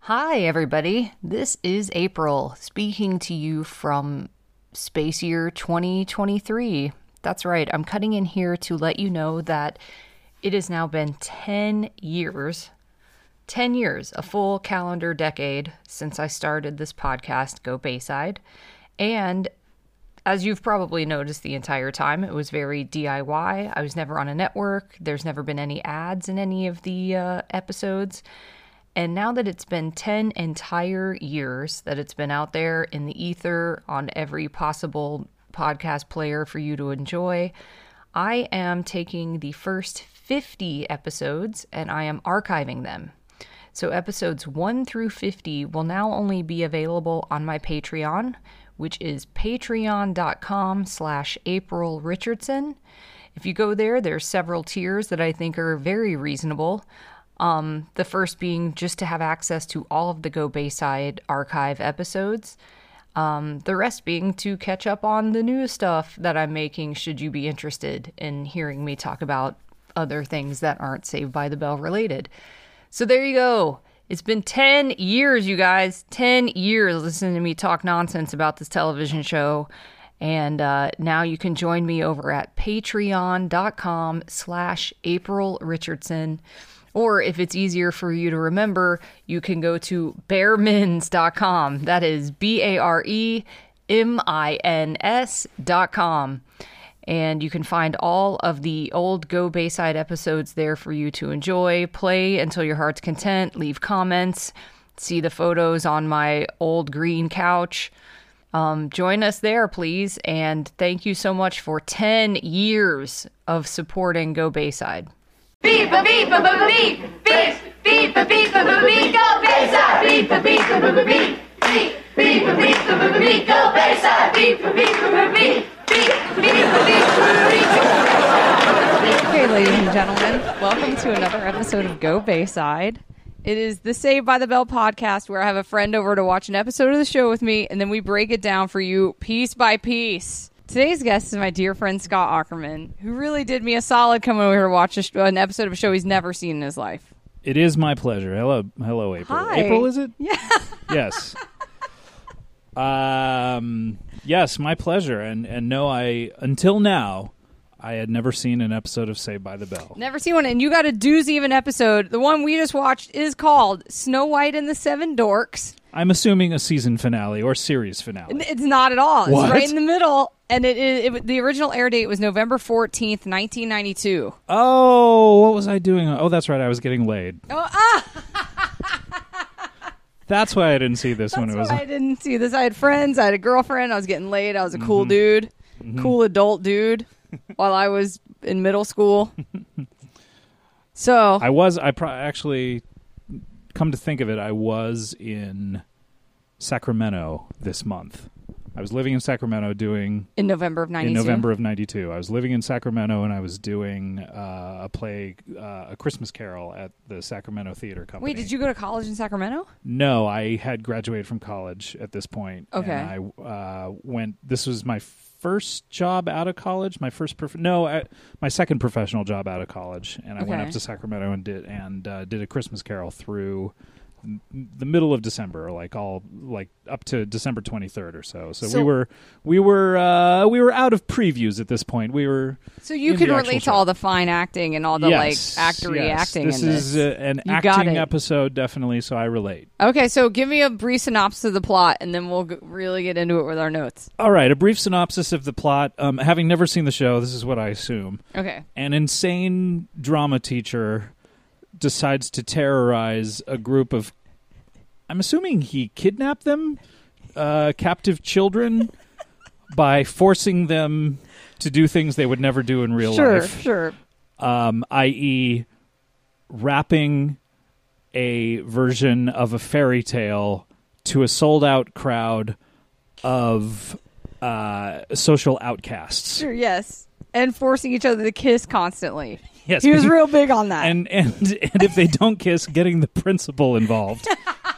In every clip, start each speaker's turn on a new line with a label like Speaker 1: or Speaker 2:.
Speaker 1: Hi, everybody. This is April, speaking to you from Space Year 2023. That's right, I'm cutting in here to let you know that it has now been 10 years, a full calendar decade since I started this podcast, Go Bayside. And as you've probably noticed the entire time, it was very DIY. I was never on a network. There's never been any ads in any of the episodes. And now that it's been 10 entire years that it's been out there in the ether on every possible podcast player for you to enjoy, I am taking the first 50 episodes and I am archiving them. So episodes 1 through 50 will now only be available on my Patreon, which is patreon.com/April Richardson. If you go there, there's several tiers that I think are very reasonable. The first being just to have access to all of the Go Bayside archive episodes. The rest being to catch up on the new stuff that I'm making should you be interested in hearing me talk about other things that aren't Saved by the Bell related. So there you go. It's been 10 years, you guys. 10 years listening to me talk nonsense about this television show. And now you can join me over at patreon.com/April Richardson. Or if it's easier for you to remember, you can go to baremins.com. That is BAREMINS.com. And you can find all of the old Go Bayside episodes there for you to enjoy, play until your heart's content, leave comments, see the photos on my old green couch. Join us there, please. And thank you so much for 10 years of supporting Go Bayside.
Speaker 2: Beep a beep a beep beep beep beep a beep a beep Go Bayside. Beep a beep a beep beep beep beep a beep a beep Go Bayside. Beep a beep a beep beep beep a beep a beep.
Speaker 3: Okay, ladies and gentlemen, welcome to another episode of Go Bayside. It is the Saved by the Bell podcast where I have a friend over to watch an episode of the show with me, and then we break it down for you piece by piece. Today's guest is my dear friend Scott Aukerman, who really did me a solid coming over here to watch an episode of a show he's never seen in his life.
Speaker 4: It is my pleasure. Hello, April.
Speaker 3: Hi.
Speaker 4: April, is it?
Speaker 3: Yeah.
Speaker 4: Yes. Yes, my pleasure. And no, until now, I had never seen an episode of Saved by the Bell.
Speaker 3: Never seen one, and you got a doozy of an episode. The one we just watched is called Snow White and the Seven Dorks.
Speaker 4: I'm assuming a season finale or series finale.
Speaker 3: It's not at all.
Speaker 4: What?
Speaker 3: It's right in the middle. And the original air date was November 14th, 1992.
Speaker 4: Oh, what was I doing? Oh, that's right. I was getting laid. That's why I didn't see this when it was.
Speaker 3: I didn't see this. I had friends. I had a girlfriend. I was getting laid. I was a cool dude. Cool adult dude while I was in middle school. So.
Speaker 4: Actually, come to think of it, I was in Sacramento this month. I was living in Sacramento doing...
Speaker 3: In November of 92?
Speaker 4: In November of 92. I was living in Sacramento and I was doing a play, A Christmas Carol at the Sacramento Theater Company.
Speaker 3: Wait, did you go to college in Sacramento?
Speaker 4: No, I had graduated from college at this point.
Speaker 3: Okay.
Speaker 4: And I went... This was my first job out of college. My second professional job out of college. And I went up to Sacramento and did A Christmas Carol through... the middle of December, like up to December 23rd or so. So we were out of previews at this point. We were.
Speaker 3: So you can relate to all the fine acting and all the actory acting.
Speaker 4: This is an acting episode, definitely. So I relate.
Speaker 3: Okay, so give me a brief synopsis of the plot, and then we'll really get into it with our notes.
Speaker 4: All right, a brief synopsis of the plot. Having never seen the show, this is what I assume.
Speaker 3: Okay.
Speaker 4: An insane drama teacher decides to terrorize a group of, I'm assuming he kidnapped them, captive children, by forcing them to do things they would never do in real life.
Speaker 3: Sure.
Speaker 4: I.e., rapping a version of a fairy tale to a sold-out crowd of social outcasts.
Speaker 3: Sure, yes. And forcing each other to kiss constantly.
Speaker 4: Yes,
Speaker 3: he was real big on that.
Speaker 4: And if they don't kiss, getting the principal involved.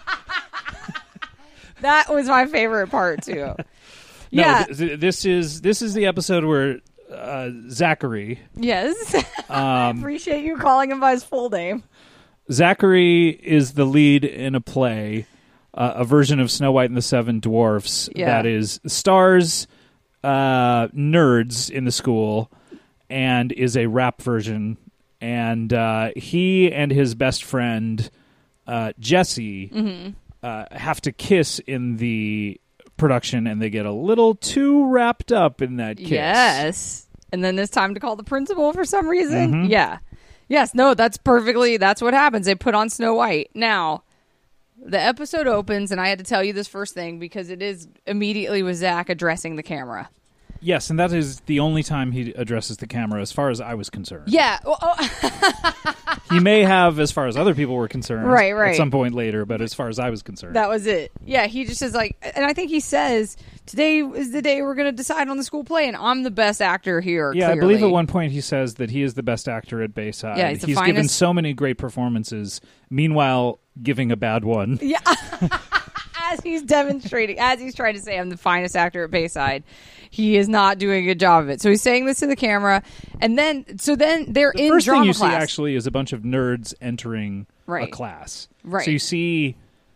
Speaker 3: That was my favorite part too.
Speaker 4: No, this is the episode where Zachary.
Speaker 3: Yes, I appreciate you calling him by his full name.
Speaker 4: Zachary is the lead in a play, a version of Snow White and the Seven Dwarfs that is stars nerds in the school and is a rap version. And he and his best friend, Jesse, have to kiss in the production, and they get a little too wrapped up in that kiss.
Speaker 3: Yes. And then it's time to call the principal for some reason. Yeah. Yes, no, that's what happens. They put on Snow White. Now, the episode opens, and I had to tell you this first thing because it is immediately with Zach addressing the camera.
Speaker 4: Yes, and that is the only time he addresses the camera as far as I was concerned.
Speaker 3: Yeah.
Speaker 4: He may have, as far as other people were concerned,
Speaker 3: right.
Speaker 4: at some point later, but as far as I was concerned.
Speaker 3: That was it. Yeah, he just is like, and I think he says, today is the day we're going to decide on the school play, and I'm the best actor here,
Speaker 4: Yeah,
Speaker 3: clearly.
Speaker 4: I believe at one point he says that he is the best actor at Bayside.
Speaker 3: Yeah, he's
Speaker 4: given so many great performances, meanwhile giving a bad one.
Speaker 3: Yeah. As he's demonstrating, as he's trying to say, I'm the finest actor at Bayside, he is not doing a good job of it. So he's saying this to the camera, and then they're in drama class.
Speaker 4: The first thing you see actually is a bunch of nerds entering a class.
Speaker 3: Right.
Speaker 4: So you see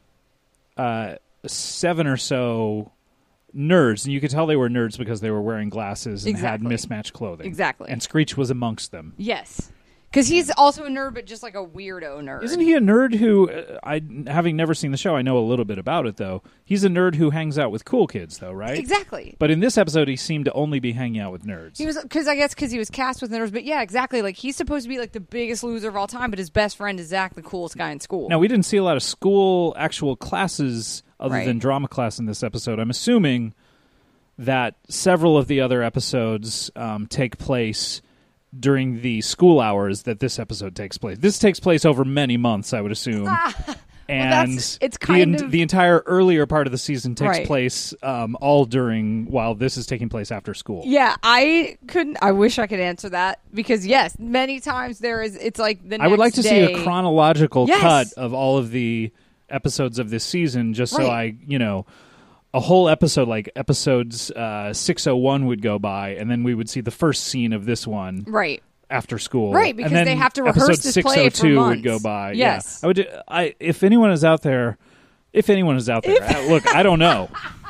Speaker 4: 7 or so nerds, and you could tell they were nerds because they were wearing glasses and had mismatched clothing.
Speaker 3: Exactly.
Speaker 4: And Screech was amongst them.
Speaker 3: Yes. Because he's also a nerd, but just like a weirdo nerd.
Speaker 4: Isn't he a nerd who, having never seen the show, I know a little bit about it, though. He's a nerd who hangs out with cool kids, though, right?
Speaker 3: Exactly.
Speaker 4: But in this episode, he seemed to only be hanging out with nerds.
Speaker 3: He was, because he was cast with nerds, but yeah, exactly. Like, he's supposed to be like the biggest loser of all time, but his best friend is Zach, the coolest guy in school.
Speaker 4: Now, we didn't see a lot of actual classes other than drama class in this episode. I'm assuming that several of the other episodes take place during the school hours that this episode takes place. This takes place over many months, I would assume. And
Speaker 3: it's kind of
Speaker 4: the entire earlier part of the season takes place all while this is taking place after school.
Speaker 3: Yeah, I wish I could answer that because yes, many times it's like the next
Speaker 4: I would like to see
Speaker 3: day.
Speaker 4: a chronological cut of all of the episodes of this season just so a whole episode, like episodes 601 would go by, and then we would see the first scene of this one after school.
Speaker 3: Right, because
Speaker 4: and then
Speaker 3: they have to rehearse
Speaker 4: episode
Speaker 3: this
Speaker 4: 602
Speaker 3: play for months.
Speaker 4: would go by.
Speaker 3: Yes.
Speaker 4: Yeah. If anyone is out there, look, I don't know.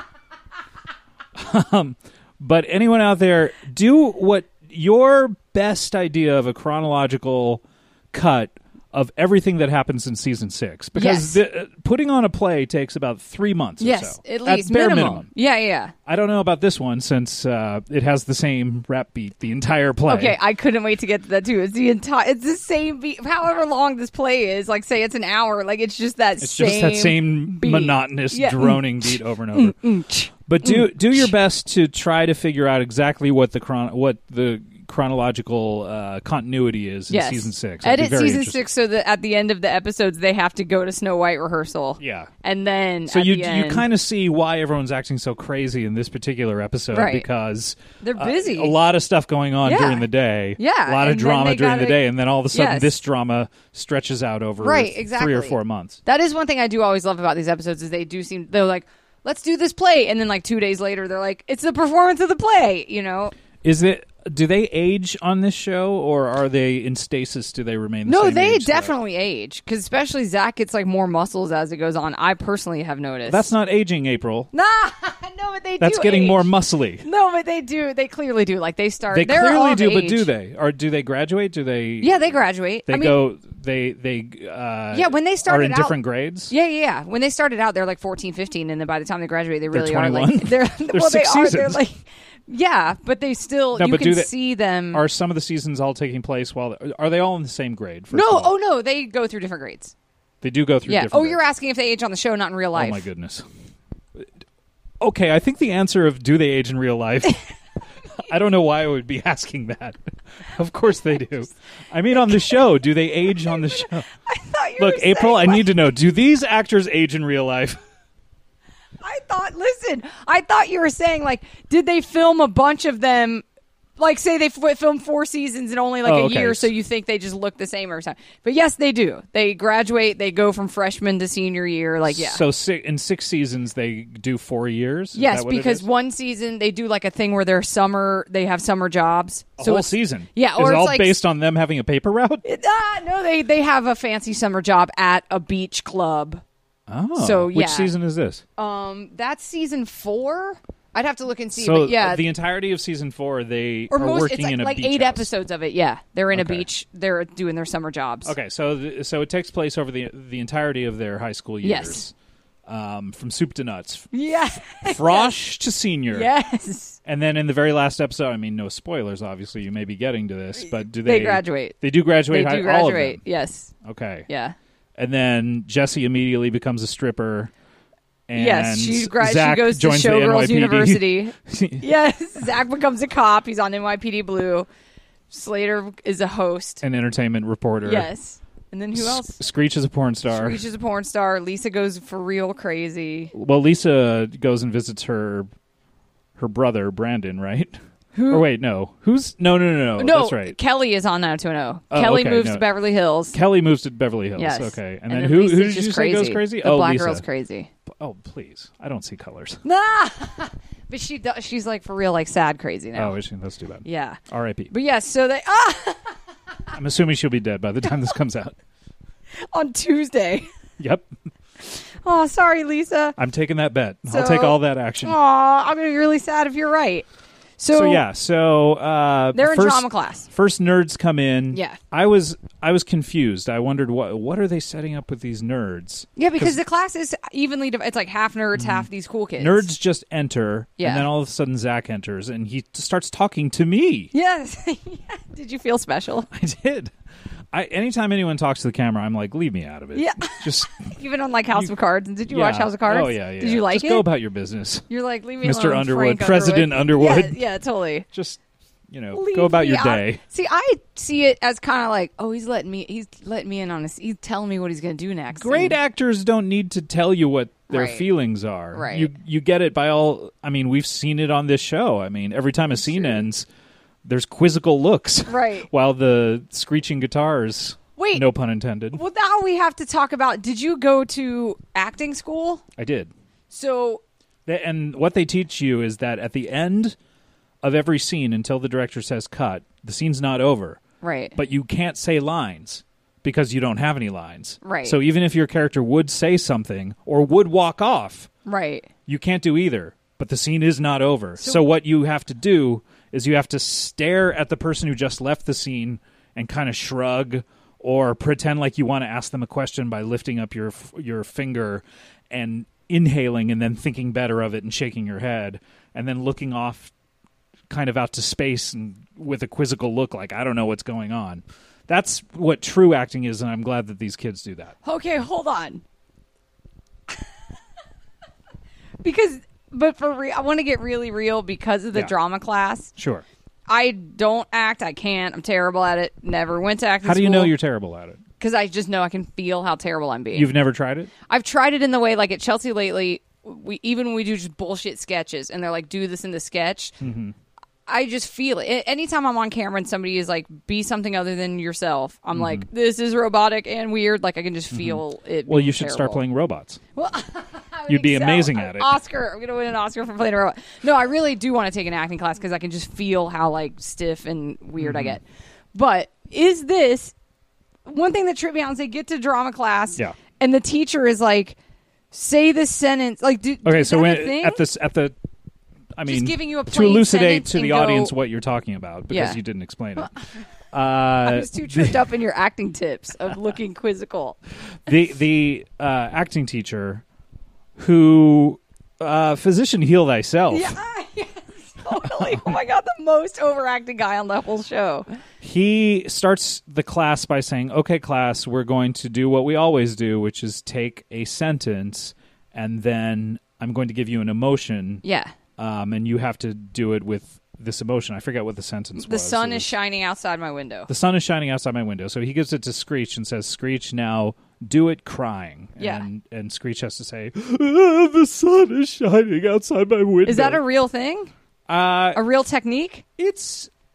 Speaker 4: But anyone out there, do what your best idea of a chronological cut of everything that happens in season 6, because putting on a play takes about 3 months or so.
Speaker 3: At least.
Speaker 4: Bare minimum.
Speaker 3: Yeah.
Speaker 4: I don't know about this one since it has the same rap beat the entire play.
Speaker 3: Okay, I couldn't wait to get to that too. It's the same beat. However long this play is, like say it's an hour, like it's just that same beat.
Speaker 4: Monotonous droning beat over and over. But do your best to try to figure out exactly what the chronological continuity is in season 6.
Speaker 3: Edit season 6 so that at the end of the episodes they have to go to Snow White rehearsal.
Speaker 4: Yeah.
Speaker 3: And then
Speaker 4: so you kind of see why everyone's acting so crazy in this particular episode because
Speaker 3: they're busy.
Speaker 4: A lot of stuff going on during the day.
Speaker 3: Yeah.
Speaker 4: A lot of drama during the day, and then all of a sudden this drama stretches out over 3 or 4 months.
Speaker 3: That is one thing I do always love about these episodes is they're like, let's do this play, and then like 2 days later they're like, it's the performance of the play, you know?
Speaker 4: Do they age on this show, or are they in stasis? Do they remain the same age?
Speaker 3: No, they definitely age, because especially Zach gets like more muscles as it goes on. I personally have noticed.
Speaker 4: That's not aging, April.
Speaker 3: Nah, no, but they do.
Speaker 4: That's getting more muscly.
Speaker 3: No, but they do. They clearly do. Like they start.
Speaker 4: They clearly do, but do they? Or do they graduate? Do they?
Speaker 3: Yeah, they graduate.
Speaker 4: They
Speaker 3: when they started
Speaker 4: are in different grades.
Speaker 3: Yeah. When they started out, they're like 14, 15, and then by the time they graduate, they really
Speaker 4: are
Speaker 3: like
Speaker 4: they're 6 seasons.
Speaker 3: They're like. Yeah, but they still you can see them.
Speaker 4: Are some of the seasons all taking place while are they all in the same grade?
Speaker 3: No, they go through different grades.
Speaker 4: They do go through different grades.
Speaker 3: You're asking if they age on the show, not in real life.
Speaker 4: Oh my goodness. Okay, I think the answer of do they age in real life I don't know why I would be asking that. Of course they do. I mean, on the show, do they age on the show?
Speaker 3: I thought you
Speaker 4: Look,
Speaker 3: were
Speaker 4: April,
Speaker 3: saying,
Speaker 4: I need to know, do these actors age in real life?
Speaker 3: I thought you were saying, like, did they film a bunch of them like say they filmed 4 seasons in only like a year, so you think they just look the same every time. But yes, they do. They graduate. They go from freshman to senior year. Like
Speaker 4: So in 6 seasons, they do 4 years.
Speaker 3: Yes, because one season they do like a thing where they have summer jobs.
Speaker 4: A whole season.
Speaker 3: Yeah,
Speaker 4: or
Speaker 3: it's
Speaker 4: all
Speaker 3: like,
Speaker 4: based on them having a paper route.
Speaker 3: No, they have a fancy summer job at a beach club.
Speaker 4: Oh,
Speaker 3: so yeah.
Speaker 4: Which season is this?
Speaker 3: That's season 4. I'd have to look and see.
Speaker 4: So
Speaker 3: but yeah,
Speaker 4: the entirety of season 4, they
Speaker 3: or
Speaker 4: are
Speaker 3: most,
Speaker 4: working
Speaker 3: it's
Speaker 4: in a
Speaker 3: like
Speaker 4: beach
Speaker 3: 8
Speaker 4: house.
Speaker 3: episodes of it. Yeah, they're in a beach. They're doing their summer jobs.
Speaker 4: Okay, so it takes place over the entirety of their high school years.
Speaker 3: Yes.
Speaker 4: From soup to nuts.
Speaker 3: Yeah.
Speaker 4: Frosh to senior.
Speaker 3: Yes.
Speaker 4: And then in the very last episode, I mean, no spoilers, obviously, you may be getting to this, but do
Speaker 3: They graduate.
Speaker 4: They do graduate.
Speaker 3: They do
Speaker 4: all of
Speaker 3: graduate.
Speaker 4: them?
Speaker 3: Yes.
Speaker 4: Okay.
Speaker 3: Yeah.
Speaker 4: And then Jessie immediately becomes a stripper. And
Speaker 3: yes, she
Speaker 4: Zach
Speaker 3: goes to
Speaker 4: joins the
Speaker 3: Showgirls
Speaker 4: NYPD.
Speaker 3: University. Yes, Zach becomes a cop. He's on NYPD Blue. Slater is a host.
Speaker 4: An entertainment reporter.
Speaker 3: Yes. And then who else?
Speaker 4: Screech is a porn star.
Speaker 3: Screech is a porn star. Lisa goes for real crazy.
Speaker 4: Well, Lisa goes and visits her brother, Brandon, right?
Speaker 3: Who?
Speaker 4: Or wait, no. Who's... No, that's right.
Speaker 3: Kelly is on 90210.
Speaker 4: Oh,
Speaker 3: Kelly
Speaker 4: okay,
Speaker 3: moves
Speaker 4: no.
Speaker 3: to Beverly Hills.
Speaker 4: Kelly moves to Beverly Hills.
Speaker 3: Yes.
Speaker 4: Okay. And
Speaker 3: then
Speaker 4: then who
Speaker 3: Lisa's
Speaker 4: did
Speaker 3: just
Speaker 4: you say goes crazy?
Speaker 3: The black
Speaker 4: Lisa.
Speaker 3: girl's crazy.
Speaker 4: Oh, please. I don't see colors.
Speaker 3: Nah! But she's like for real, like sad crazy now.
Speaker 4: Oh, is she? That's too bad.
Speaker 3: Yeah.
Speaker 4: R.I.P.
Speaker 3: But yes, so they...
Speaker 4: I'm assuming she'll be dead by the time this comes out.
Speaker 3: On Tuesday.
Speaker 4: Yep.
Speaker 3: Oh, sorry, Lisa.
Speaker 4: I'm taking that bet. I'll take all that action.
Speaker 3: Aw, I'm going to be really sad if you're right. So they're in drama class.
Speaker 4: First nerds come in.
Speaker 3: Yeah.
Speaker 4: I was confused. I wondered what are they setting up with these nerds?
Speaker 3: Yeah, because the class is evenly it's like half nerds, half these cool kids.
Speaker 4: Nerds just enter,
Speaker 3: Yeah.
Speaker 4: and then all of a sudden Zach enters, and he starts talking to me.
Speaker 3: Yes. Did you feel special?
Speaker 4: I did. Anytime anyone talks to the camera, I'm like, leave me out of it.
Speaker 3: Yeah.
Speaker 4: Just
Speaker 3: Even on like House of Cards. Did you watch House of Cards?
Speaker 4: Oh yeah.
Speaker 3: Did you like
Speaker 4: just
Speaker 3: it?
Speaker 4: Go about your business.
Speaker 3: You're like, leave me
Speaker 4: Mr.
Speaker 3: alone,
Speaker 4: Underwood,
Speaker 3: Frank
Speaker 4: President Underwood.
Speaker 3: Yeah, totally.
Speaker 4: Just
Speaker 3: Leave
Speaker 4: go about
Speaker 3: me
Speaker 4: your
Speaker 3: out.
Speaker 4: day.
Speaker 3: See, I see it as kind of like, oh, he's letting me in on this. He's telling me what he's going to do next.
Speaker 4: Great actors don't need to tell you what their
Speaker 3: Right.
Speaker 4: feelings are.
Speaker 3: Right.
Speaker 4: You get it by all. I mean, we've seen it on this show. I mean, every time a scene ends, there's quizzical looks.
Speaker 3: Right.
Speaker 4: While the screeching guitars.
Speaker 3: Wait.
Speaker 4: No pun intended.
Speaker 3: Well, now we have to talk about, did you go to acting school?
Speaker 4: I did.
Speaker 3: So...
Speaker 4: And what they teach you is that at the end of every scene, until the director says cut, the scene's not over.
Speaker 3: Right.
Speaker 4: But you can't say lines because you don't have any lines.
Speaker 3: Right.
Speaker 4: So even if your character would say something or would walk off,
Speaker 3: Right.
Speaker 4: you can't do either. But the scene is not over. So what you have to do is you have to stare at the person who just left the scene and kind of shrug or pretend like you want to ask them a question by lifting up your finger and inhaling and then thinking better of it and shaking your head and then looking off kind of out to space and with a quizzical look like, I don't know what's going on. That's what true acting is, and I'm glad that these kids do that.
Speaker 3: Okay, hold on. But for real, I want to get really real because of the drama class.
Speaker 4: Sure.
Speaker 3: I don't act. I can't. I'm terrible at it. Never went to acting
Speaker 4: How do you
Speaker 3: school.
Speaker 4: know you're terrible at it?
Speaker 3: Because I just know I can feel how terrible I'm being.
Speaker 4: You've never tried it?
Speaker 3: I've tried it in the way, like at Chelsea lately, even when we do just bullshit sketches, and they're like, do this in the sketch, I just feel it. Anytime I'm on camera and somebody is like, be something other than yourself, I'm like, this is robotic and weird. Like, I can just feel it.
Speaker 4: Well,
Speaker 3: being
Speaker 4: you should start
Speaker 3: terrible.
Speaker 4: playing robots.
Speaker 3: Well,
Speaker 4: You'd be amazing at it.
Speaker 3: Oscar. I'm going to win an Oscar for playing a robot. No, I really do want to take an acting class because I can just feel how like stiff and weird I get. But is this one thing that tripped me out? Is they get to drama class, and the teacher is like, "Say this sentence." Like,
Speaker 4: okay, so when
Speaker 3: thing?
Speaker 4: at the, I mean,
Speaker 3: just giving you a
Speaker 4: to
Speaker 3: plain
Speaker 4: elucidate
Speaker 3: sentence
Speaker 4: to the
Speaker 3: and
Speaker 4: audience
Speaker 3: go-
Speaker 4: what you're talking about because you didn't explain it.
Speaker 3: I was too tripped up in your acting tips of looking quizzical.
Speaker 4: The acting teacher who physician heal thyself.
Speaker 3: Yeah, totally. Oh my god, the most overacting guy on the whole show.
Speaker 4: He starts the class by saying, "Okay, class, we're going to do what we always do, which is take a sentence, and then I'm going to give you an emotion.
Speaker 3: Yeah.
Speaker 4: And you have to do it with this emotion." I forget what the sentence
Speaker 3: The
Speaker 4: was.
Speaker 3: sun is shining outside my window.
Speaker 4: The sun is shining outside my window. So he gives it to Screech and says, "Screech, now do it crying."
Speaker 3: Yeah.
Speaker 4: And Screech has to say, "The sun is shining outside my window."
Speaker 3: Is that a real thing? A real technique?
Speaker 4: It's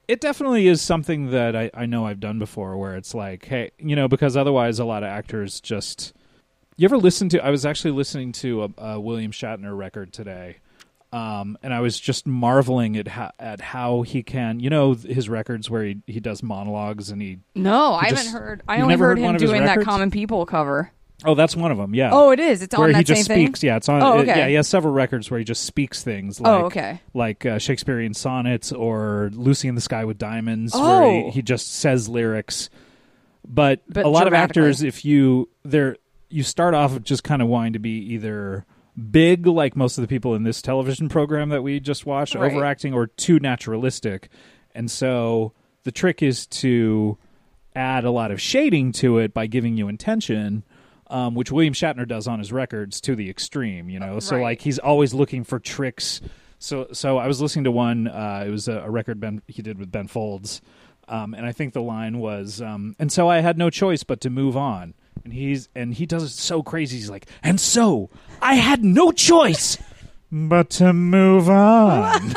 Speaker 4: It definitely is something that I know I've done before, where it's like, hey, because otherwise a lot of actors just... You ever listen to... I was actually listening to a William Shatner record today, and I was just marveling at how he can... his records where he does monologues and he...
Speaker 3: No, I haven't heard... I only heard him doing that Common People cover.
Speaker 4: Oh, that's one of them, yeah.
Speaker 3: Oh, it is? It's
Speaker 4: where
Speaker 3: on that
Speaker 4: he just
Speaker 3: same
Speaker 4: speaks,
Speaker 3: thing?
Speaker 4: Yeah, it's on...
Speaker 3: Oh, okay.
Speaker 4: Yeah, he has several records where he just speaks things like Shakespearean sonnets or Lucy in the Sky with Diamonds, where he just says lyrics. But a lot of actors, if you start off just kind of wanting to be either big, like most of the people in this television program that we just watched, overacting, or too naturalistic. And so the trick is to add a lot of shading to it by giving you intention, which William Shatner does on his records to the extreme, So like he's always looking for tricks. So I was listening to one, it was a record he did with Ben Folds, and I think the line was, and so I had no choice but to move on. And he does it so crazy. He's like, and so I had no choice but to move on.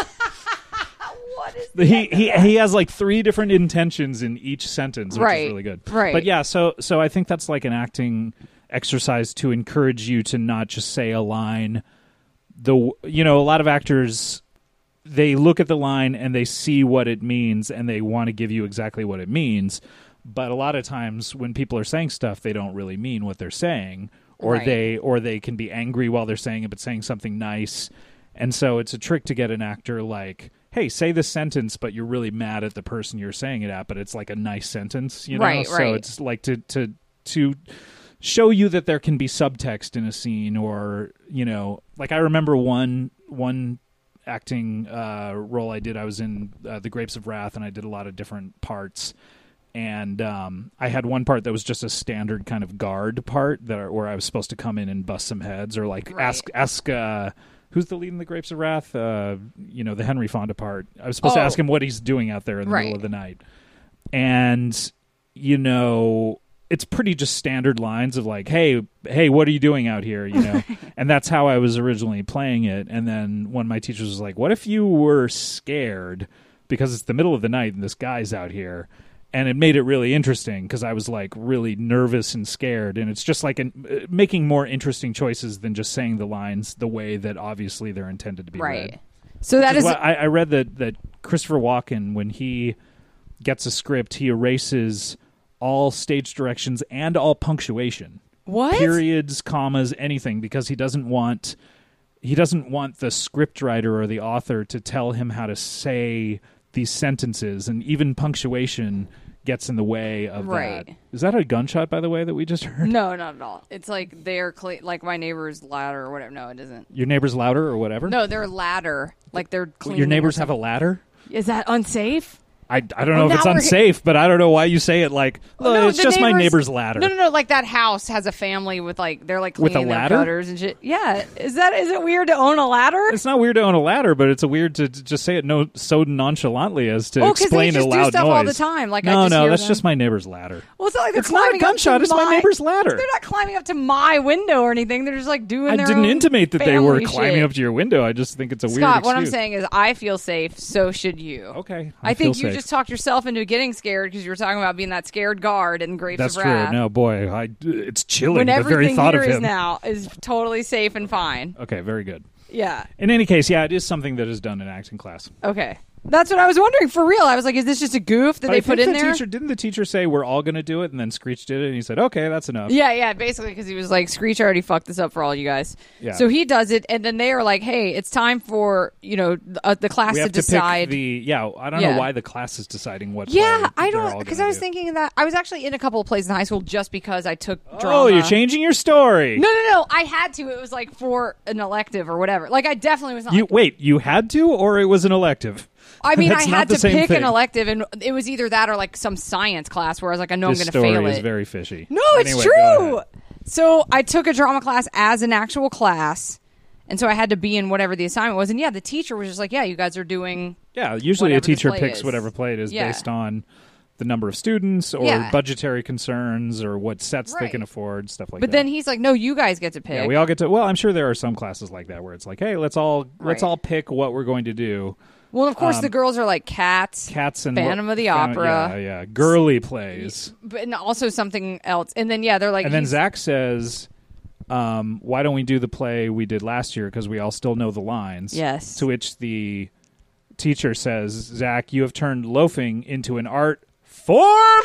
Speaker 3: What is
Speaker 4: he has like 3 different intentions in each sentence, which is really good.
Speaker 3: Right.
Speaker 4: But yeah, so I think that's like an acting exercise to encourage you to not just say a line. A lot of actors, they look at the line and they see what it means and they want to give you exactly what it means. But a lot of times when people are saying stuff, they don't really mean what they're saying, or they can be angry while they're saying it, but saying something nice. And so it's a trick to get an actor like, hey, say this sentence, but you're really mad at the person you're saying it at, but it's like a nice sentence,
Speaker 3: Right.
Speaker 4: So it's like to show you that there can be subtext in a scene, or like I remember one acting role I did. I was in The Grapes of Wrath, and I did a lot of different parts. And I had one part that was just a standard kind of guard part where I was supposed to come in and bust some heads, or like ask who's the lead in The Grapes of Wrath? The Henry Fonda part. I was supposed to ask him what he's doing out there in the middle of the night. And, it's pretty just standard lines of like, hey, what are you doing out here? And that's how I was originally playing it. And then one of my teachers was like, what if you were scared because it's the middle of the night and this guy's out here? And it made it really interesting because I was like really nervous and scared. And it's just like making more interesting choices than just saying the lines the way that obviously they're intended to be read.
Speaker 3: So that is
Speaker 4: I read that Christopher Walken, when he gets a script, he erases all stage directions and all punctuation.
Speaker 3: What?
Speaker 4: Periods, commas, anything, because he doesn't want the scriptwriter or the author to tell him how to say these sentences, and even punctuation gets in the way of that. Is that a gunshot, by the way, that we just heard?
Speaker 3: No, not at all. It's like they're like my neighbor's ladder or whatever. No, it isn't.
Speaker 4: Your neighbor's louder or whatever?
Speaker 3: No, their ladder. Like they're cleaning.
Speaker 4: Your neighbors have a ladder?
Speaker 3: Is that unsafe?
Speaker 4: I don't know if it's unsafe, but I don't know why you say it like, it's just my neighbor's ladder.
Speaker 3: No. Like that house has a family with like, they're like cleaning their gutters and shit. Yeah. Is it weird to own a ladder?
Speaker 4: It's not weird to own a ladder, but it's weird to just say it so nonchalantly as to explain a loud noise.
Speaker 3: They just do stuff all the time. Like,
Speaker 4: that's just my neighbor's ladder.
Speaker 3: Well, it's not like they're
Speaker 4: it's not a gunshot. It's my neighbor's ladder.
Speaker 3: They're not climbing up to my window or anything. They're just like doing their own
Speaker 4: I didn't intimate that they were climbing
Speaker 3: shit.
Speaker 4: up to your window. I just think it's a weird
Speaker 3: Scott,
Speaker 4: excuse.
Speaker 3: what I'm saying is I feel safe, so should you.
Speaker 4: Okay.
Speaker 3: I think you just talked yourself into getting scared because you were talking about being that scared guard in Grapes of Wrath.
Speaker 4: That's true. No, boy, it's chilling.
Speaker 3: When
Speaker 4: the very thought of him
Speaker 3: is now is totally safe and fine.
Speaker 4: Okay, very good.
Speaker 3: Yeah.
Speaker 4: In any case, yeah, it is something that is done in acting class.
Speaker 3: Okay. That's what I was wondering for real. I was like, is this just a goof that they put in there?
Speaker 4: Didn't the teacher say we're all going to do it, and then Screech did it, and he said, okay, that's enough.
Speaker 3: Yeah, basically because he was like, Screech already fucked this up for all you guys.
Speaker 4: Yeah.
Speaker 3: So he does it, and then they are like, hey, it's time for, the class
Speaker 4: to
Speaker 3: decide.
Speaker 4: I don't know why the class is deciding what
Speaker 3: I don't, because I was thinking that, I was actually in a couple of plays in high school just because I took drama.
Speaker 4: Oh, you're changing your story.
Speaker 3: No, I had to. It was like for an elective or whatever. Like I definitely was not.
Speaker 4: Wait, you had to, or it was an elective?
Speaker 3: I mean, I had to pick
Speaker 4: thing.
Speaker 3: an elective, and it was either that or like some science class where I was like, I know I'm going to fail it.
Speaker 4: This story is very fishy.
Speaker 3: No, it's true. So I took a drama class as an actual class, and so I had to be in whatever the assignment was. And yeah, the teacher was just like, yeah, you guys are doing.
Speaker 4: Yeah, usually a teacher picks whatever play it is based on the number of students or budgetary concerns or what sets they can afford, stuff like that.
Speaker 3: But then he's like, no, you guys get to pick.
Speaker 4: Yeah, we all get to. Well, I'm sure there are some classes like that where it's like, hey, let's all pick what we're going to do.
Speaker 3: Well, of course, the girls are like Cats
Speaker 4: and
Speaker 3: Phantom of the Opera.
Speaker 4: Yeah, girly plays.
Speaker 3: But and also something else. And then, they're like...
Speaker 4: And then Zach says, why don't we do the play we did last year because we all still know the lines?
Speaker 3: Yes.
Speaker 4: To which the teacher says, Zach, you have turned loafing into an art form!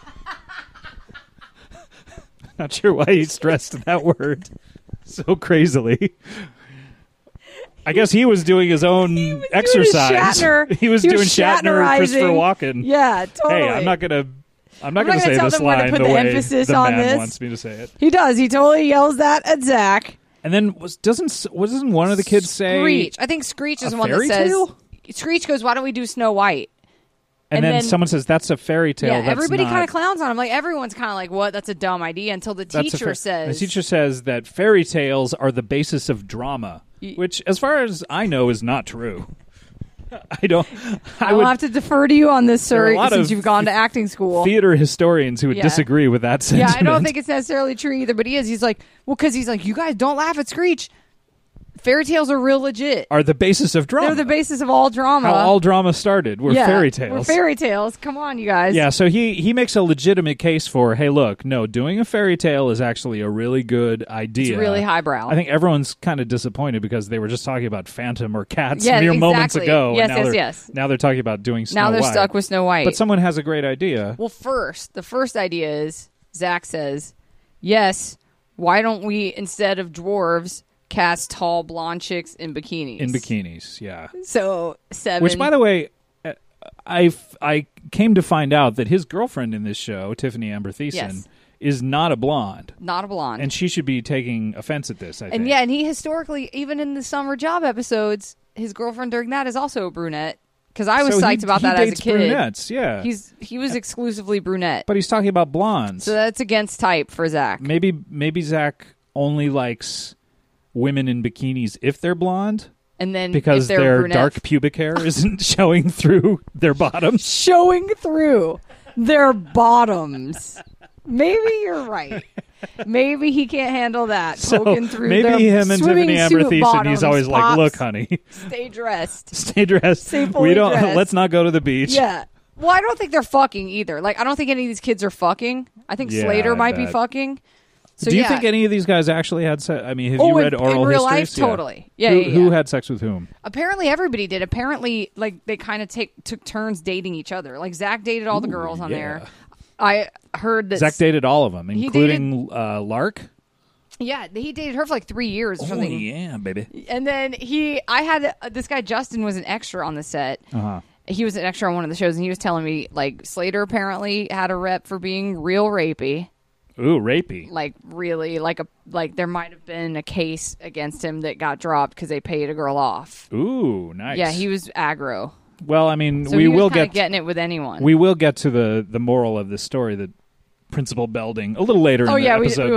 Speaker 4: Not sure why he stressed that word so crazily. I guess he was doing his own exercise. He was doing Shatner, Christopher Walken.
Speaker 3: Yeah, totally.
Speaker 4: Hey, I'm not gonna say this line the way the man wants me to say it.
Speaker 3: He does. He totally yells that at Zach.
Speaker 4: And then wasn't one of the kids say
Speaker 3: Screech? I think Screech is the one that says Screech goes, "Why don't we do Snow White?"
Speaker 4: And then someone says, that's a fairy tale.
Speaker 3: Yeah,
Speaker 4: that's
Speaker 3: everybody
Speaker 4: kind
Speaker 3: of clowns on him. Like, everyone's kind of like, what? That's a dumb idea until the teacher says...
Speaker 4: The teacher says that fairy tales are the basis of drama, which, as far as I know, is not true.
Speaker 3: I'll have to defer to you on this, sir, since you've gone to acting school.
Speaker 4: Theater historians who would disagree with that sentiment.
Speaker 3: Yeah, I don't think it's necessarily true either, but he is. He's like, because he's like, you guys don't laugh at Screech. Fairy tales are real legit.
Speaker 4: Are the basis of drama.
Speaker 3: They're the basis of all drama.
Speaker 4: How all drama started were fairy tales.
Speaker 3: We're fairy tales. Come on, you guys.
Speaker 4: Yeah, so he makes a legitimate case for, hey, look, no, doing a fairy tale is actually a really good idea.
Speaker 3: It's really highbrow.
Speaker 4: I think everyone's kind of disappointed because they were just talking about Phantom or Cats mere moments ago.
Speaker 3: Yes.
Speaker 4: Now they're talking about doing Snow White.
Speaker 3: Now they're stuck with Snow White.
Speaker 4: But someone has a great idea.
Speaker 3: Well, the first idea is, Zach says, yes, why don't we, instead of dwarves, cast tall blonde chicks in bikinis.
Speaker 4: In bikinis, yeah.
Speaker 3: So 7.
Speaker 4: Which, by the way, I came to find out that his girlfriend in this show, Tiffany Amber Thiessen, is not a blonde.
Speaker 3: Not a blonde.
Speaker 4: And she should be taking offense at this, I think.
Speaker 3: And he historically, even in the Summer Job episodes, his girlfriend during that is also a brunette. Because I was psyched about that as a kid.
Speaker 4: Brunettes, yeah.
Speaker 3: He was exclusively brunette.
Speaker 4: But he's talking about blondes.
Speaker 3: So that's against type for Zach.
Speaker 4: Maybe Zach only likes women in bikinis if they're blonde,
Speaker 3: and then
Speaker 4: because
Speaker 3: if
Speaker 4: their
Speaker 3: brunette,
Speaker 4: dark pubic hair isn't showing through their bottoms.
Speaker 3: Showing through their bottoms. Maybe you're right. Maybe he can't handle that. Poking through
Speaker 4: maybe
Speaker 3: their
Speaker 4: him and Tiffany Amber Thiessen. He's always
Speaker 3: pops,
Speaker 4: like, "Look, honey,
Speaker 3: stay dressed.
Speaker 4: Stay dressed.
Speaker 3: Stay fully dressed.
Speaker 4: Let's not go to the beach."
Speaker 3: Yeah. Well, I don't think they're fucking either. Like, I don't think any of these kids are fucking. I think Slater might be fucking. So,
Speaker 4: do you think any of these guys actually had sex? I mean, have you read oral
Speaker 3: in real
Speaker 4: histories?
Speaker 3: Life, totally. Yeah.
Speaker 4: Who had sex with whom?
Speaker 3: Apparently, everybody did. Apparently, like, they kind of took turns dating each other. Like, Zach dated all the girls on there. I heard that
Speaker 4: Zach dated all of them, including Lark.
Speaker 3: Yeah, he dated her for like 3 years or something.
Speaker 4: Oh yeah, baby.
Speaker 3: And then I had this guy Justin was an extra on the set. He was an extra on one of the shows, and he was telling me like Slater apparently had a rep for being real rapey.
Speaker 4: Ooh, rapey.
Speaker 3: Like, really, like there might have been a case against him that got dropped because they paid a girl off.
Speaker 4: Ooh, nice.
Speaker 3: Yeah, he was aggro.
Speaker 4: Well, I mean,
Speaker 3: so
Speaker 4: we will
Speaker 3: get getting it with anyone.
Speaker 4: We will get to the moral of this story that Principal Belding a little later in the episode.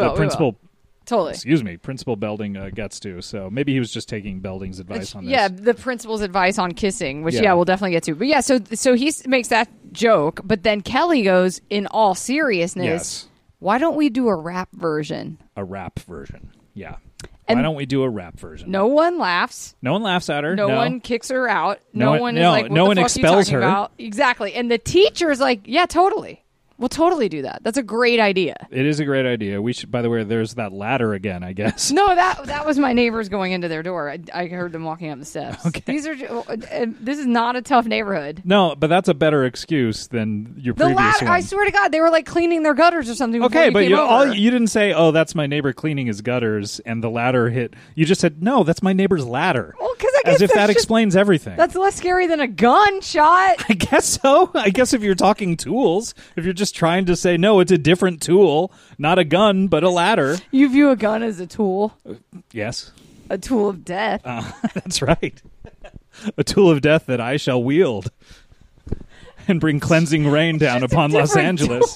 Speaker 4: Principal Belding gets to. So maybe he was just taking Belding's advice on this.
Speaker 3: Yeah, the principal's advice on kissing, which we'll definitely get to. But yeah, so he makes that joke, but then Kelly goes, in all seriousness, why don't we do a rap version?
Speaker 4: A rap version, yeah. Why don't we do a rap version?
Speaker 3: No one laughs.
Speaker 4: No one laughs at her.
Speaker 3: No one kicks her out. No one is like, what the fuck
Speaker 4: expels
Speaker 3: are you talking
Speaker 4: her.
Speaker 3: About? Exactly. And the teacher's like, yeah, totally. We'll totally do that. That's a great idea.
Speaker 4: It is a great idea. We should. By the way, there's that ladder again, I guess.
Speaker 3: No, that was my neighbors going into their door. I heard them walking up the steps.
Speaker 4: Okay.
Speaker 3: This is not a tough neighborhood.
Speaker 4: No, but that's a better excuse than your previous
Speaker 3: ladder,
Speaker 4: one.
Speaker 3: I swear to God, they were like cleaning their gutters or something.
Speaker 4: Okay, but
Speaker 3: you
Speaker 4: you didn't say, "Oh, that's my neighbor cleaning his gutters," and the ladder hit. You just said, "No, that's my neighbor's ladder."
Speaker 3: Well, because I guess
Speaker 4: as if that explains everything.
Speaker 3: That's less scary than a gunshot.
Speaker 4: I guess so. I guess if you're talking tools, if you're just trying to say, no, it's a different tool, not a gun, but a ladder.
Speaker 3: You view a gun as a tool.
Speaker 4: Yes.
Speaker 3: A tool of death.
Speaker 4: That's right. A tool of death that I shall wield and bring cleansing rain down upon Los Angeles.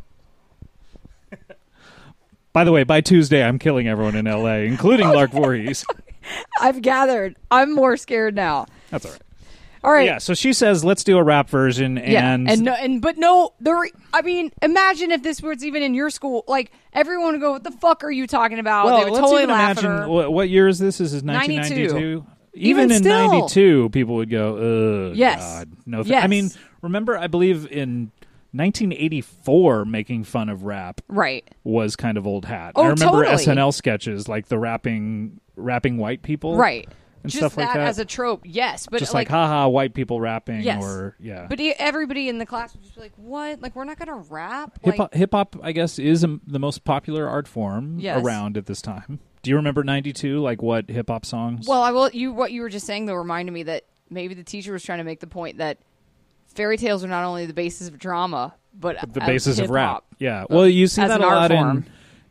Speaker 4: By the way, by Tuesday, I'm killing everyone in L.A., including Lark Voorhees.
Speaker 3: I've gathered. I'm more scared now.
Speaker 4: That's all right.
Speaker 3: All right.
Speaker 4: Yeah, so she says, let's do a rap version. And
Speaker 3: I mean, imagine if this was even in your school. Like, everyone would go, what the fuck are you talking about?
Speaker 4: Well,
Speaker 3: they would
Speaker 4: let's
Speaker 3: totally
Speaker 4: even
Speaker 3: laugh
Speaker 4: imagine,
Speaker 3: at her.
Speaker 4: what year is this? This is 1992. Even in
Speaker 3: still.
Speaker 4: 92, people would go, ugh,
Speaker 3: Yes.
Speaker 4: God, no.
Speaker 3: Yes.
Speaker 4: I mean, remember, I believe in 1984, making fun of rap
Speaker 3: Right.
Speaker 4: was kind of old hat.
Speaker 3: Oh,
Speaker 4: I remember
Speaker 3: totally.
Speaker 4: SNL sketches, like the rapping white people.
Speaker 3: Right.
Speaker 4: And
Speaker 3: Just
Speaker 4: stuff like that.
Speaker 3: as a trope, yes. But
Speaker 4: Just like, haha, white people rapping,
Speaker 3: Yes.
Speaker 4: or, yeah.
Speaker 3: But everybody in the class would just be like, what? Like, we're not going to rap?
Speaker 4: Hip hop, I guess, is the most popular art form
Speaker 3: Yes.
Speaker 4: around at this time. Do you remember 92? Like, what hip hop songs?
Speaker 3: Well, what you were just saying, though, reminded me that maybe the teacher was trying to make the point that fairy tales are not only the basis of drama, but
Speaker 4: the basis of rap.
Speaker 3: hip-hop.
Speaker 4: Yeah. Well, you see
Speaker 3: As
Speaker 4: that
Speaker 3: an
Speaker 4: a
Speaker 3: art
Speaker 4: lot
Speaker 3: form.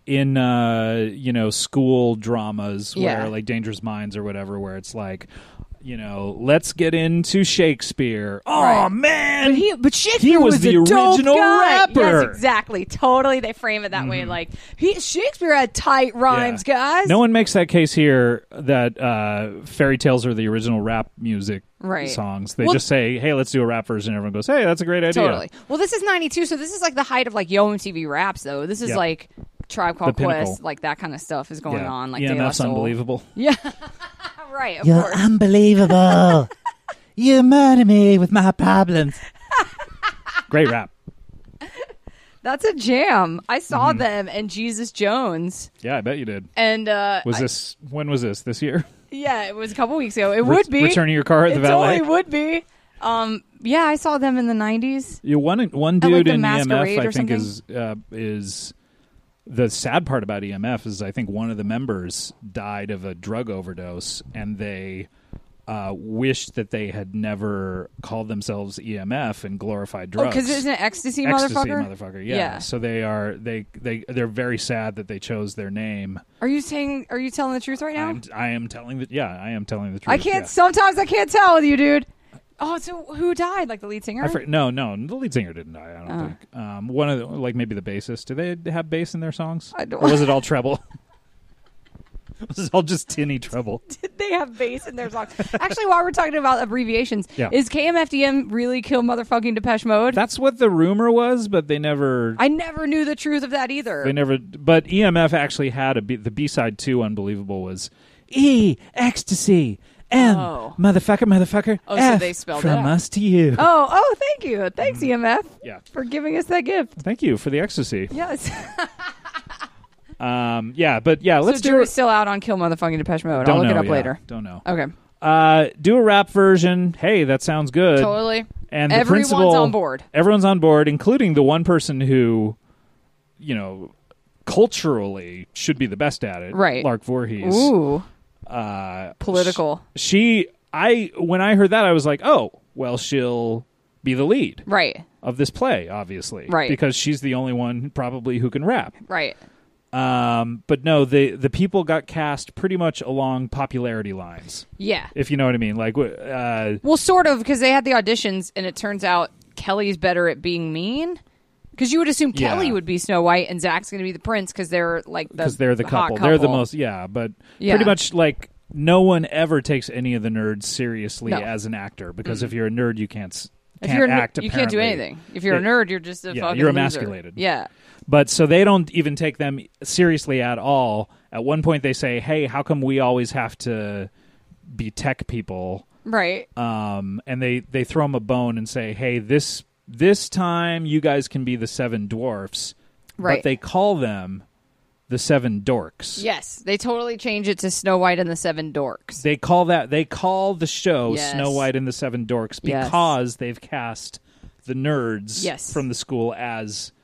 Speaker 4: in school dramas
Speaker 3: Yeah.
Speaker 4: where, like, Dangerous Minds or whatever, where it's like, let's get into Shakespeare. Oh,
Speaker 3: Right.
Speaker 4: man.
Speaker 3: But Shakespeare
Speaker 4: was the
Speaker 3: a dope
Speaker 4: original
Speaker 3: guy.
Speaker 4: rapper.
Speaker 3: Yes, exactly. Totally, they frame it that way. Like Shakespeare had tight rhymes,
Speaker 4: Yeah.
Speaker 3: guys.
Speaker 4: No one makes that case here that fairy tales are the original rap music
Speaker 3: Right.
Speaker 4: songs. They
Speaker 3: Well-
Speaker 4: just say, hey, let's do a rap version. Everyone goes, hey, that's a great idea.
Speaker 3: Totally. Well, this is 92, so this is like the height of like Yo MTV Raps, though. This is
Speaker 4: Yep.
Speaker 3: like Tribe Called
Speaker 4: The pinnacle.
Speaker 3: Quest, like that kind of stuff is going
Speaker 4: Yeah.
Speaker 3: on. Like De La
Speaker 4: EMF's
Speaker 3: Soul.
Speaker 4: unbelievable.
Speaker 3: Yeah, right. Of
Speaker 5: You're
Speaker 3: course.
Speaker 5: unbelievable. You murder me with my problems.
Speaker 4: Great rap.
Speaker 3: That's a jam. I saw
Speaker 4: Mm-hmm.
Speaker 3: them and Jesus Jones,
Speaker 4: Yeah, I bet you did.
Speaker 3: and
Speaker 4: When was this? This year?
Speaker 3: yeah, it was a couple weeks ago. It would be
Speaker 4: Returning your car at the
Speaker 3: It
Speaker 4: valet?
Speaker 3: totally would be. Yeah, I saw them in the 90s.
Speaker 4: Yeah, one
Speaker 3: At,
Speaker 4: dude
Speaker 3: like, the
Speaker 4: in
Speaker 3: Masquerade
Speaker 4: EMF,
Speaker 3: or
Speaker 4: I think,
Speaker 3: something?
Speaker 4: is the sad part about EMF is I think one of the members died of a drug overdose, and they wished that they had never called themselves EMF and glorified
Speaker 3: Oh,
Speaker 4: drugs.
Speaker 3: because it's an ecstasy,
Speaker 4: Ecstasy,
Speaker 3: motherfucker.
Speaker 4: Yeah.
Speaker 3: Yeah.
Speaker 4: So they're very sad that they chose their name.
Speaker 3: Are you telling the truth right now?
Speaker 4: I am telling the truth.
Speaker 3: I can't.
Speaker 4: Yeah.
Speaker 3: Sometimes I can't tell with you, dude. Oh, so who died? Like the lead singer?
Speaker 4: No, the lead singer didn't die. I don't think. One of the, like maybe the bassist. Do they have bass in their songs?
Speaker 3: I don't-
Speaker 4: Or was it all treble? Was it all just tinny treble?
Speaker 3: Did they have bass in their songs? Actually, while we're talking about abbreviations,
Speaker 4: Yeah.
Speaker 3: is KMFDM really kill motherfucking Depeche Mode?
Speaker 4: That's what the rumor was, but they never.
Speaker 3: I never knew the truth of that either.
Speaker 4: They never. But EMF actually had the B-side to Unbelievable was ecstasy.
Speaker 3: Oh.
Speaker 4: Motherfucker.
Speaker 3: Oh, so
Speaker 4: F
Speaker 3: they spelled it
Speaker 4: from
Speaker 3: out.
Speaker 4: us to you.
Speaker 3: Oh, thank you. Thanks, EMF,
Speaker 4: Yeah.
Speaker 3: for giving us that gift.
Speaker 4: Thank you for the ecstasy.
Speaker 3: Yes.
Speaker 4: Let's
Speaker 3: so
Speaker 4: do
Speaker 3: jury's still out on kill motherfucking Depeche Mode. I'll look it up later.
Speaker 4: Don't know.
Speaker 3: Okay.
Speaker 4: Do a rap version. Hey, that sounds good.
Speaker 3: Totally.
Speaker 4: And the
Speaker 3: Everyone's
Speaker 4: principal,
Speaker 3: on board.
Speaker 4: Everyone's on board, including the one person who, culturally should be the best at it.
Speaker 3: Right.
Speaker 4: Lark Voorhees.
Speaker 3: Ooh. Political.
Speaker 4: When I heard that, I was like, oh, well, she'll be the lead
Speaker 3: Right.
Speaker 4: of this play, obviously.
Speaker 3: Right.
Speaker 4: Because she's the only one probably who can rap.
Speaker 3: Right.
Speaker 4: But no, the people got cast pretty much along popularity lines,
Speaker 3: Yeah.
Speaker 4: if you know what I mean. Like,
Speaker 3: Well, sort of, because they had the auditions, and it turns out Kelly's better at being mean. Because you would assume
Speaker 4: Yeah.
Speaker 3: Kelly would be Snow White and Zach's going to be the prince because they're like
Speaker 4: they're the
Speaker 3: hot
Speaker 4: couple. They're the most, but
Speaker 3: Yeah.
Speaker 4: pretty much like no one ever takes any of the nerds seriously
Speaker 3: No.
Speaker 4: as an actor because if you're a nerd, you can't
Speaker 3: If you're a ner-
Speaker 4: act.
Speaker 3: you can't do
Speaker 4: apparently.
Speaker 3: anything. If you're a nerd, you're just a fucking
Speaker 4: you're
Speaker 3: loser.
Speaker 4: emasculated.
Speaker 3: Yeah.
Speaker 4: But so they don't even take them seriously at all. At one point, they say, "Hey, how come we always have to be tech people?"
Speaker 3: Right.
Speaker 4: And they throw them a bone and say, "Hey, this time you guys can be the Seven Dwarfs."
Speaker 3: Right.
Speaker 4: But they call them the Seven Dorks.
Speaker 3: Yes. They totally change it to Snow White and the Seven Dorks.
Speaker 4: They call the show
Speaker 3: Yes.
Speaker 4: Snow White and the Seven Dorks
Speaker 3: Yes.
Speaker 4: because they've cast the nerds
Speaker 3: Yes.
Speaker 4: from the school as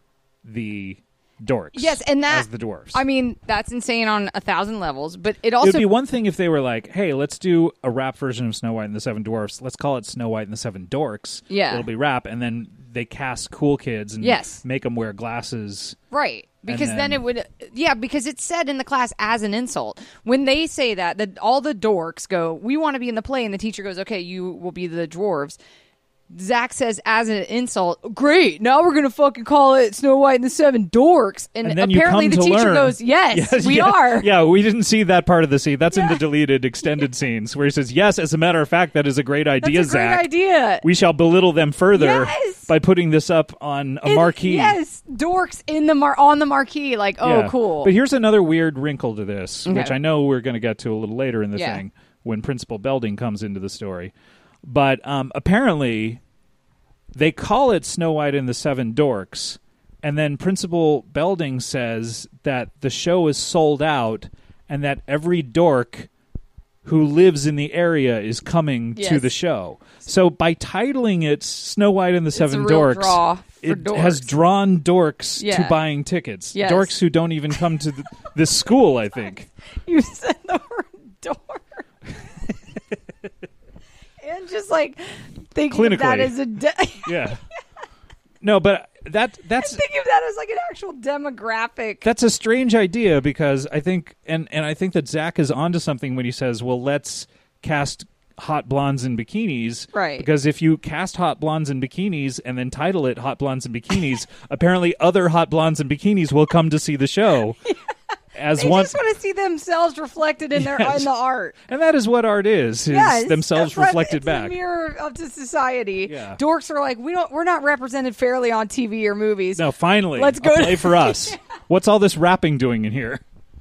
Speaker 4: the dorks.
Speaker 3: Yes, and that
Speaker 4: as the dwarfs.
Speaker 3: I mean, that's insane on 1,000 levels. But it
Speaker 4: it
Speaker 3: also
Speaker 4: would be one thing if they were like, "Hey, let's do a rap version of Snow White and the Seven Dwarfs. Let's call it Snow White and the Seven Dorks.
Speaker 3: Yeah.
Speaker 4: It'll be rap." And then they cast cool kids and
Speaker 3: Yes.
Speaker 4: make them wear glasses.
Speaker 3: right. Because then
Speaker 4: then-
Speaker 3: it would, because it's said in the class as an insult. When they say that all the dorks go, we want to be in the play, and the teacher goes, okay, you will be the dwarves. Zach says as an insult, great, now we're going to fucking call it Snow White and the Seven Dorks. And
Speaker 4: And then you
Speaker 3: apparently
Speaker 4: come
Speaker 3: the
Speaker 4: to
Speaker 3: teacher
Speaker 4: learn.
Speaker 3: goes, yes, we
Speaker 4: yeah,
Speaker 3: are.
Speaker 4: Yeah, we didn't see that part of the scene. That's in
Speaker 3: Yeah.
Speaker 4: the deleted extended scenes where he says, "Yes, as a matter of fact, that is a great idea,
Speaker 3: That's a great
Speaker 4: Zach.
Speaker 3: idea.
Speaker 4: We shall belittle them further
Speaker 3: Yes.
Speaker 4: by putting this up on a
Speaker 3: And-
Speaker 4: marquee."
Speaker 3: Yes, dorks in the on the marquee. Like, oh,
Speaker 4: Yeah.
Speaker 3: cool.
Speaker 4: But here's another weird wrinkle to this, which
Speaker 3: Okay.
Speaker 4: I know we're going to get to a little later in the
Speaker 3: Yeah.
Speaker 4: thing, when Principal Belding comes into the story. But apparently, they call it Snow White and the Seven Dorks, and then Principal Belding says that the show is sold out and that every dork who lives in the area is coming to the show. So by titling it Snow White and the Seven Dorks, it has drawn dorks to buying tickets.
Speaker 3: Yes.
Speaker 4: Dorks who don't even come to this school, I think.
Speaker 3: You said the word dork. And just like thinking of that as a...
Speaker 4: Yeah. No, but that's
Speaker 3: thinking of that as like an actual demographic.
Speaker 4: That's a strange idea because I think, and I think that Zach is onto something when he says, well, let's cast hot blondes in bikinis.
Speaker 3: Right.
Speaker 4: Because if you cast hot blondes in bikinis and then title it Hot Blondes in Bikinis, apparently other hot blondes in bikinis will come to see the show.
Speaker 3: They just want to see themselves reflected in their in the art,
Speaker 4: and that is what art is themselves reflected back.
Speaker 3: It's a mirror up to society.
Speaker 4: Yeah.
Speaker 3: Dorks are like, we're not represented fairly on TV or movies.
Speaker 4: No, finally,
Speaker 3: let's go
Speaker 4: play for us. What's all this rapping doing in here?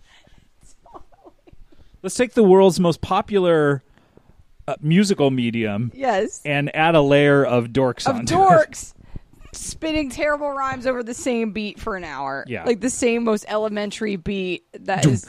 Speaker 4: Let's take the world's most popular musical medium, and add a layer of dorks onto it.
Speaker 3: Spitting terrible rhymes over the same beat for an hour.
Speaker 4: Yeah.
Speaker 3: Like the same most elementary beat that is...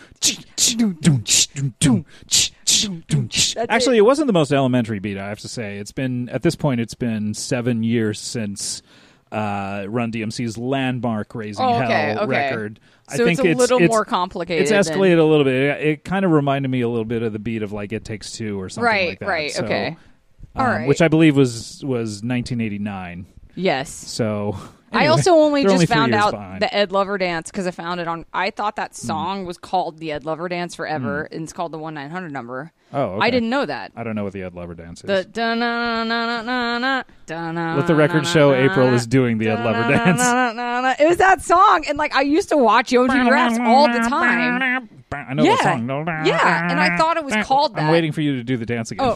Speaker 4: Actually, it wasn't the most elementary beat, I have to say. At this point, it's been 7 years since Run DMC's landmark Raising Hell record.
Speaker 3: So I think it's a little more complicated.
Speaker 4: It's escalated a little bit. It kind of reminded me a little bit of the beat of like It Takes Two or something like that.
Speaker 3: Right,
Speaker 4: so,
Speaker 3: okay. All right.
Speaker 4: Which I believe was 1989.
Speaker 3: Yes.
Speaker 4: So anyway,
Speaker 3: I also only just
Speaker 4: 3
Speaker 3: found
Speaker 4: years
Speaker 3: out
Speaker 4: behind.
Speaker 3: the Ed Lover Dance because I found it on. I thought that song was called the Ed Lover Dance forever, and it's called the 1-900 number.
Speaker 4: Oh, okay.
Speaker 3: I didn't know that.
Speaker 4: I don't know what the Ed Lover Dance is.
Speaker 3: The da-na-na-na-na-na,
Speaker 4: Let the record show April is doing the Ed Lover Dance.
Speaker 3: It was that song, and like I used to watch Yoji Raps all the time.
Speaker 4: I know that song.
Speaker 3: Yeah, and I thought it was called that.
Speaker 4: I'm waiting for you to do the dance again.
Speaker 3: Oh.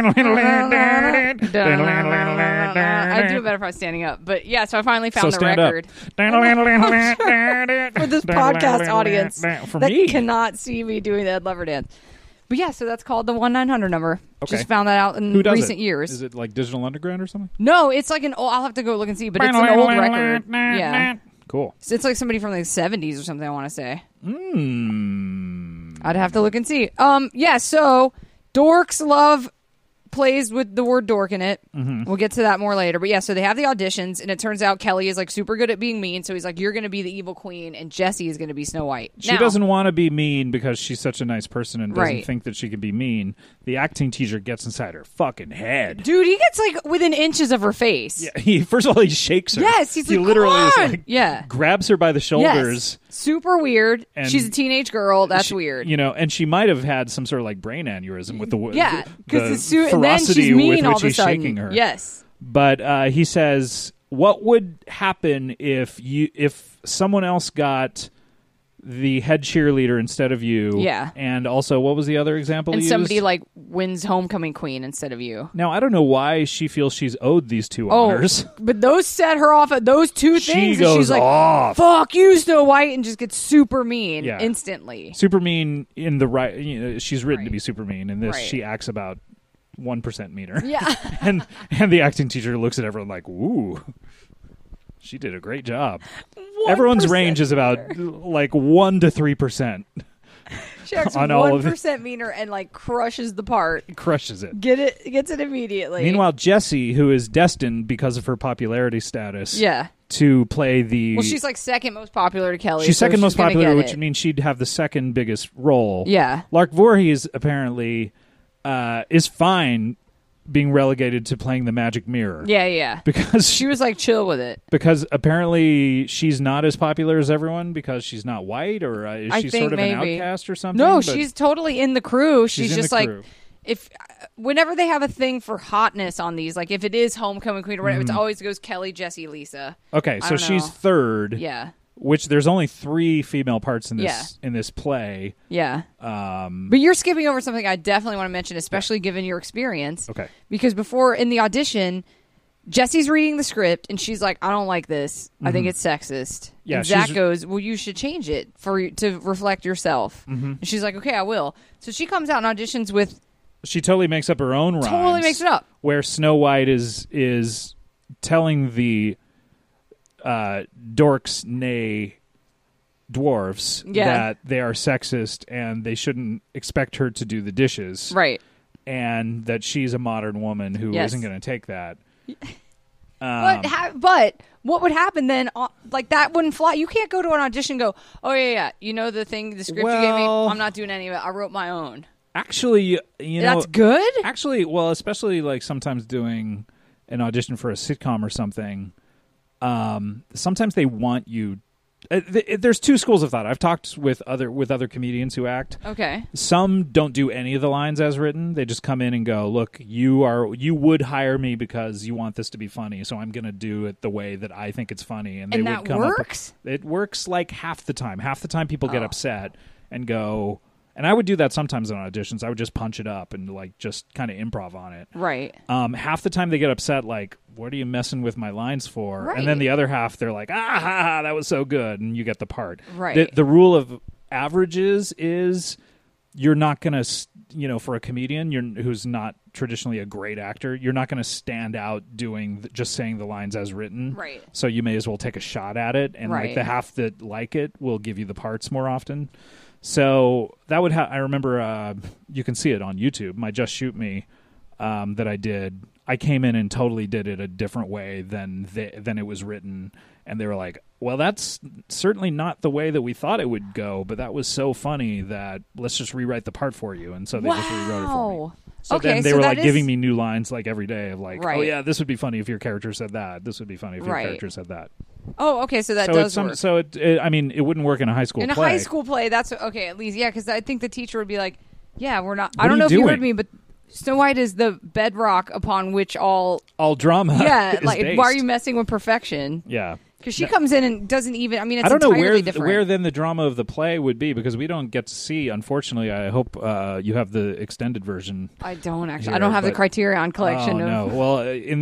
Speaker 3: I'd do it better if I was standing up. But yeah, so I finally found the record. For this podcast audience that cannot see me doing the Ed Lover Dance. But yeah, so that's called the 1-900 number.
Speaker 4: Okay.
Speaker 3: Just found that out in recent years.
Speaker 4: Is it like Digital Underground or something?
Speaker 3: No, it's like an old... I'll have to go look and see, but it's an old record. Yeah.
Speaker 4: Cool.
Speaker 3: So it's like somebody from the 70s or something, I want to say. I'd have to look and see. Yeah, so Dorks Love plays with the word dork in it. We'll get to that more later. But yeah, so they have the auditions, and it turns out Kelly is like super good at being mean. So he's like, you're going to be the evil queen, and Jessie is going to be Snow White.
Speaker 4: She doesn't want to be mean because she's such a nice person and doesn't think that she can be mean. The acting teacher gets inside her fucking head.
Speaker 3: Dude, he gets like within inches of her face.
Speaker 4: Yeah, first of all, he shakes her.
Speaker 3: Yes, he
Speaker 4: literally
Speaker 3: is
Speaker 4: like, grabs her by the shoulders.
Speaker 3: Yes. Super weird. And she's a teenage girl. That's weird.
Speaker 4: You know, and she might have had some sort of like brain aneurysm with the
Speaker 3: ferocity
Speaker 4: and then she's mean
Speaker 3: with
Speaker 4: all
Speaker 3: which
Speaker 4: of a
Speaker 3: he's
Speaker 4: sudden.
Speaker 3: shaking
Speaker 4: her.
Speaker 3: Yes.
Speaker 4: But he says, what would happen if someone else got the head cheerleader instead of you?
Speaker 3: Yeah.
Speaker 4: And also, what was the other example
Speaker 3: and
Speaker 4: he
Speaker 3: somebody
Speaker 4: used?
Speaker 3: like wins homecoming queen instead of you.
Speaker 4: Now, I don't know why she feels she's owed these two honors.
Speaker 3: But those set her off at those two things.
Speaker 4: She goes
Speaker 3: she's like,
Speaker 4: off.
Speaker 3: Fuck you, Snow White, and just gets super mean instantly.
Speaker 4: Super mean in the right. You know, she's written to be super mean. In this, she acts about 1% meaner.
Speaker 3: Yeah.
Speaker 4: and the acting teacher looks at everyone like, ooh. She did a great job. 1%. Everyone's range is about like 1 to 3%.
Speaker 3: She acts 1% meaner and like crushes the part.
Speaker 4: Crushes it.
Speaker 3: Gets it immediately.
Speaker 4: Meanwhile, Jessie, who is destined because of her popularity status, to play the...
Speaker 3: Well, she's like second most popular to Kelly.
Speaker 4: She's second most popular, which means she'd have the second biggest role.
Speaker 3: Yeah.
Speaker 4: Lark Voorhees apparently is fine being relegated to playing the magic mirror.
Speaker 3: Yeah.
Speaker 4: Because
Speaker 3: she was like chill with it.
Speaker 4: Because apparently she's not as popular as everyone because she's not white, or is she sort of an outcast or something?
Speaker 3: No, she's totally in the crew. She's just like,
Speaker 4: crew.
Speaker 3: Whenever they have a thing for hotness on these, like if it is homecoming queen or whatever, it always goes Kelly, Jessie, Lisa.
Speaker 4: Okay, so she's third.
Speaker 3: Yeah.
Speaker 4: Which there's only 3 female parts in this play.
Speaker 3: Yeah. But you're skipping over something I definitely want to mention, especially given your experience.
Speaker 4: Okay.
Speaker 3: Because before in the audition, Jessie's reading the script and she's like, I don't like this. I think it's sexist.
Speaker 4: Yeah,
Speaker 3: and Zach goes, well, you should change it to reflect yourself. And she's like, okay, I will. So she comes out and auditions with
Speaker 4: She totally makes up her own rhymes.
Speaker 3: Totally makes it up.
Speaker 4: Where Snow White is telling the dorks, nay dwarves, that they are sexist and they shouldn't expect her to do the dishes.
Speaker 3: Right.
Speaker 4: And that she's a modern woman who isn't going to take that.
Speaker 3: But what would happen then? Like, that wouldn't fly. You can't go to an audition and go, oh, yeah. You know the thing, the script you gave me? I'm not doing any of it. I wrote my own.
Speaker 4: Actually, you know.
Speaker 3: That's good?
Speaker 4: Actually, well, especially like sometimes doing an audition for a sitcom or something, sometimes they want you. There's two schools of thought. I've talked with other comedians who act.
Speaker 3: Okay.
Speaker 4: Some don't do any of the lines as written. They just come in and go, "Look, you would hire me because you want this to be funny, so I'm going to do it the way that I think it's funny." And they
Speaker 3: that
Speaker 4: would come
Speaker 3: works?
Speaker 4: It works like half the time. Half the time people get upset and go. And I would do that sometimes in auditions. I would just punch it up and like just kind of improv on it.
Speaker 3: Right.
Speaker 4: Half the time they get upset, like, "What are you messing with my lines for?"
Speaker 3: Right.
Speaker 4: And then the other half, they're like, "Ah, ha, ha, that was so good," and you get the part.
Speaker 3: Right.
Speaker 4: The rule of averages is you're not going to, for a comedian who's not traditionally a great actor, you're not going to stand out doing just saying the lines as written.
Speaker 3: Right.
Speaker 4: So you may as well take a shot at it, and like the half that like it will give you the parts more often. So that would I remember you can see it on YouTube. My Just Shoot Me that I did. I came in and totally did it a different way than it was written, and they were like, "Well, that's certainly not the way that we thought it would go, but that was so funny that let's just rewrite the part for you." And so they just rewrote it for me. So then they were like giving me new lines like every day of like, "Oh yeah, this would be funny if your character said that. This would be funny if your character said that."
Speaker 3: Oh, okay, so that does work.
Speaker 4: So I mean, it wouldn't work in a high school play.
Speaker 3: In a high school play, that's okay, at least, yeah, because I think the teacher would be like, yeah, we're not, I don't know if you heard me, but Snow White is the bedrock upon which all
Speaker 4: drama
Speaker 3: is like,
Speaker 4: based.
Speaker 3: Why are you messing with perfection?
Speaker 4: Yeah.
Speaker 3: Because she comes in and doesn't even, I mean, it's
Speaker 4: I don't know
Speaker 3: different.
Speaker 4: where then the drama of the play would be, because we don't get to see, unfortunately. I hope you have the extended version.
Speaker 3: I don't actually.
Speaker 4: Here,
Speaker 3: I don't have the Criterion collection.
Speaker 4: No. Well,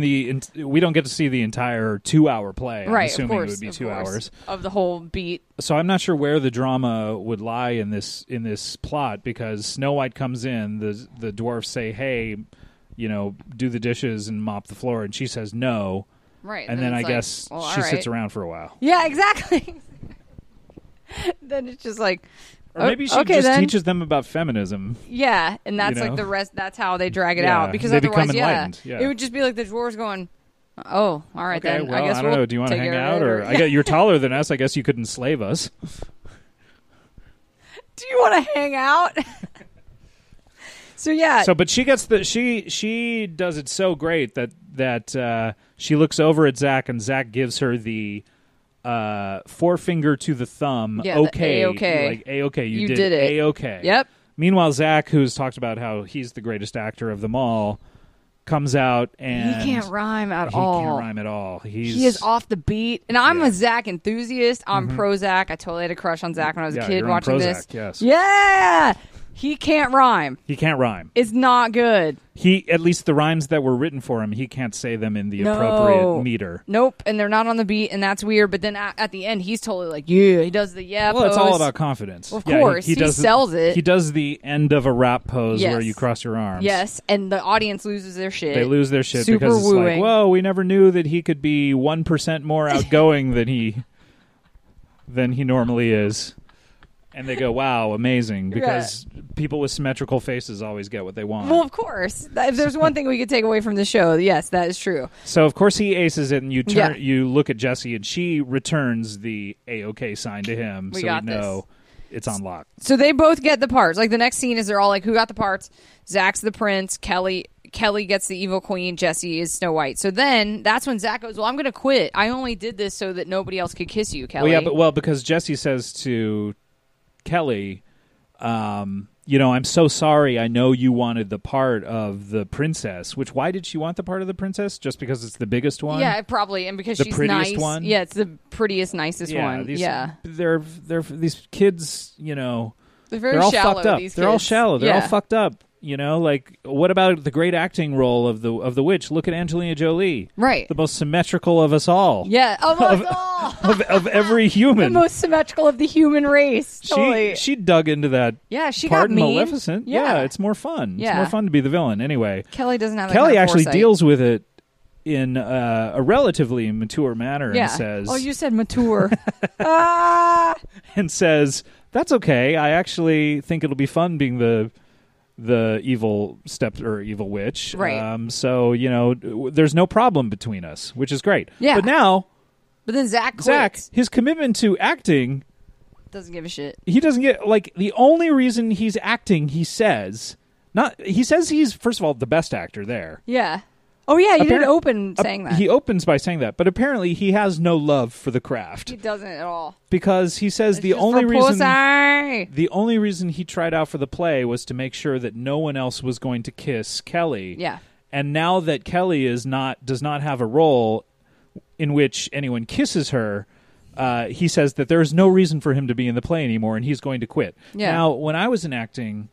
Speaker 4: we don't get to see the entire 2-hour play.
Speaker 3: Right,
Speaker 4: I'm assuming
Speaker 3: of course,
Speaker 4: it would be 2 hours
Speaker 3: of the whole beat.
Speaker 4: So I'm not sure where the drama would lie in this plot, because Snow White comes in, the dwarfs say, "Hey, do the dishes and mop the floor," and she says no.
Speaker 3: Right.
Speaker 4: And then I guess she sits around for a while.
Speaker 3: Yeah, exactly. Then it's just like,
Speaker 4: or maybe she just teaches them about feminism.
Speaker 3: Yeah, and that's like the rest. That's how they drag it out, because otherwise, it would just be like the dwarves going, "Oh, all right,
Speaker 4: okay,
Speaker 3: then.
Speaker 4: well,
Speaker 3: I guess
Speaker 4: I don't know. Do you want to hang out, or you're taller than us? I guess you could enslave us."
Speaker 3: Do you want to hang out? So yeah.
Speaker 4: So, but she gets she does it so great that she looks over at Zach, and Zach gives her the forefinger to the thumb.
Speaker 3: Yeah,
Speaker 4: okay,
Speaker 3: A-okay.
Speaker 4: like A-okay, you
Speaker 3: did it.
Speaker 4: A-okay.
Speaker 3: Yep.
Speaker 4: Meanwhile, Zach, who's talked about how he's the greatest actor of them all, comes out and
Speaker 3: he can't rhyme at all.
Speaker 4: He can't rhyme at all.
Speaker 3: He is off the beat. And I'm a Zach enthusiast. I'm pro Zach. I totally had a crush on Zach when I was a kid
Speaker 4: you're
Speaker 3: watching
Speaker 4: on
Speaker 3: this.
Speaker 4: Prozac, yes.
Speaker 3: Yeah. He can't rhyme.
Speaker 4: He can't rhyme.
Speaker 3: It's not good.
Speaker 4: At least the rhymes that were written for him, he can't say them in the appropriate meter.
Speaker 3: Nope, and they're not on the beat, and that's weird. But then at the end, he's totally like, yeah, he does the
Speaker 4: Well,
Speaker 3: pose.
Speaker 4: it's all about confidence.
Speaker 3: Well, of course, he sells it.
Speaker 4: He does the end of a rap pose
Speaker 3: Yes.
Speaker 4: where you cross your arms.
Speaker 3: Yes, and the audience loses their shit.
Speaker 4: They lose their shit
Speaker 3: Super
Speaker 4: because it's
Speaker 3: wooing.
Speaker 4: like, whoa, we never knew that he could be 1% more outgoing than he normally is. And they go, wow, amazing, because people with symmetrical faces always get what they want.
Speaker 3: Well, of course. If there's one thing we could take away from the show, yes, that is true.
Speaker 4: So, of course, he aces it, and you look at Jessie, and she returns the A-OK sign to him, so we know it's on lock.
Speaker 3: So they both get the parts. Like, the next scene is they're all like, who got the parts? Zach's the prince. Kelly gets the evil queen. Jessie is Snow White. So then that's when Zach goes, well, I'm going to quit. I only did this so that nobody else could kiss you, Kelly.
Speaker 4: Well, yeah, because Jessie says to Kelly, I'm so sorry. I know you wanted the part of the princess. Why did she want the part of the princess? Just because it's the biggest one?
Speaker 3: Yeah, probably, and because
Speaker 4: the
Speaker 3: she's
Speaker 4: prettiest
Speaker 3: nice.
Speaker 4: one.
Speaker 3: Yeah, it's the prettiest, nicest one. They're
Speaker 4: these kids.
Speaker 3: They're very
Speaker 4: they're all
Speaker 3: shallow.
Speaker 4: fucked up.
Speaker 3: These
Speaker 4: They're all
Speaker 3: kids.
Speaker 4: shallow. They're all fucked up. You know, like, what about the great acting role of the witch? Look at Angelina Jolie.
Speaker 3: Right.
Speaker 4: The most symmetrical of us all.
Speaker 3: Yeah. Oh my God.
Speaker 4: Of every human.
Speaker 3: The most symmetrical of the human race. Totally.
Speaker 4: She dug into that
Speaker 3: Yeah, she
Speaker 4: part
Speaker 3: got
Speaker 4: in
Speaker 3: mean.
Speaker 4: Maleficent.
Speaker 3: Yeah.
Speaker 4: It's more fun.
Speaker 3: Yeah.
Speaker 4: It's more fun to be the villain. Anyway,
Speaker 3: Kelly doesn't have that
Speaker 4: Kelly
Speaker 3: kind of
Speaker 4: actually
Speaker 3: foresight.
Speaker 4: deals with it in a relatively mature manner
Speaker 3: Yeah.
Speaker 4: and says,
Speaker 3: Oh, you said mature. Ah.
Speaker 4: and says, that's okay. I actually think it'll be fun being the evil evil witch.
Speaker 3: Right.
Speaker 4: So, you know, there's no problem between us, which is great.
Speaker 3: Yeah.
Speaker 4: But now,
Speaker 3: But then Zach quits.
Speaker 4: his commitment to acting,
Speaker 3: Doesn't give a shit.
Speaker 4: he doesn't get, like, the only reason he's acting, he says he's, first of all, the best actor there.
Speaker 3: Yeah. Oh, yeah, you did
Speaker 4: Apparent-
Speaker 3: open saying that.
Speaker 4: He opens by saying that, but apparently he has no love for the craft
Speaker 3: He doesn't at all.
Speaker 4: because he says
Speaker 3: It's
Speaker 4: the
Speaker 3: just
Speaker 4: only
Speaker 3: for
Speaker 4: reason
Speaker 3: pussy.
Speaker 4: the only reason he tried out for the play was to make sure that no one else was going to kiss Kelly.
Speaker 3: Yeah.
Speaker 4: And now that Kelly does not have a role in which anyone kisses her, he says that there is no reason for him to be in the play anymore, and he's going to quit.
Speaker 3: Yeah.
Speaker 4: Now, when I was in acting,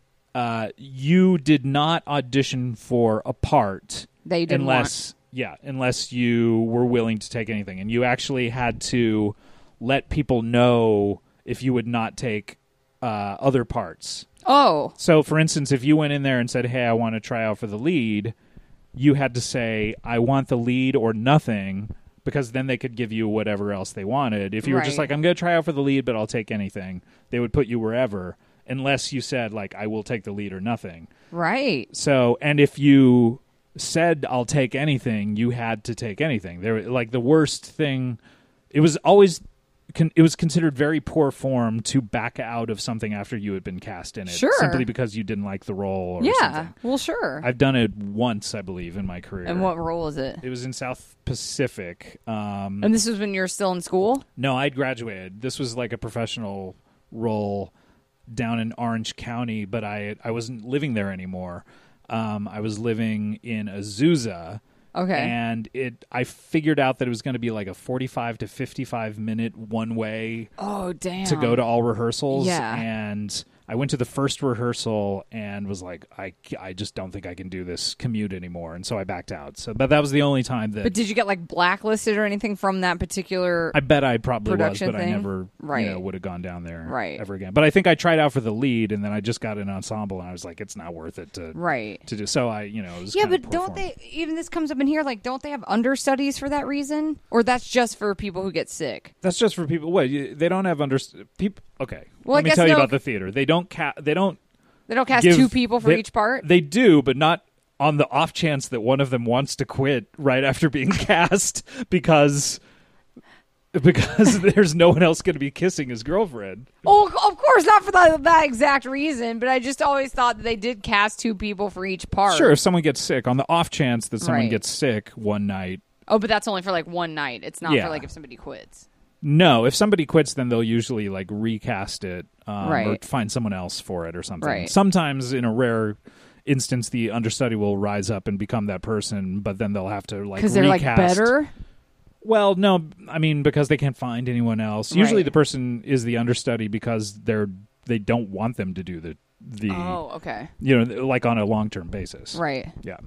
Speaker 4: you did not audition for a part.
Speaker 3: They didn't
Speaker 4: unless you were willing to take anything, and you actually had to let people know if you would not take other parts.
Speaker 3: Oh.
Speaker 4: So, for instance, if you went in there and said, "Hey, I want to try out for the lead," you had to say, "I want the lead or nothing," because then they could give you whatever else they wanted. If you were just
Speaker 3: Right.
Speaker 4: like, "I'm going to try out for the lead, but I'll take anything," they would put you wherever, unless you said, like, "I will take the lead or nothing."
Speaker 3: Right.
Speaker 4: So, and if you said I'll take anything, you had to take anything. There, like, the worst thing, it was always it was considered very poor form to back out of something after you had been cast in it,
Speaker 3: Sure.
Speaker 4: simply because you didn't like the role or
Speaker 3: Yeah.
Speaker 4: something.
Speaker 3: Well, sure.
Speaker 4: I've done it once, I believe, in my career.
Speaker 3: And what role is it?
Speaker 4: It was in South Pacific.
Speaker 3: And this was when you were still in school?
Speaker 4: No, I'd graduated. This was like a professional role down in Orange County, but I wasn't living there anymore. I was living in Azusa.
Speaker 3: Okay.
Speaker 4: And I figured out that it was going to be like a 45 to 55 minute one way
Speaker 3: Oh, damn.
Speaker 4: to go to all rehearsals.
Speaker 3: Yeah.
Speaker 4: And I went to the first rehearsal and was like, I just don't think I can do this commute anymore. And so I backed out. But that was the only time that.
Speaker 3: But did you get like blacklisted or anything from that particular?
Speaker 4: I bet I probably was,
Speaker 3: production
Speaker 4: but I
Speaker 3: thing?
Speaker 4: never
Speaker 3: Right.
Speaker 4: would have gone down there
Speaker 3: Right.
Speaker 4: ever again. But I think I tried out for the lead, and then I just got an ensemble, and I was like, it's not worth it to
Speaker 3: Right.
Speaker 4: to do. So it was
Speaker 3: Yeah,
Speaker 4: kind of
Speaker 3: but
Speaker 4: poor
Speaker 3: don't
Speaker 4: form.
Speaker 3: they, even this comes up in here, like, don't they have understudies for that reason? Or that's just for people who get sick?
Speaker 4: That's just for people. They don't have people. Okay,
Speaker 3: Well, I
Speaker 4: let me
Speaker 3: guess
Speaker 4: tell you
Speaker 3: no-
Speaker 4: about the theater. They don't
Speaker 3: They don't cast
Speaker 4: give-
Speaker 3: two people for
Speaker 4: they-
Speaker 3: each part?
Speaker 4: They do, but not on the off chance that one of them wants to quit right after being cast because there's no one else going to be kissing his girlfriend.
Speaker 3: Oh, of course, not for that exact reason, but I just always thought that they did cast two people for each part.
Speaker 4: Sure, if someone gets sick, on the off chance that someone
Speaker 3: Right.
Speaker 4: gets sick one night.
Speaker 3: Oh, but that's only for like one night. It's not
Speaker 4: Yeah.
Speaker 3: for like if somebody quits.
Speaker 4: No, if somebody quits, then they'll usually like recast it or
Speaker 3: Right.
Speaker 4: find someone else for it or something.
Speaker 3: Right.
Speaker 4: Sometimes, in a rare instance, the understudy will rise up and become that person, but then they'll have to like
Speaker 3: Because they're like
Speaker 4: recast.
Speaker 3: better?
Speaker 4: Well, no, I mean because they can't find anyone else. Usually,
Speaker 3: Right.
Speaker 4: the person is the understudy because they don't want them to do the
Speaker 3: Oh, okay.
Speaker 4: like on a long-term basis.
Speaker 3: Right.
Speaker 4: Yeah.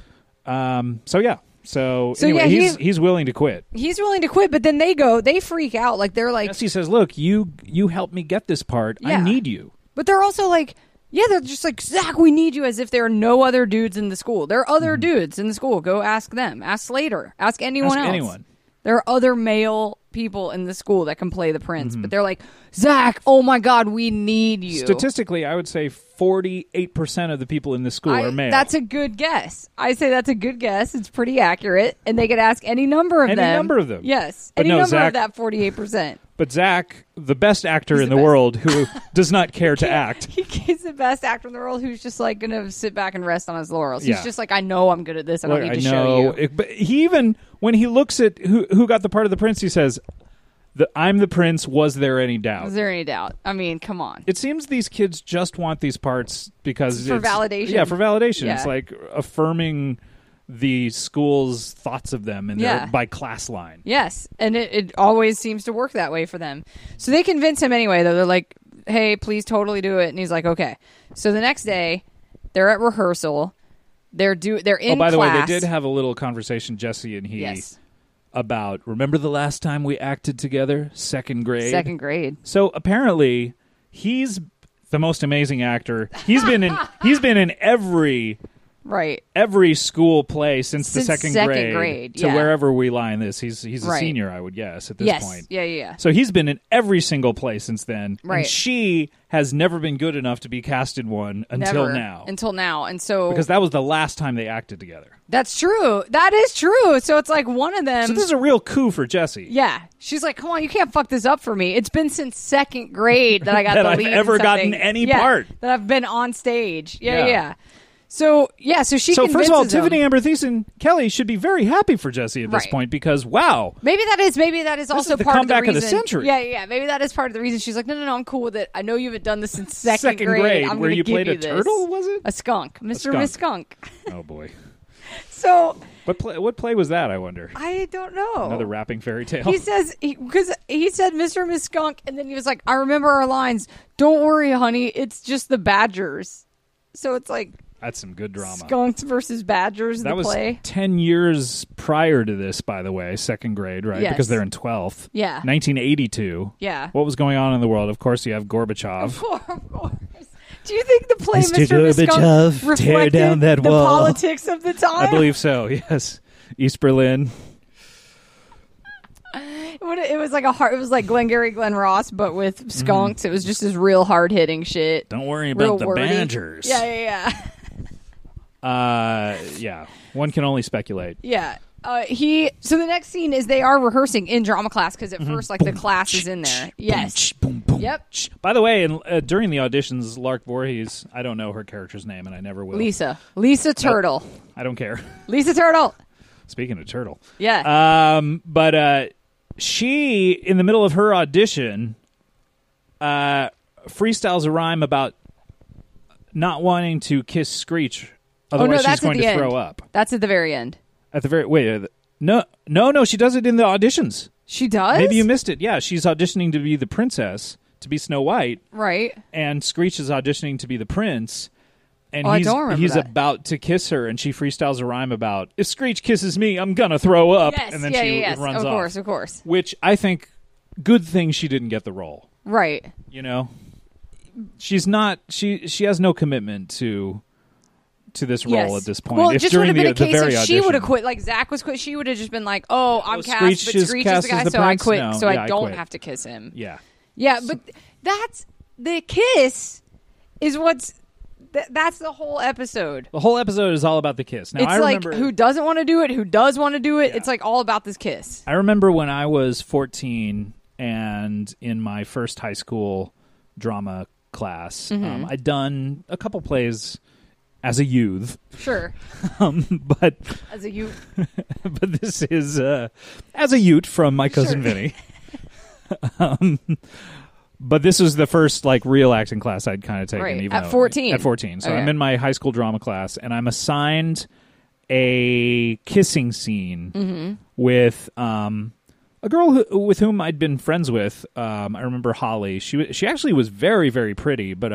Speaker 4: So yeah. So
Speaker 3: So,
Speaker 4: anyway,
Speaker 3: yeah,
Speaker 4: he's willing to quit.
Speaker 3: He's willing to quit, but then they freak out. Like, they're like,
Speaker 4: Yes, he says, "Look, you helped me get this part. I
Speaker 3: Yeah.
Speaker 4: need you."
Speaker 3: but they're also like, yeah, they're just like, Zach, we need you, as if there are no other dudes in the school. There are other dudes in the school. Go ask them. Ask Slater. Ask anyone
Speaker 4: Ask
Speaker 3: else.
Speaker 4: anyone.
Speaker 3: There are other male people in the school that can play the prince,
Speaker 4: Mm-hmm.
Speaker 3: but they're like, Zach, oh my God, we need you.
Speaker 4: Statistically, I would say 48% of the people in the school are male.
Speaker 3: That's a good guess. I say that's a good guess. It's pretty accurate, and they could ask any number of
Speaker 4: Any
Speaker 3: them.
Speaker 4: number of them.
Speaker 3: Yes,
Speaker 4: But
Speaker 3: any
Speaker 4: no,
Speaker 3: number
Speaker 4: Zach-
Speaker 3: of that 48%.
Speaker 4: But Zach, the best actor
Speaker 3: He's
Speaker 4: in
Speaker 3: the
Speaker 4: the
Speaker 3: best.
Speaker 4: world, who does not care to act.
Speaker 3: He's the best actor in the world who's just like gonna sit back and rest on his laurels.
Speaker 4: Yeah.
Speaker 3: He's just like, I know I'm good at this. I don't
Speaker 4: Look,
Speaker 3: need to
Speaker 4: I
Speaker 3: show
Speaker 4: know,
Speaker 3: you.
Speaker 4: but he even when he looks at who got the part of the prince, he says, "I'm the prince. Was there any doubt?"
Speaker 3: Is there any doubt? I mean, come on.
Speaker 4: It seems these kids just want these parts because
Speaker 3: For
Speaker 4: it's
Speaker 3: validation.
Speaker 4: Yeah, for validation.
Speaker 3: Yeah.
Speaker 4: It's like affirming the school's thoughts of them and
Speaker 3: Yeah.
Speaker 4: their by class line.
Speaker 3: Yes, and it always seems to work that way for them. So they convince him anyway, though. They're like, hey, please totally do it. And he's like, okay. So the next day, They're at rehearsal. They're in
Speaker 4: Oh, by the way, they
Speaker 3: class.
Speaker 4: did have a little conversation, Jesse and he,
Speaker 3: Yes.
Speaker 4: about, remember the last time we acted together? Second grade.
Speaker 3: Second grade.
Speaker 4: So apparently, he's the most amazing actor. He's been in
Speaker 3: Right.
Speaker 4: every school play since the
Speaker 3: Since
Speaker 4: second
Speaker 3: second
Speaker 4: grade
Speaker 3: grade,
Speaker 4: to
Speaker 3: yeah.
Speaker 4: wherever we lie in this. He's a
Speaker 3: Right.
Speaker 4: senior, I would guess, at this
Speaker 3: Yes.
Speaker 4: point.
Speaker 3: Yeah.
Speaker 4: So he's been in every single play since then.
Speaker 3: Right.
Speaker 4: And she has never been good enough to be cast in one until
Speaker 3: Never.
Speaker 4: now.
Speaker 3: Until now. And so
Speaker 4: Because that was the last time they acted together.
Speaker 3: that's true. That is true. So it's like one of them.
Speaker 4: So this is a real coup for Jessie.
Speaker 3: Yeah. She's like, come on, you can't fuck this up for me. It's been since second grade that I got
Speaker 4: That
Speaker 3: the
Speaker 4: I've
Speaker 3: lead in
Speaker 4: ever gotten
Speaker 3: something.
Speaker 4: any
Speaker 3: Yeah,
Speaker 4: part.
Speaker 3: that I've been on stage.
Speaker 4: Yeah.
Speaker 3: Yeah. So she
Speaker 4: So first of all,
Speaker 3: convinces him.
Speaker 4: Tiffany Amber Thiessen Kelly should be very happy for Jessie at this
Speaker 3: Right.
Speaker 4: point because, wow,
Speaker 3: Maybe that is also
Speaker 4: is the
Speaker 3: part
Speaker 4: comeback
Speaker 3: of
Speaker 4: of
Speaker 3: the
Speaker 4: the
Speaker 3: reason.
Speaker 4: century.
Speaker 3: Yeah. Maybe that is part of the reason. She's like, no, I'm cool with it. I know you haven't done this since second
Speaker 4: grade,
Speaker 3: I'm
Speaker 4: where
Speaker 3: gonna
Speaker 4: you
Speaker 3: give
Speaker 4: played a
Speaker 3: this.
Speaker 4: turtle, was it?
Speaker 3: A skunk, Mr. Miss Skunk.
Speaker 4: Oh, boy.
Speaker 3: So
Speaker 4: What play was that, I wonder?
Speaker 3: I don't know.
Speaker 4: Another rapping fairy tale?
Speaker 3: He says because he said Mr. and Miss Skunk, and then he was like, I remember our lines. Don't worry, honey. It's just the Badgers. So it's like
Speaker 4: That's some good drama.
Speaker 3: Skunks versus Badgers.
Speaker 4: That
Speaker 3: the
Speaker 4: was
Speaker 3: play.
Speaker 4: 10 years prior to this, by the way, second grade, right?
Speaker 3: Yes.
Speaker 4: Because they're in 12th.
Speaker 3: Yeah.
Speaker 4: 1982.
Speaker 3: Yeah.
Speaker 4: What was going on in the world? Of course, you have Gorbachev.
Speaker 3: Of course. Do you think the play
Speaker 5: Mr.
Speaker 3: Mr. Miss Skunk
Speaker 5: Gorbachev, tear
Speaker 3: reflected
Speaker 5: down that
Speaker 3: the
Speaker 5: wall.
Speaker 3: politics of the time?
Speaker 4: I believe so, yes. East Berlin.
Speaker 3: It was like it was like Glengarry Glen Ross, but with skunks. It was just this real hard hitting shit.
Speaker 4: Don't worry
Speaker 3: Real
Speaker 4: about the
Speaker 3: wordy.
Speaker 4: Badgers.
Speaker 3: Yeah.
Speaker 4: Yeah. One can only speculate.
Speaker 3: Yeah. So the next scene is they are rehearsing in drama class because at
Speaker 4: Mm-hmm.
Speaker 3: first, like, the class is in there. Yes.
Speaker 4: Boom, boom.
Speaker 3: Yep.
Speaker 4: By the way, during the auditions, Lark Voorhees, I don't know her character's name, and I never will.
Speaker 3: Lisa Turtle.
Speaker 4: I don't care.
Speaker 3: Lisa Turtle.
Speaker 4: Speaking of turtle.
Speaker 3: Yeah.
Speaker 4: But she, in the middle of her audition, freestyles a rhyme about not wanting to kiss Screech, otherwise she's
Speaker 3: that's
Speaker 4: going
Speaker 3: at the
Speaker 4: to
Speaker 3: end.
Speaker 4: throw up.
Speaker 3: That's at the very end.
Speaker 4: At the very no, she does it in the auditions.
Speaker 3: She does?
Speaker 4: Maybe you missed it. Yeah, she's auditioning to be the princess, to be Snow White,
Speaker 3: Right.
Speaker 4: and Screech is auditioning to be the prince. And
Speaker 3: I don't remember
Speaker 4: he's
Speaker 3: that.
Speaker 4: about to kiss her, and she freestyles a rhyme about, if Screech kisses me, I'm gonna throw up.
Speaker 3: Yes.
Speaker 4: And then
Speaker 3: yeah,
Speaker 4: she
Speaker 3: yes.
Speaker 4: runs off.
Speaker 3: Of course.
Speaker 4: Which I think, good thing she didn't get the role.
Speaker 3: Right.
Speaker 4: You know, she's not. She has no commitment to this role
Speaker 3: Yes.
Speaker 4: at this point.
Speaker 3: Well,
Speaker 4: if
Speaker 3: just
Speaker 4: during
Speaker 3: would have been
Speaker 4: the
Speaker 3: a case
Speaker 4: very
Speaker 3: if she
Speaker 4: audition-
Speaker 3: would have quit, like Zach was quit. She would have just been like, "Oh, I'm cast,
Speaker 4: Screech
Speaker 3: but
Speaker 4: is
Speaker 3: Screech
Speaker 4: cast
Speaker 3: is the guy,
Speaker 4: as the
Speaker 3: so I
Speaker 4: prince?
Speaker 3: quit,
Speaker 4: No.
Speaker 3: so
Speaker 4: Yeah,
Speaker 3: I
Speaker 4: I
Speaker 3: don't
Speaker 4: quit.
Speaker 3: have to kiss him."
Speaker 4: Yeah.
Speaker 3: Yeah, but that's the kiss is what's that's the whole episode.
Speaker 4: The whole episode is all about the kiss. Now
Speaker 3: It's
Speaker 4: I
Speaker 3: like
Speaker 4: remember
Speaker 3: who doesn't want to do it, who does want to do it.
Speaker 4: Yeah.
Speaker 3: It's like all about this kiss.
Speaker 4: I remember when I was 14 and in my first high school drama class,
Speaker 3: Mm-hmm.
Speaker 4: I'd done a couple plays as a youth,
Speaker 3: Sure,
Speaker 4: but
Speaker 3: as a you.
Speaker 4: but this is as a Ute from my cousin
Speaker 3: Sure.
Speaker 4: Vinny. But this was the first like real acting class I'd kind of taken.
Speaker 3: Right.
Speaker 4: Even
Speaker 3: At
Speaker 4: though-
Speaker 3: 14.
Speaker 4: At 14. So
Speaker 3: Okay.
Speaker 4: I'm in my high school drama class, and I'm assigned a kissing scene with a girl with whom I'd been friends with. I remember Holly. She actually was very, very pretty, but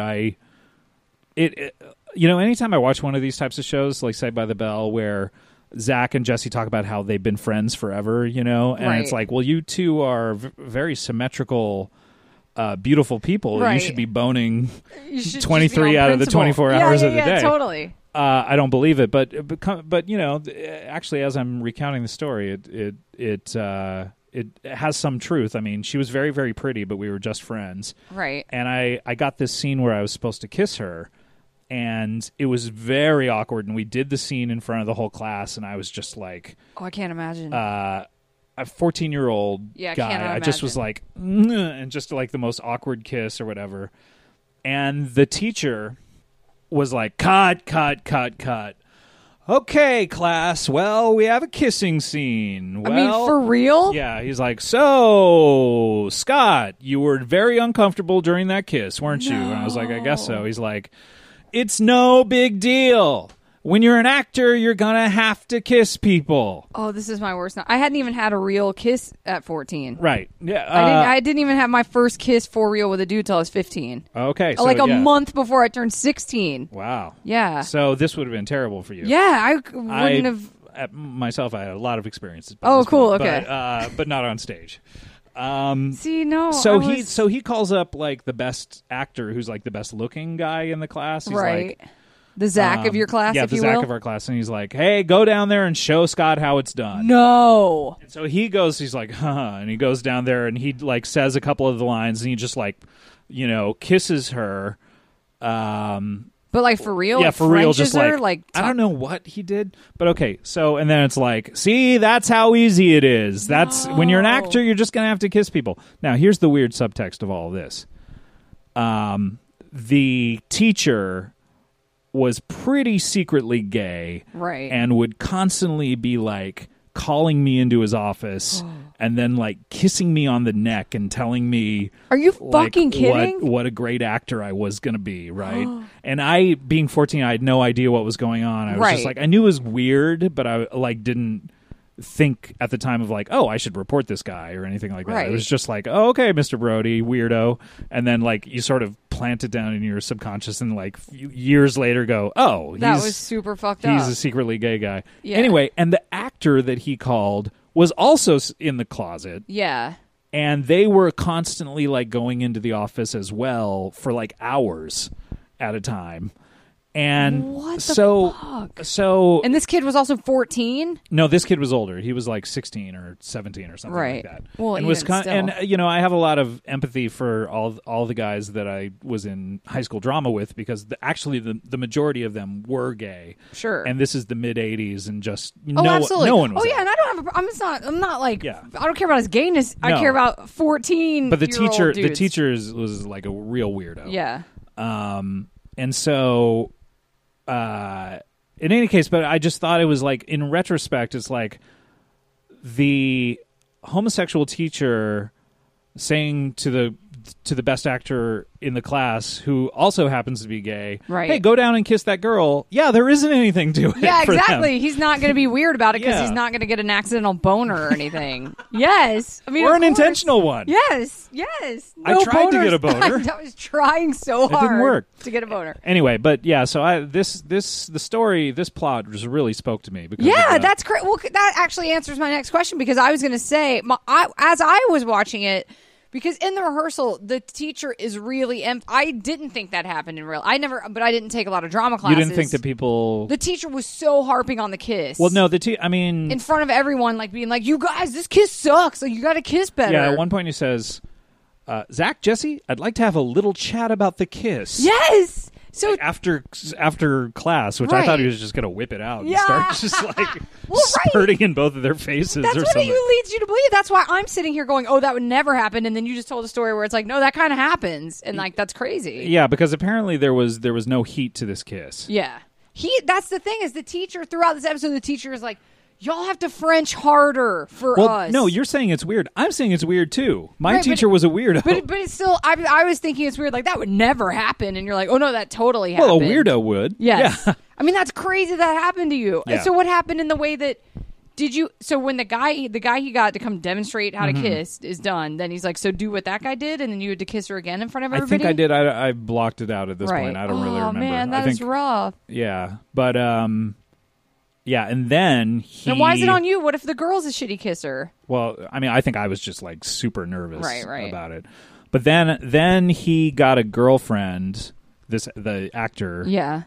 Speaker 4: anytime I watch one of these types of shows, like Saved by the Bell, where Zach and Jesse talk about how they've been friends forever, and
Speaker 3: Right.
Speaker 4: it's like, well, you two are very symmetrical, beautiful people.
Speaker 3: Right.
Speaker 4: You should be boning
Speaker 3: You should just
Speaker 4: 23
Speaker 3: be on
Speaker 4: out of the
Speaker 3: principle.
Speaker 4: 24
Speaker 3: Yeah,
Speaker 4: hours
Speaker 3: yeah,
Speaker 4: of the
Speaker 3: yeah,
Speaker 4: day.
Speaker 3: Totally.
Speaker 4: I don't believe it, but actually, as I'm recounting the story, it has some truth. I mean, she was very, very pretty, but we were just friends.
Speaker 3: Right.
Speaker 4: And I got this scene where I was supposed to kiss her, and it was very awkward. And we did the scene in front of the whole class, and I was just like,
Speaker 3: Oh, I can't imagine.
Speaker 4: a 14-year-old
Speaker 3: Yeah, I
Speaker 4: guy.
Speaker 3: cannot
Speaker 4: I just was
Speaker 3: imagine.
Speaker 4: like, and just like the most awkward kiss or whatever. And the teacher was like, cut. Okay, class. Well, we have a kissing scene. Well,
Speaker 3: I mean, for real?
Speaker 4: yeah, he's like, so, Scott, you were very uncomfortable during that kiss, weren't you? And I was like, I guess so. He's like, it's no big deal. when you're an actor, you're gonna have to kiss people.
Speaker 3: Oh, this is my worst. I hadn't even had a real kiss at 14.
Speaker 4: Right. Yeah.
Speaker 3: I didn't even have my first kiss for real with a dude till I was 15.
Speaker 4: Okay. So,
Speaker 3: like a month before I turned 16.
Speaker 4: Wow.
Speaker 3: Yeah.
Speaker 4: So this would have been terrible for you.
Speaker 3: Yeah, I wouldn't have.
Speaker 4: Myself, I had a lot of experiences.
Speaker 3: Oh, cool. Okay.
Speaker 4: But not on stage.
Speaker 3: See, no.
Speaker 4: So he calls up like the best actor, who's like the best looking guy in the class. He's
Speaker 3: right.
Speaker 4: Like,
Speaker 3: the Zach of your class,
Speaker 4: yeah,
Speaker 3: if
Speaker 4: the
Speaker 3: you
Speaker 4: Zach
Speaker 3: will.
Speaker 4: of our class, and he's like, "Hey, go down there and show Scott how it's done."
Speaker 3: No.
Speaker 4: And so he goes. He's like, "Huh," and he goes down there and he like says a couple of the lines, and he just like, kisses her.
Speaker 3: But like for real,
Speaker 4: yeah,
Speaker 3: like
Speaker 4: for real,
Speaker 3: Frenches
Speaker 4: just
Speaker 3: her,
Speaker 4: like I don't know what he did, but okay. So and then it's like, see, that's how easy it is. That's when you're an actor, you're just gonna have to kiss people. Now, here's the weird subtext of all of this. The teacher was pretty secretly gay,
Speaker 3: right,
Speaker 4: and would constantly be like calling me into his office and then like kissing me on the neck and telling me,
Speaker 3: are you
Speaker 4: like,
Speaker 3: fucking kidding?
Speaker 4: What a great actor I was going to be, right? And I, being 14, I had no idea what was going on. I was just like, I knew it was weird, but I like didn't think at the time of like, oh, I should report this guy or anything like that.
Speaker 3: Right.
Speaker 4: It was just like, oh, okay, Mr. Brody, weirdo. And then like you sort of plant it down in your subconscious and like years later go, oh,
Speaker 3: that was super fucked up.
Speaker 4: He's a secretly gay guy.
Speaker 3: Yeah.
Speaker 4: Anyway, and the actor that he called was also in the closet.
Speaker 3: Yeah.
Speaker 4: And they were constantly like going into the office as well for like hours at a time. And
Speaker 3: what the fuck?
Speaker 4: So
Speaker 3: and this kid was also 14?
Speaker 4: No, this kid was older. He was like 16 or 17 or something
Speaker 3: right.
Speaker 4: like that.
Speaker 3: Well,
Speaker 4: and
Speaker 3: even still.
Speaker 4: And I have a lot of empathy for all the guys that I was in high school drama with, because actually the majority of them were gay.
Speaker 3: Sure.
Speaker 4: And this is the mid 80s, and just
Speaker 3: absolutely.
Speaker 4: no one was.
Speaker 3: Oh yeah,
Speaker 4: out.
Speaker 3: and I don't have. I'm not like.
Speaker 4: Yeah.
Speaker 3: I don't care about his gayness.
Speaker 4: No.
Speaker 3: I care about 14.
Speaker 4: But the
Speaker 3: teacher
Speaker 4: was like a real weirdo.
Speaker 3: Yeah.
Speaker 4: And so. In any case, but I just thought it was like, in retrospect, it's like the homosexual teacher saying to the best actor in the class, who also happens to be gay,
Speaker 3: right,
Speaker 4: hey, go down and kiss that girl. Yeah, there isn't anything to it.
Speaker 3: Yeah,
Speaker 4: for
Speaker 3: exactly.
Speaker 4: them.
Speaker 3: He's not going to be weird about it because
Speaker 4: Yeah.
Speaker 3: he's not going to get an accidental boner or anything. Yes. I mean,
Speaker 4: or
Speaker 3: of
Speaker 4: an
Speaker 3: course.
Speaker 4: intentional one.
Speaker 3: Yes.
Speaker 4: I tried to get a
Speaker 3: boners.
Speaker 4: boner.
Speaker 3: I was trying so hard.
Speaker 4: It didn't work
Speaker 3: to get a boner.
Speaker 4: Anyway, but yeah, so this plot just really spoke to me. Because
Speaker 3: yeah, that's great. Well, that actually answers my next question, because I was going to say, as I was watching it, because in the rehearsal, the teacher is really... I didn't think that happened in real... But I didn't take a lot of drama classes.
Speaker 4: You didn't think that people...
Speaker 3: The teacher was so harping on the kiss.
Speaker 4: Well, no, I mean...
Speaker 3: in front of everyone, like being like, you guys, this kiss sucks. Like, you got to kiss better.
Speaker 4: Yeah, at one point he says, Zach, Jesse, I'd like to have a little chat about the kiss.
Speaker 3: Yes! So
Speaker 4: after class, which
Speaker 3: Right.
Speaker 4: I thought he was just going to whip it out and
Speaker 3: Yeah.
Speaker 4: start just like
Speaker 3: Well, right.
Speaker 4: spurting in both of their faces
Speaker 3: that's
Speaker 4: or
Speaker 3: what
Speaker 4: something.
Speaker 3: it leads you to believe. That's why I'm sitting here going, oh, that would never happen. And then you just told a story where it's like, no, that kind of happens. And like, that's crazy.
Speaker 4: Yeah, because apparently there was no heat to this kiss.
Speaker 3: Yeah. That's the thing, is the teacher throughout this episode, the teacher is like, y'all have to French harder for us.
Speaker 4: No, you're saying it's weird. I'm saying it's weird too. My
Speaker 3: Right,
Speaker 4: teacher was a weirdo.
Speaker 3: But it's still, I was thinking it's weird. Like, that would never happen. And you're like, oh, no, that totally happened.
Speaker 4: well, a weirdo would.
Speaker 3: Yes.
Speaker 4: Yeah.
Speaker 3: I mean, that's crazy that happened to you.
Speaker 4: Yeah.
Speaker 3: And so what happened in the way that... So when the guy he got to come demonstrate how to kiss is done, then he's like, so do what that guy did, and then you had to kiss her again in front of
Speaker 4: I
Speaker 3: everybody?
Speaker 4: think I did. I blocked it out at this
Speaker 3: Right.
Speaker 4: point. I don't really
Speaker 3: Oh,
Speaker 4: remember.
Speaker 3: man,
Speaker 4: I
Speaker 3: that is
Speaker 4: think,
Speaker 3: rough.
Speaker 4: Yeah, but yeah, and then he...
Speaker 3: Then why is it on you? What if the girl's a shitty kisser?
Speaker 4: Well, I mean, I think I was just like super nervous
Speaker 3: Right.
Speaker 4: about it. But then he got a girlfriend, the actor.
Speaker 3: Yeah.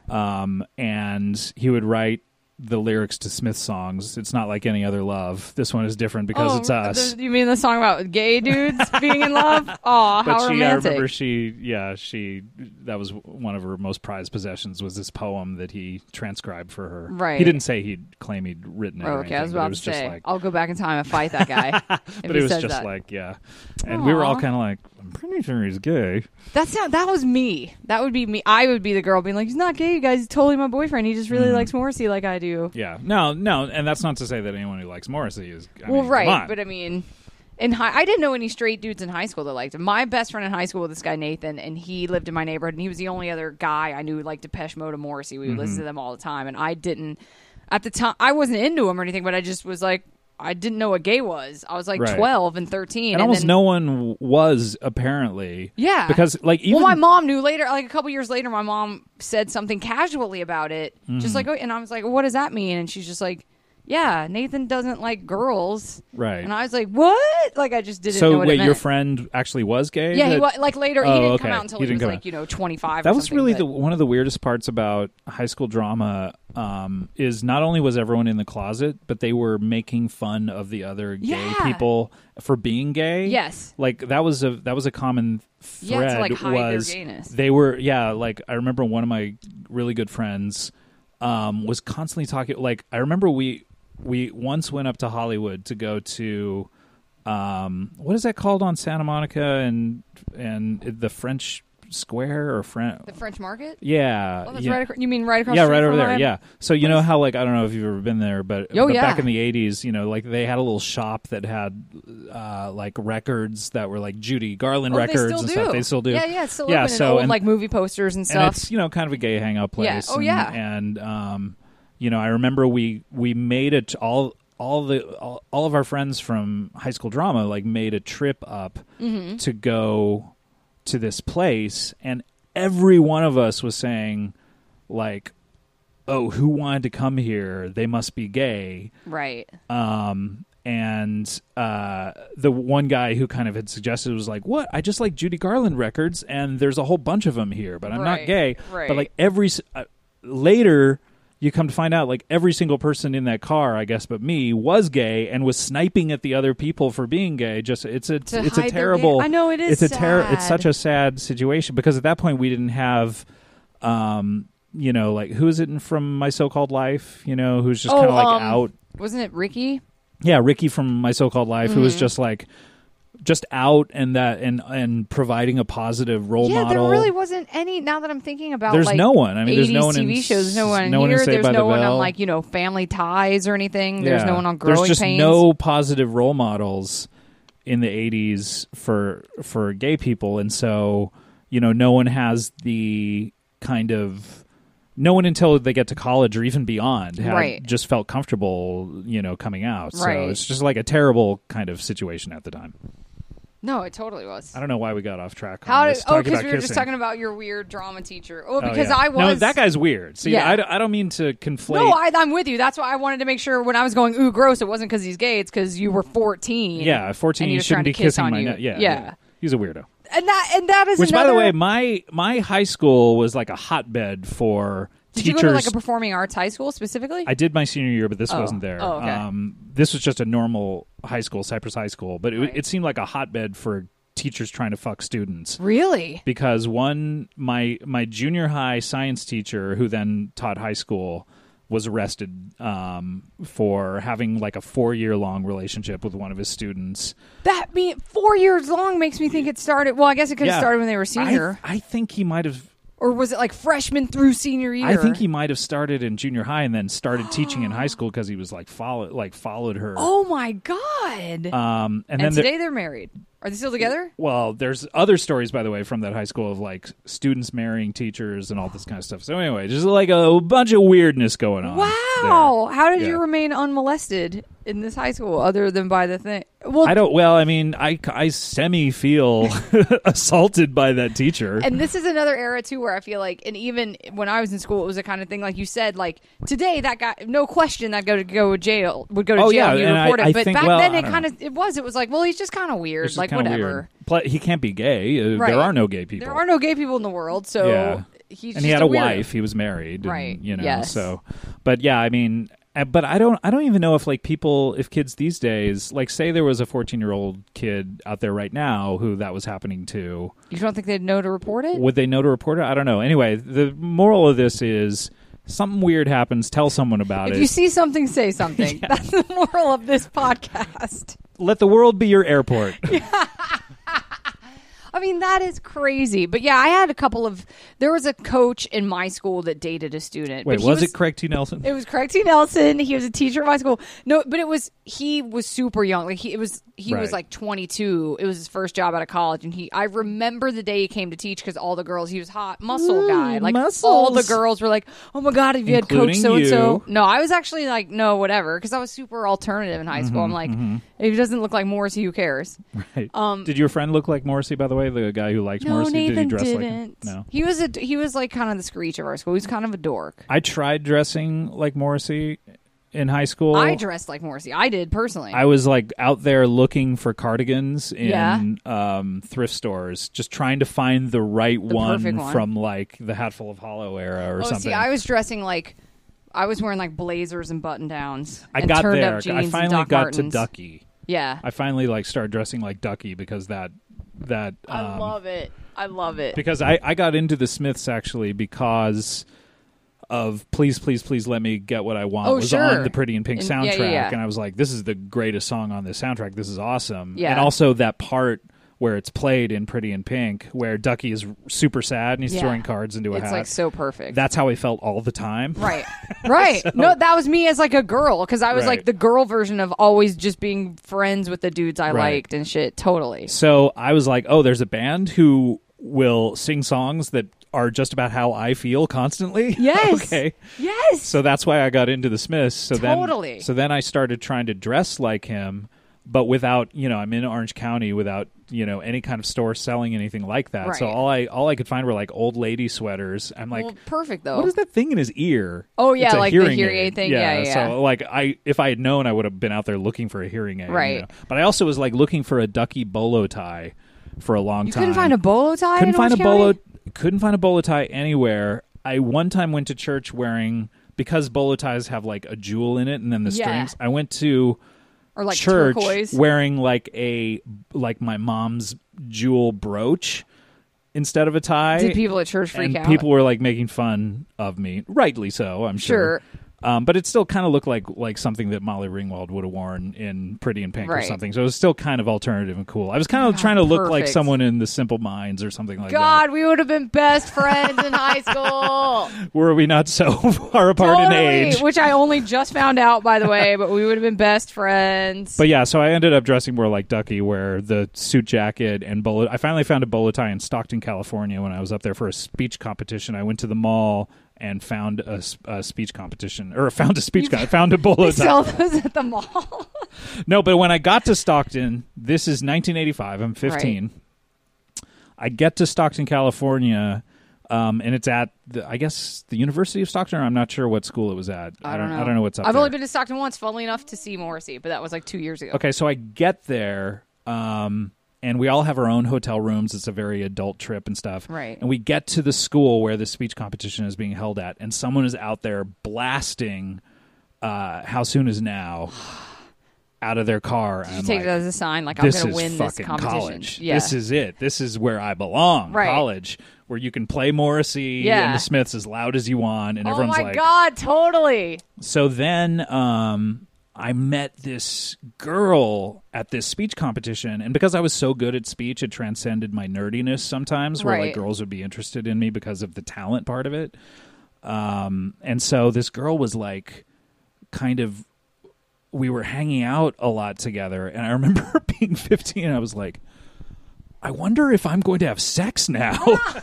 Speaker 4: And he would write the lyrics to Smith songs. It's not like any other love. This one is different because it's us.
Speaker 3: You mean the song about gay dudes being in love? Oh,
Speaker 4: But
Speaker 3: how
Speaker 4: I
Speaker 3: romantic.
Speaker 4: remember that was one of her most prized possessions, was this poem that he transcribed for her.
Speaker 3: Right.
Speaker 4: He didn't say he'd claim he'd written it.
Speaker 3: Oh,
Speaker 4: or
Speaker 3: okay, I was
Speaker 4: anything, but
Speaker 3: about
Speaker 4: it was
Speaker 3: to
Speaker 4: just
Speaker 3: say,
Speaker 4: like,
Speaker 3: I'll go back in time and fight that guy.
Speaker 4: but it was just like, yeah. And we were all kind of like, I'm pretty sure he's gay.
Speaker 3: That was me. That would be me. I would be the girl being like, he's not gay, you guys. He's totally my boyfriend. He just really likes Morrissey like I do.
Speaker 4: Yeah. No, and that's not to say that anyone who likes Morrissey is. I mean,
Speaker 3: Well, right,
Speaker 4: come on.
Speaker 3: but I mean, I didn't know any straight dudes in high school that liked him. My best friend in high school was this guy Nathan, and he lived in my neighborhood, and he was the only other guy I knew who liked Depeche Mode and Morrissey. We would listen to them all the time, and I didn't at the time. I wasn't into him or anything, but I just was like, I didn't know what gay was. I was like 12 and 13.
Speaker 4: And almost no one was, apparently.
Speaker 3: Yeah.
Speaker 4: Because, like, even...
Speaker 3: Well, my mom knew later, like a couple years later, my mom said something casually about it. Just like, and I was like, what does that mean? And she's just like, yeah, Nathan doesn't like girls.
Speaker 4: Right.
Speaker 3: And I was like, what? Like, I just didn't know what it meant.
Speaker 4: So, wait, your friend actually was gay?
Speaker 3: Yeah, he was, like, later. He didn't come out until he was, like, 25
Speaker 4: That was really one of the weirdest parts about high school drama, is not only was everyone in the closet, but they were making fun of the other gay people for being gay.
Speaker 3: Yes.
Speaker 4: Like, that was a common thread.
Speaker 3: To, like, hide their gayness.
Speaker 4: They were, like, I remember one of my really good friends was constantly talking, like, I remember we once went up to Hollywood to go to what is that called on Santa Monica and the French Square or
Speaker 3: the French Market?
Speaker 4: Yeah.
Speaker 3: Oh, that's right. You mean right across?
Speaker 4: Yeah,
Speaker 3: the street
Speaker 4: right over
Speaker 3: from
Speaker 4: there.
Speaker 3: mine?
Speaker 4: Yeah. So you know how, like, I don't know if you've ever been there, but back in the 80s, like they had a little shop that had like records that were like Judy Garland records and stuff. They still do.
Speaker 3: Yeah, it's still open. So old, like movie posters and stuff.
Speaker 4: And it's kind of a gay hangout place.
Speaker 3: Yeah. Oh yeah.
Speaker 4: And I remember we made it all of our friends from high school drama like made a trip up to go to this place, and every one of us was saying, like, oh, who wanted to come here? They must be gay.
Speaker 3: Right.
Speaker 4: And the one guy who kind of had suggested was like, what? I just like Judy Garland records, and there's a whole bunch of them here, but I'm not gay.
Speaker 3: Right.
Speaker 4: But, like, later... you come to find out, like, every single person in that car, I guess, but me, was gay and was sniping at the other people for being gay. Just it's a terrible.
Speaker 3: I know it is.
Speaker 4: It's such a sad situation because at that point we didn't have, like, who is it from My So-Called Life? Who's just kind of like out.
Speaker 3: Wasn't it Ricky?
Speaker 4: Yeah, Ricky from My So-Called Life, who was just like. Just out and providing a positive role model.
Speaker 3: Yeah, there really wasn't any. Now that I'm thinking about,
Speaker 4: there's
Speaker 3: like,
Speaker 4: no one. I mean, there's
Speaker 3: 80s
Speaker 4: no one
Speaker 3: TV
Speaker 4: in
Speaker 3: shows. There's no one
Speaker 4: no
Speaker 3: here.
Speaker 4: One
Speaker 3: There's no one
Speaker 4: Bell.
Speaker 3: on, like, Family Ties or anything.
Speaker 4: Yeah.
Speaker 3: There's no one on Growing Pains.
Speaker 4: There's just no positive role models in the 80s for gay people, and so no one has the kind of. No one until they get to college or even beyond just felt comfortable, coming out. So it's just like a terrible kind of situation at the time.
Speaker 3: No, it totally was.
Speaker 4: I don't know why we got off track.
Speaker 3: Because we were just talking about your weird drama teacher. Oh, because I was.
Speaker 4: No, that guy's weird. See, I don't mean to conflate.
Speaker 3: No, I'm with you. That's why I wanted to make sure when I was going, ooh, gross, it wasn't because he's gay. It's because you were 14.
Speaker 4: Yeah, 14. You shouldn't be kissing my nut. Yeah. He's a weirdo.
Speaker 3: And that is.
Speaker 4: Which, by the way, my high school was like a hotbed for.
Speaker 3: Did you go to like a performing arts high school specifically?
Speaker 4: I did my senior year, but this wasn't there.
Speaker 3: Oh, okay.
Speaker 4: This was just a normal high school, Cypress High School, but it seemed like a hotbed for teachers trying to fuck students.
Speaker 3: Really?
Speaker 4: Because my junior high science teacher, who then taught high school, was arrested for having like a 4-year-long relationship with one of his students.
Speaker 3: 4 years long makes me think it started. Well, I guess it could have started when they were senior.
Speaker 4: I think he might have.
Speaker 3: Or was it like freshman through senior year?
Speaker 4: I think he might have started in junior high and then started teaching in high school because he was like followed her.
Speaker 3: Oh my god!
Speaker 4: And then
Speaker 3: today they're married. Are they still together?
Speaker 4: Well, there's other stories, by the way, from that high school of like students marrying teachers and all this kind of stuff. So anyway, just like a bunch of weirdness going on.
Speaker 3: Wow! How did you remain unmolested in this high school, other than by the thing? Well,
Speaker 4: I don't. Well, I mean, I semi feel assaulted by that teacher.
Speaker 3: And this is another era too, where I feel like, and even when I was in school, it was the kind of thing like you said, like today that guy, no question, that go to jail would go to jail.
Speaker 4: Yeah,
Speaker 3: and you
Speaker 4: and
Speaker 3: report it, but
Speaker 4: think,
Speaker 3: back then it was like, well, he's just kind of weird, like whatever.
Speaker 4: Weird. He can't be gay.
Speaker 3: Right.
Speaker 4: There are no gay people.
Speaker 3: There are no gay people in the world, so.
Speaker 4: Yeah.
Speaker 3: He's
Speaker 4: and he had a wife. He was married,
Speaker 3: right?
Speaker 4: And,
Speaker 3: yes.
Speaker 4: So, but yeah, I mean, but I don't even know if like if kids these days, like say there was a 14-year-old kid out there right now who that was happening to.
Speaker 3: You don't think they'd know to report it?
Speaker 4: Would they know to report it? I don't know. Anyway, the moral of this is something weird happens. Tell someone about it.
Speaker 3: If you see something, say something. Yeah. That's the moral of this podcast.
Speaker 4: Let the world be your airport.
Speaker 3: I mean, that is crazy. But yeah, I had a couple of. There was a coach in my school that dated a student.
Speaker 4: Wait,
Speaker 3: but
Speaker 4: was it Craig T. Nelson?
Speaker 3: It was Craig T. Nelson. He was a teacher at my school. No, but he was super young. Like he was like 22. It was his first job out of college, and I remember the day he came to teach because all the girls. He was hot, muscle guy. Like
Speaker 5: muscles.
Speaker 3: all the girls were like, "Oh my god, have you had Coach
Speaker 4: Including
Speaker 3: so and so?"
Speaker 4: you.
Speaker 3: No, I was actually like, "No, whatever," because I was super alternative in high school. I'm like, if he doesn't look like Morrissey, who cares?
Speaker 4: Right. Did your friend look like Morrissey, by the way? The guy who likes
Speaker 3: No,
Speaker 4: Morrissey?
Speaker 3: Nathan
Speaker 4: Did he dress like
Speaker 3: didn't.
Speaker 4: him? No.
Speaker 3: He was like kind of the screech of our school. He was kind of a dork.
Speaker 4: I tried dressing like Morrissey in high school.
Speaker 3: I dressed like Morrissey. I did personally.
Speaker 4: I was like out there looking for cardigans in
Speaker 3: Yeah.
Speaker 4: thrift stores, just trying to find the right
Speaker 3: perfect one.
Speaker 4: from like the Hatful of Hollow era or something.
Speaker 3: See, I was dressing like I was wearing like blazers and button downs.
Speaker 4: I
Speaker 3: and
Speaker 4: got
Speaker 3: turned
Speaker 4: there.
Speaker 3: Up jeans
Speaker 4: I
Speaker 3: and
Speaker 4: finally
Speaker 3: Doc
Speaker 4: got
Speaker 3: Martens.
Speaker 4: to Ducky.
Speaker 3: Yeah,
Speaker 4: I finally like started dressing like Ducky because that
Speaker 3: I love it. I love it.
Speaker 4: because I got into the Smiths actually because of Please Please Please Let Me Get What I Want
Speaker 3: Oh,
Speaker 4: was
Speaker 3: sure.
Speaker 4: on the Pretty in Pink
Speaker 3: And-
Speaker 4: soundtrack,
Speaker 3: yeah.
Speaker 4: and I was like, this is the greatest song on this soundtrack. This is awesome.
Speaker 3: Yeah.
Speaker 4: And also that part where it's played in Pretty in Pink where Ducky is super sad and he's
Speaker 3: Yeah.
Speaker 4: throwing cards into a
Speaker 3: It's
Speaker 4: hat.
Speaker 3: like so perfect.
Speaker 4: That's how I felt all the time.
Speaker 3: Right. Right. No, that was me as like a girl because I was
Speaker 4: Right.
Speaker 3: like the girl version of always just being friends with the dudes I
Speaker 4: Right.
Speaker 3: liked and shit. Totally.
Speaker 4: So I was like, oh, there's a band who will sing songs that are just about how I feel constantly.
Speaker 3: Yes.
Speaker 4: Okay.
Speaker 3: Yes.
Speaker 4: So that's why I got into the Smiths. So
Speaker 3: Totally.
Speaker 4: then I started trying to dress like him, but without, I'm in Orange County without, any kind of store selling anything like that. So
Speaker 3: Right.
Speaker 4: all I could find were like old lady sweaters. I'm like,
Speaker 3: well, perfect though.
Speaker 4: what is that thing in his ear?
Speaker 3: Oh, yeah,
Speaker 4: It's a
Speaker 3: like the hearing aid thing. Yeah, yeah.
Speaker 4: So like if I had known, I would have been out there looking for a hearing aid.
Speaker 3: Right.
Speaker 4: But I also was like looking for a Ducky bolo tie for a long
Speaker 3: You
Speaker 4: time.
Speaker 3: couldn't find a bolo tie.
Speaker 4: Couldn't
Speaker 3: in
Speaker 4: find a
Speaker 3: Orange
Speaker 4: bolo.
Speaker 3: County?
Speaker 4: Couldn't find a bolo tie anywhere. I one time went to church wearing, because bolo ties have like a jewel in it and then the
Speaker 3: Yeah.
Speaker 4: strings. I went to
Speaker 3: Or like
Speaker 4: church
Speaker 3: turquoise.
Speaker 4: wearing like my mom's jewel brooch instead of a tie.
Speaker 3: Did people at church freak
Speaker 4: and
Speaker 3: out?
Speaker 4: people were like making fun of me, rightly so, I'm sure. But it still kind of looked like something that Molly Ringwald would have worn in Pretty in Pink or
Speaker 3: Right.
Speaker 4: something. So it was still kind of alternative and cool. I was kind of trying to look like
Speaker 3: perfect.
Speaker 4: someone in the Simple Minds or something like
Speaker 3: God, we would have been best friends in high school.
Speaker 4: that. Were we not so far apart in age?
Speaker 3: Which I only just found out, by the way, but we would have been best friends.
Speaker 4: But yeah, so I ended up dressing more like Ducky, where the suit jacket and bolo. I finally found a bolo tie in Stockton, California, when I was up there for a speech competition. I went to the mall and found a speech competition, or found a speech guy. I found a bolo
Speaker 3: They
Speaker 4: tie.
Speaker 3: sell those at the mall.
Speaker 4: No, but when I got to Stockton, this is 1985. I'm 15. I get to Stockton, California, and it's at I guess the University of Stockton. Or I'm not sure what school it was at.
Speaker 3: I don't know.
Speaker 4: I don't know what's up
Speaker 3: I've
Speaker 4: there.
Speaker 3: only been to Stockton once, funnily enough, to see Morrissey, but that was like 2 years ago.
Speaker 4: Okay, so I get there, and we all have our own hotel rooms. It's a very adult trip and stuff.
Speaker 3: Right.
Speaker 4: And we get to the school where the speech competition is being held at, and someone is out there blasting How Soon Is Now out of their car.
Speaker 3: Did you take it as a sign, like, I'm
Speaker 4: this
Speaker 3: going to
Speaker 4: is
Speaker 3: win this
Speaker 4: fucking
Speaker 3: competition?
Speaker 4: college.
Speaker 3: Yeah.
Speaker 4: This is it. This is where I belong.
Speaker 3: Right.
Speaker 4: College, where you can play Morrissey
Speaker 3: Yeah.
Speaker 4: and the Smiths as loud as you want, and
Speaker 3: Oh
Speaker 4: everyone's
Speaker 3: my
Speaker 4: like,
Speaker 3: God, totally.
Speaker 4: so then I met this girl at this speech competition, and because I was so good at speech, it transcended my nerdiness sometimes, where like
Speaker 3: Right.
Speaker 4: girls would be interested in me because of the talent part of it. And so this girl was like kind of, we were hanging out a lot together, and I remember being 15, I was like, I wonder if I'm going to have sex now.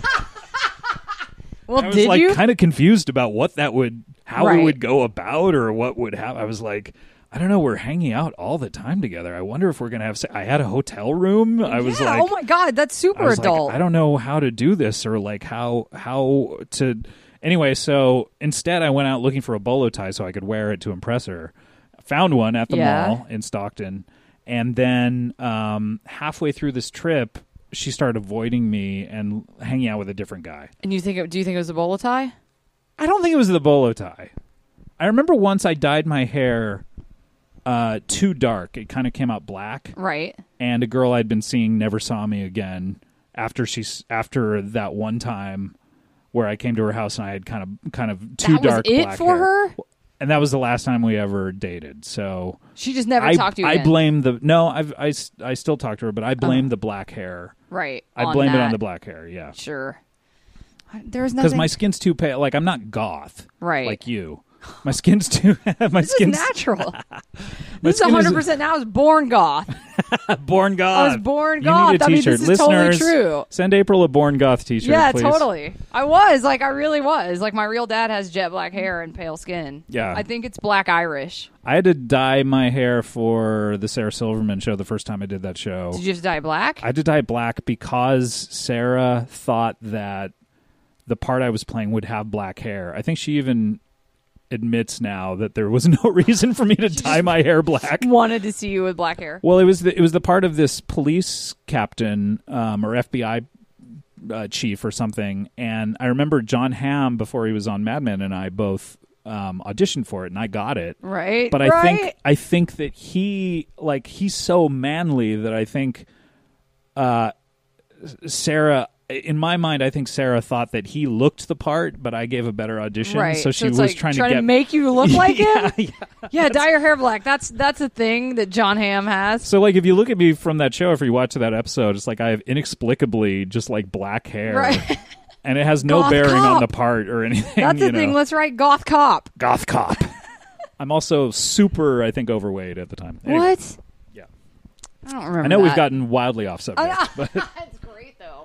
Speaker 3: Well,
Speaker 4: I was
Speaker 3: did
Speaker 4: like
Speaker 3: you?
Speaker 4: kind of confused about what that would, how
Speaker 3: Right.
Speaker 4: it would go about, or what would happen. I was like, I don't know. We're hanging out all the time together. I wonder if we're gonna have. I had a hotel room. I was
Speaker 3: Yeah,
Speaker 4: like,
Speaker 3: oh my God, that's
Speaker 4: I
Speaker 3: super
Speaker 4: was like,
Speaker 3: adult.
Speaker 4: I don't know how to do this, or like how to. Anyway, so instead, I went out looking for a bolo tie so I could wear it to impress her. Found one at the
Speaker 3: Yeah.
Speaker 4: mall in Stockton, and then halfway through this trip, she started avoiding me and hanging out with a different guy.
Speaker 3: And do you think it was a bolo tie?
Speaker 4: I don't think it was the bolo tie. I remember once I dyed my hair too dark. It kind of came out black,
Speaker 3: Right.
Speaker 4: and a girl I'd been seeing never saw me again after that one time where I came to her house and I had kind of too
Speaker 3: That
Speaker 4: dark
Speaker 3: was it
Speaker 4: black
Speaker 3: for
Speaker 4: hair.
Speaker 3: her?
Speaker 4: And that was the last time we ever dated. So
Speaker 3: She just never talked to you
Speaker 4: I
Speaker 3: again.
Speaker 4: blame the I still talk to her, but I blame the black hair.
Speaker 3: Right.
Speaker 4: I blame it on the black hair. Yeah,
Speaker 3: Sure. There's
Speaker 4: because
Speaker 3: nothing.
Speaker 4: my skin's too pale. Like I'm not goth,
Speaker 3: Right.
Speaker 4: Like you. My skin's too. My
Speaker 3: This is
Speaker 4: skin's
Speaker 3: natural.
Speaker 4: my
Speaker 3: This is
Speaker 4: skin
Speaker 3: 100%. Now I was born goth.
Speaker 4: born goth.
Speaker 3: I was born
Speaker 4: You
Speaker 3: goth.
Speaker 4: need a
Speaker 3: I mean,
Speaker 4: t-shirt.
Speaker 3: this is totally
Speaker 4: Listeners,
Speaker 3: true.
Speaker 4: Send April a born goth t-shirt.
Speaker 3: Yeah,
Speaker 4: please.
Speaker 3: totally. I was. Like, I really was. Like, my real dad has jet black hair and pale skin.
Speaker 4: Yeah.
Speaker 3: I think it's black Irish.
Speaker 4: I had to dye my hair for the Sarah Silverman show the first time I did that show.
Speaker 3: Did you have to dye black?
Speaker 4: I had to dye it black because Sarah thought that the part I was playing would have black hair. I think she even admits now that there was no reason for me to dye my hair black.
Speaker 3: Wanted to see you with black hair.
Speaker 4: Well, it was the part of this police captain or FBI chief or something, and I remember John Hamm before he was on Mad Men and I both auditioned for it, and I got it.
Speaker 3: Right.
Speaker 4: But
Speaker 3: right?
Speaker 4: I think that he's so manly that I think Sarah. In my mind, I think Sarah thought that he looked the part, but I gave a better audition.
Speaker 3: Right.
Speaker 4: So she
Speaker 3: it's
Speaker 4: was
Speaker 3: like
Speaker 4: trying
Speaker 3: to
Speaker 4: get
Speaker 3: make you look like
Speaker 4: yeah,
Speaker 3: him? Yeah, dye your hair black. That's a thing that John Hamm has.
Speaker 4: So, like, if you look at me from that show, if you watch that episode, it's like I have inexplicably just like black hair,
Speaker 3: Right.
Speaker 4: and it has no
Speaker 3: Goth
Speaker 4: bearing
Speaker 3: cop.
Speaker 4: on the part or anything.
Speaker 3: That's the thing. Let's write goth cop.
Speaker 4: Goth cop. I'm also super, I think, overweight at the time. Anyway,
Speaker 3: What?
Speaker 4: Yeah.
Speaker 3: I don't remember
Speaker 4: I know we've
Speaker 3: that.
Speaker 4: gotten wildly off subject, but
Speaker 3: That's great, though.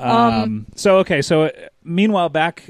Speaker 4: so meanwhile, back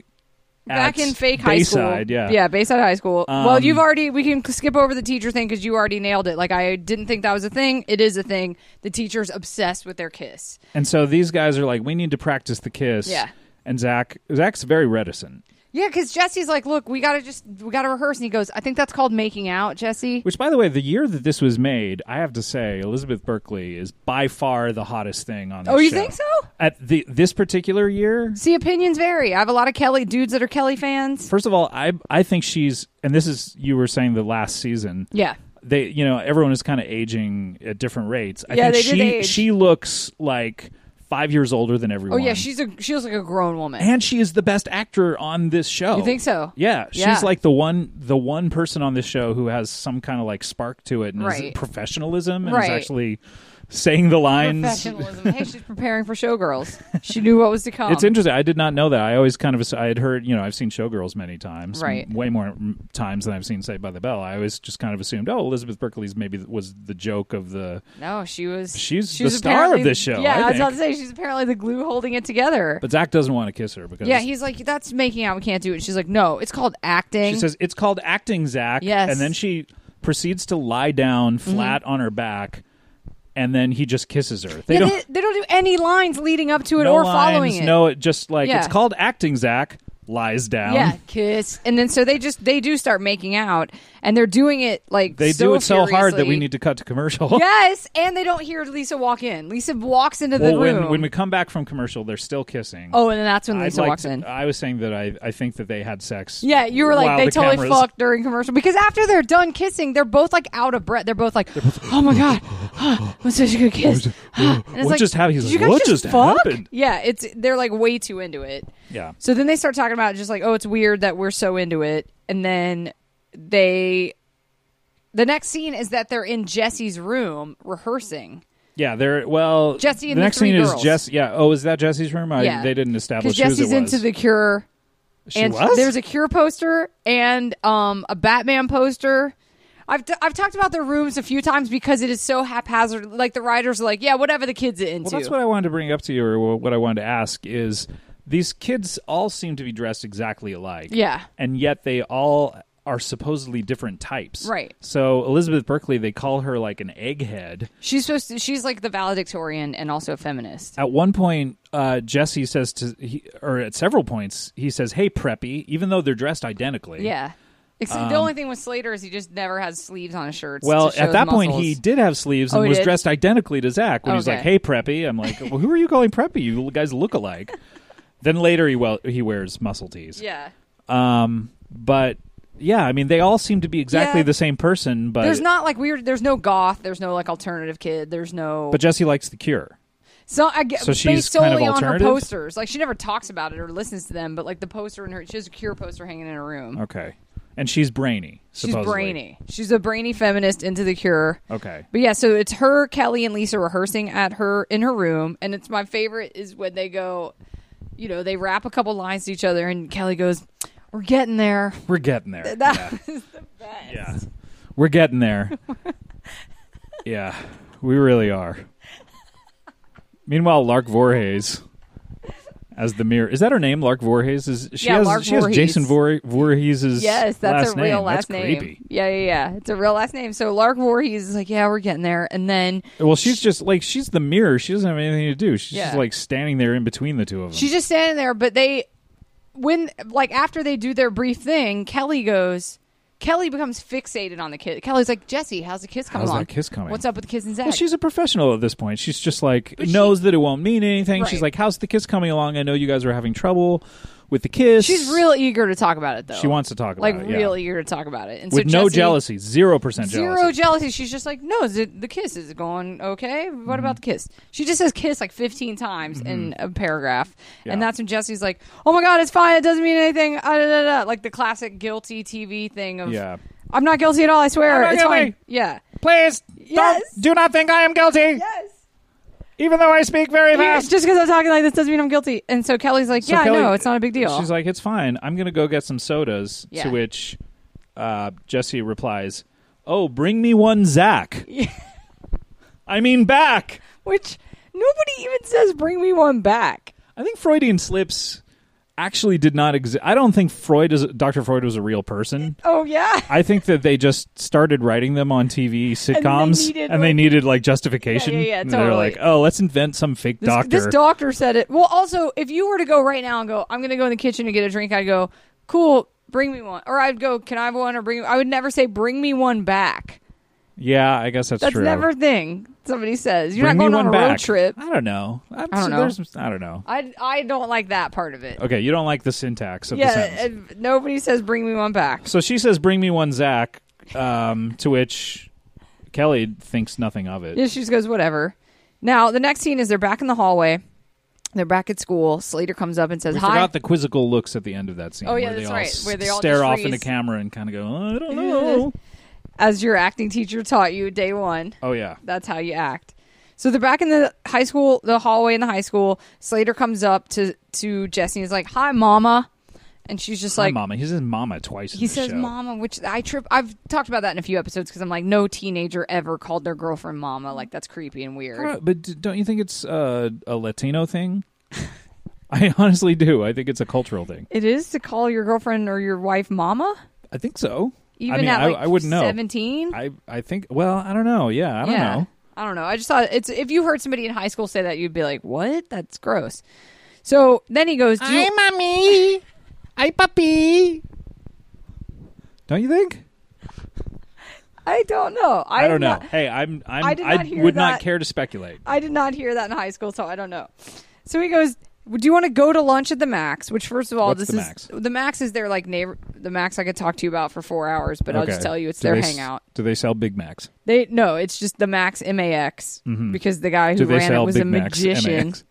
Speaker 3: In fake high school.
Speaker 4: Bayside, yeah.
Speaker 3: Yeah, Bayside High School. Well, we can skip over the teacher thing because you already nailed it. Like, I didn't think that was a thing. It is a thing. The teacher's obsessed with their kiss.
Speaker 4: And so these guys are like, we need to practice the kiss.
Speaker 3: Yeah.
Speaker 4: And Zach's very reticent.
Speaker 3: Yeah, because Jesse's like, look, we gotta rehearse. And he goes, I think that's called making out, Jesse.
Speaker 4: Which, by the way, the year that this was made, I have to say, Elizabeth Berkley is by far the hottest thing on this
Speaker 3: Oh, you
Speaker 4: show.
Speaker 3: think so?
Speaker 4: At this particular year,
Speaker 3: See, opinions vary. I have a lot of dudes that are Kelly fans.
Speaker 4: first of all, I think she's, and this is, you were saying the last season,
Speaker 3: Yeah.
Speaker 4: they, everyone is kind of aging at different rates. I
Speaker 3: Yeah,
Speaker 4: think
Speaker 3: they did age.
Speaker 4: she looks like 5 years older than
Speaker 3: Oh,
Speaker 4: everyone.
Speaker 3: yeah, she looks like a grown woman.
Speaker 4: and she is the best actor on this show.
Speaker 3: You think so?
Speaker 4: Yeah,
Speaker 3: Yeah.
Speaker 4: she's like the one person on this show who has some kind of like spark to it and
Speaker 3: Right.
Speaker 4: is professionalism and
Speaker 3: Right.
Speaker 4: is actually saying the lines.
Speaker 3: Professionalism. Hey, she's preparing for Showgirls. She knew what was to come.
Speaker 4: It's interesting. I did not know that. I always I had heard, I've seen Showgirls many times,
Speaker 3: Right.
Speaker 4: way more times than I've seen Saved by the Bell. I always just kind of assumed, Elizabeth Berkley's maybe was the joke of the.
Speaker 3: No, she's
Speaker 4: the star of this show.
Speaker 3: Yeah,
Speaker 4: I
Speaker 3: I was about
Speaker 4: think.
Speaker 3: to say she's apparently the glue holding it together.
Speaker 4: But Zach doesn't want to kiss her because
Speaker 3: Yeah, he's like, that's making out. We can't do it. She's like, no, it's called acting.
Speaker 4: she says it's called acting, Zach.
Speaker 3: Yes.
Speaker 4: And then she proceeds to lie down flat on her back, and then he just kisses her. They don't.
Speaker 3: They don't do any lines leading up to it
Speaker 4: no
Speaker 3: or
Speaker 4: lines,
Speaker 3: following it.
Speaker 4: No, it just like
Speaker 3: Yeah.
Speaker 4: it's called acting, Zach. Lies down.
Speaker 3: Yeah, kiss. And then so they do start making out, and they're doing it like
Speaker 4: They
Speaker 3: so
Speaker 4: do it so hard that we
Speaker 3: furiously.
Speaker 4: need to cut to commercial.
Speaker 3: Yes, and they don't hear Lisa walk in. Lisa walks into the
Speaker 4: Well,
Speaker 3: room.
Speaker 4: when we come back from commercial, they're still kissing.
Speaker 3: oh, and then that's when
Speaker 4: I'd
Speaker 3: Lisa
Speaker 4: like
Speaker 3: walks
Speaker 4: to-
Speaker 3: in.
Speaker 4: I was saying that I think that they had sex.
Speaker 3: Yeah, you were like,
Speaker 4: while
Speaker 3: they
Speaker 4: the
Speaker 3: totally
Speaker 4: cameras-
Speaker 3: fucked during commercial. Because after they're done kissing, they're both like out of breath. They're both like, oh my God, was such a good kiss. And it's
Speaker 4: What
Speaker 3: like,
Speaker 4: just happened? He's
Speaker 3: "Did
Speaker 4: like,
Speaker 3: you guys
Speaker 4: what just
Speaker 3: fuck?"
Speaker 4: happened?
Speaker 3: Yeah, they're like way too into it.
Speaker 4: Yeah.
Speaker 3: So then they start talking about just like, oh, it's weird that we're so into it. And then the next scene is that they're in Jesse's room rehearsing.
Speaker 4: Yeah, they're well.
Speaker 3: Jesse and
Speaker 4: the
Speaker 3: the
Speaker 4: next
Speaker 3: three
Speaker 4: scene
Speaker 3: girls.
Speaker 4: is Jesse. Yeah. Oh, is that Jesse's room?
Speaker 3: Yeah.
Speaker 4: They didn't establish
Speaker 3: Because
Speaker 4: whose it
Speaker 3: Jesse's
Speaker 4: was.
Speaker 3: into The Cure.
Speaker 4: She
Speaker 3: and
Speaker 4: was?
Speaker 3: there's a Cure poster and a Batman poster. I've talked about their rooms a few times because it is so haphazard. Like the writers are like, yeah, whatever the kids are into.
Speaker 4: Well, that's what I wanted to bring up to you, or what I wanted to ask is these kids all seem to be dressed exactly alike.
Speaker 3: Yeah.
Speaker 4: And yet they all are supposedly different types.
Speaker 3: Right.
Speaker 4: So Elizabeth Berkley, they call her like an egghead.
Speaker 3: She's like the valedictorian and also a feminist.
Speaker 4: At one point, Jesse says or at several points, he says, "Hey, preppy," even though they're dressed identically.
Speaker 3: Yeah. Except the only thing with Slater is he just never has sleeves on his shirts.
Speaker 4: Well,
Speaker 3: to show
Speaker 4: at that
Speaker 3: his
Speaker 4: point,
Speaker 3: muscles.
Speaker 4: he did have sleeves and
Speaker 3: Oh, he
Speaker 4: was
Speaker 3: did?
Speaker 4: dressed identically to Zach when he's
Speaker 3: Okay.
Speaker 4: like, "Hey, preppy." I'm like, "Well, who are you calling preppy? You guys look alike." Then later, he wears muscle tees.
Speaker 3: Yeah.
Speaker 4: But yeah, I mean, they all seem to be exactly
Speaker 3: Yeah.
Speaker 4: the same person. But
Speaker 3: There's not like weird. There's no goth. There's no like alternative kid. There's no.
Speaker 4: But Jesse likes The Cure.
Speaker 3: So I get
Speaker 4: So she's
Speaker 3: based
Speaker 4: kind of
Speaker 3: solely on her
Speaker 4: alternative?
Speaker 3: posters. Like she never talks about it or listens to them, but like the poster in her, she has a Cure poster hanging in her room.
Speaker 4: Okay. And she's brainy, supposedly.
Speaker 3: She's brainy. She's a brainy feminist into the Cure.
Speaker 4: Okay.
Speaker 3: But yeah, so it's her, Kelly, and Lisa rehearsing in her room, and it's my favorite is when they go, they rap a couple lines to each other, and Kelly goes, "We're getting there."
Speaker 4: We're getting there.
Speaker 3: That was the best.
Speaker 4: Yeah. We're getting there. Yeah, we really are. Meanwhile, Lark Voorhees as the mirror. Is that her name, Lark Voorhees? She has Jason Voorhees'
Speaker 3: Yes, that's
Speaker 4: last
Speaker 3: a real
Speaker 4: name.
Speaker 3: last
Speaker 4: That's
Speaker 3: name.
Speaker 4: creepy.
Speaker 3: Yeah. It's a real last name. So Lark Voorhees is like, yeah, we're getting there. And then
Speaker 4: Well, she's just like, she's the mirror. She doesn't have anything to do. She's just
Speaker 3: Yeah.
Speaker 4: like standing there in between the two of them.
Speaker 3: she's just standing there, but after they do their brief thing, Kelly becomes fixated on the kid. Kelly's like, Jesse, how's the kiss coming
Speaker 4: How's
Speaker 3: along?
Speaker 4: that kiss coming?
Speaker 3: What's up with the kiss and Zach?
Speaker 4: Well, she's a professional at this point. She's just like, knows that it won't mean anything.
Speaker 3: Right.
Speaker 4: She's like, how's the kiss coming along? I know you guys are having trouble with the kiss.
Speaker 3: She's real eager to talk about it, though.
Speaker 4: She wants to talk about it.
Speaker 3: real eager to talk about it. And
Speaker 4: With
Speaker 3: so
Speaker 4: no
Speaker 3: Jesse,
Speaker 4: jealousy. 0% jealousy.
Speaker 3: Zero jealousy. She's just like, no, the kiss is going okay. What about the kiss? She just says kiss like 15 times in a paragraph.
Speaker 4: Yeah.
Speaker 3: And that's when Jesse's like, oh my God, it's fine. It doesn't mean anything. Like the classic guilty TV thing of,
Speaker 4: Yeah.
Speaker 3: I'm not guilty at all, I swear.
Speaker 4: I'm not
Speaker 3: It's
Speaker 4: guilty.
Speaker 3: fine. Yeah.
Speaker 4: Please,
Speaker 3: Yes.
Speaker 4: do not think I am guilty.
Speaker 3: Yes.
Speaker 4: Even though I speak very fast.
Speaker 3: Just because I'm talking like this doesn't mean I'm guilty. And so Kelly's like, yeah,
Speaker 4: Kelly-
Speaker 3: I know. It's not a big deal.
Speaker 4: She's like, it's fine. I'm going to go get some sodas.
Speaker 3: Yeah.
Speaker 4: To which Jesse replies, oh, bring me one Zach. I mean back.
Speaker 3: Which nobody even says, bring me one back.
Speaker 4: I think Freudian slips actually did not exist. I don't think Dr. Freud was a real person.
Speaker 3: Oh, yeah.
Speaker 4: I think that they just started writing them on TV sitcoms, and they needed like justification.
Speaker 3: Yeah,
Speaker 4: And
Speaker 3: totally.
Speaker 4: They're like, oh, let's invent some fake doctor.
Speaker 3: This doctor said it. Well, also, if you were to go right now and go, I'm going to go in the kitchen and get a drink, I'd go, cool, bring me one. Or I'd go, can I have one? Or I would never say, bring me one back.
Speaker 4: Yeah, I guess that's true.
Speaker 3: That's never a thing somebody says. You're
Speaker 4: Bring
Speaker 3: not
Speaker 4: me
Speaker 3: going on
Speaker 4: one
Speaker 3: a road
Speaker 4: back.
Speaker 3: trip.
Speaker 4: I don't know. I
Speaker 3: don't know.
Speaker 4: I don't know.
Speaker 3: I don't like that part of it.
Speaker 4: Okay, you don't like the syntax of the sentence.
Speaker 3: Nobody says, bring me one back.
Speaker 4: So she says, bring me one Zach, to which Kelly thinks nothing of it.
Speaker 3: Yeah, she just goes, whatever. Now, the next scene is they're back in the hallway. They're back at school. Slater comes up and says,
Speaker 4: We
Speaker 3: hi.
Speaker 4: forgot the quizzical looks at the end of that scene.
Speaker 3: Oh, yeah,
Speaker 4: where they
Speaker 3: that's
Speaker 4: all
Speaker 3: right. Where they all
Speaker 4: stare
Speaker 3: just
Speaker 4: off
Speaker 3: freeze.
Speaker 4: into camera and kind of go, I don't know.
Speaker 3: As your acting teacher taught you day one.
Speaker 4: Oh, yeah.
Speaker 3: That's how you act. So they're back in the high school, the hallway in the high school. Slater comes up to Jessie and is like, hi, Mama. And she's just
Speaker 4: Hi,
Speaker 3: like,
Speaker 4: Mama. He says Mama twice in
Speaker 3: he
Speaker 4: the
Speaker 3: says
Speaker 4: show.
Speaker 3: Mama, which I've talked about that in a few episodes because I'm like, no teenager ever called their girlfriend Mama. Like, that's creepy and weird.
Speaker 4: But don't you think it's a Latino thing? I honestly do. I think it's a cultural thing.
Speaker 3: It is to call your girlfriend or your wife Mama?
Speaker 4: I think so.
Speaker 3: Even
Speaker 4: I mean,
Speaker 3: at like
Speaker 4: I wouldn't know.
Speaker 3: 17?
Speaker 4: I think, well, I don't know. Yeah, I don't know.
Speaker 3: I don't know. I just thought if you heard somebody in high school say that, you'd be like, what? That's gross. So then he goes,
Speaker 5: Hi, mommy. Hi, puppy.
Speaker 4: Don't you think?
Speaker 3: I don't know.
Speaker 4: I don't know. Hey, I
Speaker 3: did not hear
Speaker 4: would
Speaker 3: that.
Speaker 4: not care to speculate.
Speaker 3: I did not hear that in high school, so I don't know. So he goes, do you want to go to lunch at the Max? Which, first of all,
Speaker 4: What's the Max?
Speaker 3: The Max is their like neighbor. The Max I could talk to you about for 4 hours, but I'll
Speaker 4: Okay.
Speaker 3: just tell you it's
Speaker 4: Do
Speaker 3: their
Speaker 4: they
Speaker 3: hangout.
Speaker 4: Do they sell Big Macs?
Speaker 3: It's just the Max MAX because the guy who
Speaker 4: Do they
Speaker 3: ran it
Speaker 4: sell
Speaker 3: was
Speaker 4: Big
Speaker 3: a
Speaker 4: Macs
Speaker 3: magician.
Speaker 4: MAX?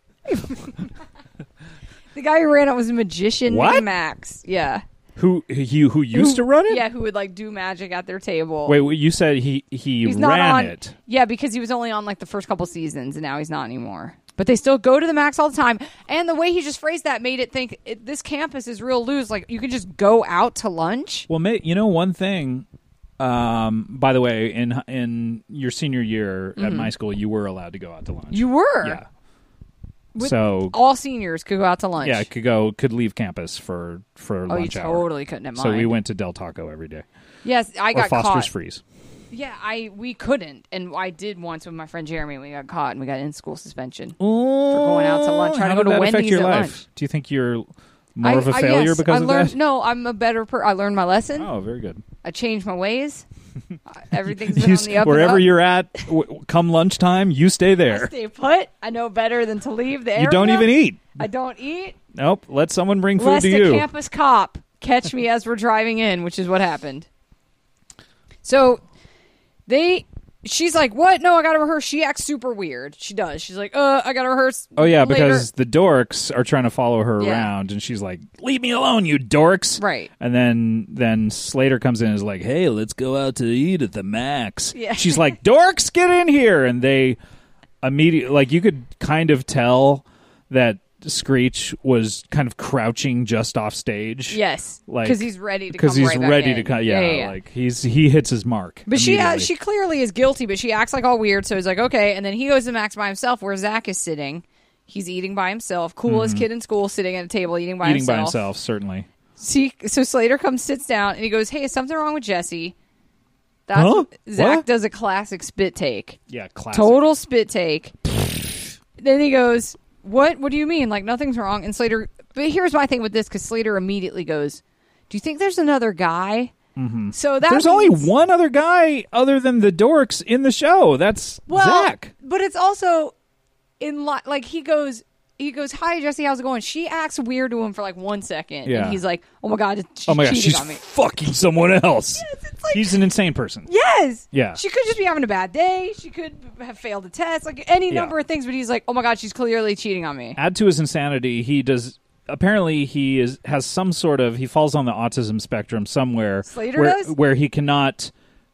Speaker 3: The guy who ran it was a magician
Speaker 4: What?
Speaker 3: named Max. Yeah.
Speaker 4: Who used to run it?
Speaker 3: Yeah, who would like do magic at their table.
Speaker 4: Wait, you said he
Speaker 3: He's not
Speaker 4: ran
Speaker 3: on
Speaker 4: it.
Speaker 3: Yeah, because he was only on like the first couple seasons, and now he's not anymore. But they still go to the Max all the time. And the way he just phrased that made it think this campus is real loose. Like you can just go out to lunch.
Speaker 4: Well, one thing. By the way, in your senior year at my school, you were allowed to go out to lunch.
Speaker 3: You were.
Speaker 4: Yeah.
Speaker 3: With-
Speaker 4: So
Speaker 3: all seniors could go out to lunch.
Speaker 4: yeah, could leave campus for
Speaker 3: Oh,
Speaker 4: lunch
Speaker 3: you
Speaker 4: hour.
Speaker 3: totally couldn't have
Speaker 4: So we
Speaker 3: mind.
Speaker 4: went to Del Taco every day.
Speaker 3: Yes, I
Speaker 4: Or
Speaker 3: got
Speaker 4: Foster's
Speaker 3: caught.
Speaker 4: Freeze.
Speaker 3: Yeah, we couldn't, and I did once with my friend Jeremy. We got caught and we got in school suspension
Speaker 4: Oh,
Speaker 3: for going out to lunch. Trying
Speaker 4: how
Speaker 3: to go
Speaker 4: did
Speaker 3: to
Speaker 4: that affect
Speaker 3: Wendy's
Speaker 4: your
Speaker 3: at
Speaker 4: life?
Speaker 3: lunch.
Speaker 4: Do you think you're more of a failure
Speaker 3: yes,
Speaker 4: because
Speaker 3: I
Speaker 4: of
Speaker 3: learned,
Speaker 4: that?
Speaker 3: No, I'm a better I learned my lesson.
Speaker 4: Oh, very good.
Speaker 3: I changed my ways. Everything's been on the up
Speaker 4: Wherever
Speaker 3: and up.
Speaker 4: you're at, come lunchtime, you stay
Speaker 3: I
Speaker 4: there.
Speaker 3: stay put. I know better than to leave the area.
Speaker 4: You don't even eat.
Speaker 3: I don't eat.
Speaker 4: Nope. Let someone bring food
Speaker 3: Lest
Speaker 4: to
Speaker 3: a
Speaker 4: you.
Speaker 3: campus cop catch me as we're driving in, which is what happened. So they she's like, what? No, I got to rehearse. She acts super weird. She does. She's like, I got to rehearse.
Speaker 4: Oh, yeah,
Speaker 3: later.
Speaker 4: because the dorks are trying to follow her
Speaker 3: Yeah.
Speaker 4: around, and she's like, leave me alone, you dorks.
Speaker 3: Right.
Speaker 4: And then Slater comes in and is like, hey, let's go out to eat at the Max.
Speaker 3: Yeah.
Speaker 4: She's like, dorks, get in here. And they immediately, like, you could kind of tell that Screech was kind of crouching just off stage.
Speaker 3: Yes,
Speaker 4: Like,
Speaker 3: because he's ready to come
Speaker 4: because he's
Speaker 3: right back
Speaker 4: ready
Speaker 3: in.
Speaker 4: to come.
Speaker 3: Yeah.
Speaker 4: Like he hits his mark.
Speaker 3: But
Speaker 4: immediately.
Speaker 3: she clearly is guilty, but she acts like all weird. So he's like, okay. And then he goes to Max by himself where Zach is sitting. He's eating by himself. Coolest kid in school, sitting at a table eating by
Speaker 4: eating
Speaker 3: himself.
Speaker 4: by himself, certainly.
Speaker 3: So Slater comes, sits down, and he goes, hey, is something wrong with Jesse? That's
Speaker 4: Huh?
Speaker 3: Zach
Speaker 4: What?
Speaker 3: does a classic spit take.
Speaker 4: Yeah, classic.
Speaker 3: Total spit take. Then he goes, what do you mean? Like, nothing's wrong. And Slater, but here's my thing with this, because Slater immediately goes, do you think there's another guy? Mm-hmm. So that
Speaker 4: There's
Speaker 3: means,
Speaker 4: only one other guy other than the dorks in the show. That's Zach.
Speaker 3: But it's also like he goes, hi Jesse, how's it going? She acts weird to him for like 1 second,
Speaker 4: Yeah.
Speaker 3: and he's like, oh my god, she's
Speaker 4: Oh my gosh,
Speaker 3: cheating
Speaker 4: she's
Speaker 3: on me.
Speaker 4: fucking someone else.
Speaker 3: It's like,
Speaker 4: He's an insane person.
Speaker 3: yes,
Speaker 4: Yeah.
Speaker 3: She could just be having a bad day. She could have failed a test, like any number of things. But he's like, oh my god, she's clearly cheating on me.
Speaker 4: Add to his insanity, he does. Apparently, has some sort of. He falls on the autism spectrum somewhere.
Speaker 3: Slater does?
Speaker 4: Where he cannot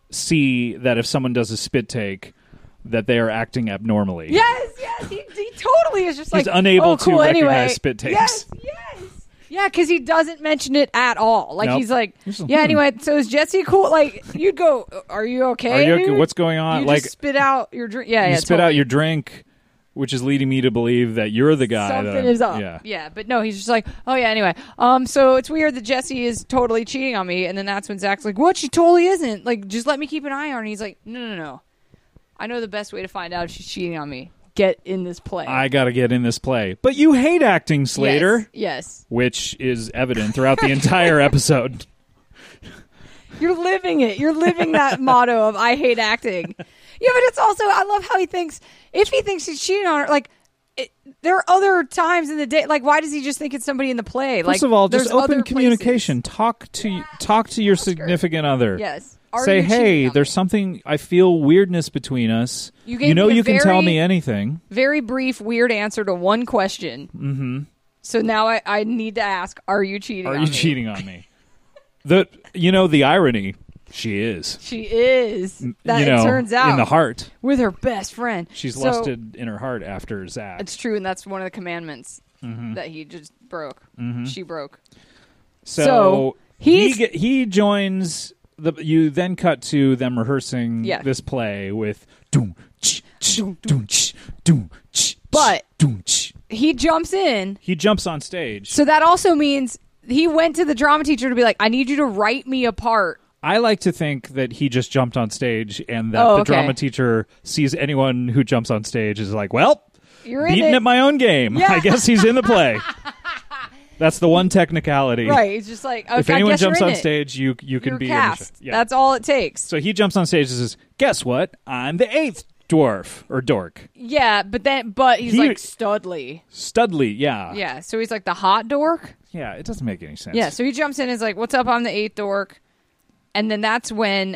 Speaker 4: see that if someone does a spit take, that they are acting abnormally.
Speaker 3: Yes, he totally is just like
Speaker 4: He's unable
Speaker 3: oh, cool,
Speaker 4: to
Speaker 3: anyway.
Speaker 4: recognize spit takes.
Speaker 3: Yes. Yeah, because he doesn't mention it at all. Like
Speaker 4: Nope.
Speaker 3: he's like,
Speaker 4: He's like,
Speaker 3: yeah. Anyway, so is Jesse cool? Like you'd go, are you okay?
Speaker 4: Are you okay?
Speaker 3: dude?
Speaker 4: What's going on?
Speaker 3: You
Speaker 4: Like
Speaker 3: just spit out your drink. Yeah,
Speaker 4: you
Speaker 3: yeah.
Speaker 4: spit out your drink, which is leading me to believe that you're the guy.
Speaker 3: Something
Speaker 4: that,
Speaker 3: is up.
Speaker 4: Yeah.
Speaker 3: But no, he's just like, oh yeah. Anyway, so it's weird that Jesse is totally cheating on me, and then that's when Zach's like, what? She totally isn't. Like, just let me keep an eye on her. And he's like, no. I know the best way to find out if she's cheating on me. Get in this play.
Speaker 4: I got to get in this play. But you hate acting, Slater.
Speaker 3: Yes.
Speaker 4: Which is evident throughout the entire episode.
Speaker 3: You're living it. You're living that motto of I hate acting. Yeah, but it's also, I love how he thinks, if he thinks he's cheating on her, like, there are other times in the day, like, why does he just think it's somebody in the play?
Speaker 4: First
Speaker 3: like,
Speaker 4: of all, just
Speaker 3: there's other
Speaker 4: open communication.
Speaker 3: places.
Speaker 4: Talk to your significant other.
Speaker 3: Yes. Are
Speaker 4: Say,
Speaker 3: you cheating
Speaker 4: hey,
Speaker 3: on
Speaker 4: there's
Speaker 3: me?
Speaker 4: something, I feel weirdness between us.
Speaker 3: You gave
Speaker 4: know
Speaker 3: me a
Speaker 4: you can tell
Speaker 3: very-
Speaker 4: me anything.
Speaker 3: Very brief, weird answer to one question. Mm-hmm. So now I need to ask, are you cheating
Speaker 4: Are
Speaker 3: on
Speaker 4: you
Speaker 3: me?
Speaker 4: cheating on me? The irony, she is.
Speaker 3: She is. That
Speaker 4: it
Speaker 3: turns out.
Speaker 4: in the heart.
Speaker 3: With her best friend.
Speaker 4: She's
Speaker 3: So,
Speaker 4: lusted in her heart after Zach.
Speaker 3: It's true, and that's one of the commandments
Speaker 4: Mm-hmm.
Speaker 3: that he just broke. She broke.
Speaker 4: So
Speaker 3: So, he's-
Speaker 4: he joins the. You then cut to them rehearsing
Speaker 3: Yeah.
Speaker 4: this play with doom ch doom doom ch doom ch.
Speaker 3: But-
Speaker 4: doom ch.
Speaker 3: He jumps in.
Speaker 4: He jumps on stage.
Speaker 3: So that also means he went to the drama teacher to be like, I need you to write me a part.
Speaker 4: I like to think that he just jumped on stage and that
Speaker 3: Oh,
Speaker 4: the
Speaker 3: okay.
Speaker 4: drama teacher sees anyone who jumps on stage is like, well,
Speaker 3: You're in
Speaker 4: beating
Speaker 3: it.
Speaker 4: at my own game.
Speaker 3: Yeah.
Speaker 4: I guess he's in the play. That's the one technicality.
Speaker 3: Right. He's just like, okay,
Speaker 4: If anyone
Speaker 3: I guess
Speaker 4: jumps
Speaker 3: you're
Speaker 4: on
Speaker 3: in it.
Speaker 4: stage, you can
Speaker 3: You're
Speaker 4: be in the
Speaker 3: cast.
Speaker 4: show. Yeah.
Speaker 3: That's all it takes.
Speaker 4: So he jumps on stage and says, guess what? I'm the 8th dwarf or dork.
Speaker 3: Yeah, but he's
Speaker 4: He-
Speaker 3: like Studley.
Speaker 4: Studley, yeah.
Speaker 3: Yeah, so he's like the hot dork.
Speaker 4: Yeah, it doesn't make any sense.
Speaker 3: Yeah, so he jumps in and is like, what's up? I'm the 8th dork. And then that's when,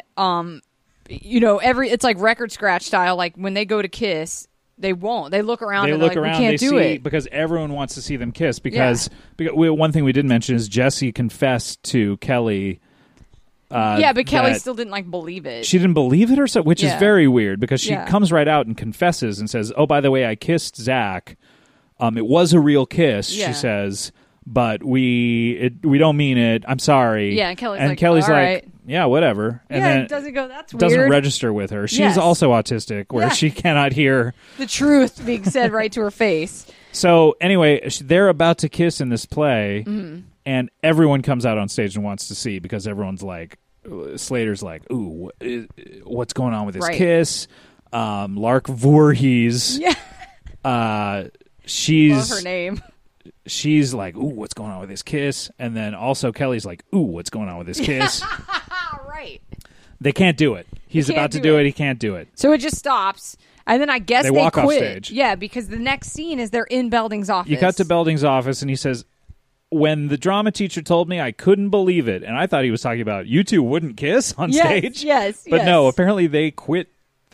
Speaker 3: it's like record scratch style. Like when they go to kiss, they won't. They look around
Speaker 4: They
Speaker 3: and
Speaker 4: look
Speaker 3: they're like,
Speaker 4: around,
Speaker 3: we
Speaker 4: they
Speaker 3: can't do
Speaker 4: see,
Speaker 3: it.
Speaker 4: because everyone wants to see them kiss because one thing we didn't mention is Jesse confessed to Kelly.
Speaker 3: Yeah, but Kelly
Speaker 4: that
Speaker 3: still didn't like believe it.
Speaker 4: She didn't believe it herself, which is
Speaker 3: Yeah.
Speaker 4: very weird because she
Speaker 3: Yeah.
Speaker 4: comes right out and confesses and says, oh, by the way, I kissed Zach. It was a real kiss,
Speaker 3: Yeah.
Speaker 4: she says, but we don't mean it. I'm sorry.
Speaker 3: Yeah, and Kelly's like,
Speaker 4: Kelly's
Speaker 3: all
Speaker 4: like,
Speaker 3: right.
Speaker 4: yeah, whatever. And
Speaker 3: yeah,
Speaker 4: then
Speaker 3: it doesn't go, that's
Speaker 4: it doesn't
Speaker 3: weird.
Speaker 4: register with her. She's
Speaker 3: Yes.
Speaker 4: also autistic, where
Speaker 3: Yeah.
Speaker 4: she cannot hear.
Speaker 3: The truth being said right to her face.
Speaker 4: So anyway, they're about to kiss in this play,
Speaker 3: Mm-hmm.
Speaker 4: and everyone comes out on stage and wants to see because everyone's like, Slater's like, ooh, what's going on with this
Speaker 3: Right.
Speaker 4: kiss? Lark Voorhees,
Speaker 3: Yeah,
Speaker 4: she's
Speaker 3: love her name.
Speaker 4: she's like, ooh, what's going on with this kiss? And then also Kelly's like, ooh, what's going on with this kiss?
Speaker 3: All right.
Speaker 4: They can't do it. He's
Speaker 3: can't
Speaker 4: about to
Speaker 3: do
Speaker 4: do
Speaker 3: it.
Speaker 4: it. He can't do it.
Speaker 3: So it just stops. And then I guess
Speaker 4: They
Speaker 3: they
Speaker 4: walk off
Speaker 3: quit.
Speaker 4: stage.
Speaker 3: Yeah, because the next scene is they're in Belding's office.
Speaker 4: You cut to Belding's office, and he says, when the drama teacher told me, I couldn't believe it. And I thought he was talking about you two wouldn't kiss on
Speaker 3: Yes,
Speaker 4: stage.
Speaker 3: yes,
Speaker 4: But
Speaker 3: yes.
Speaker 4: no, apparently they quit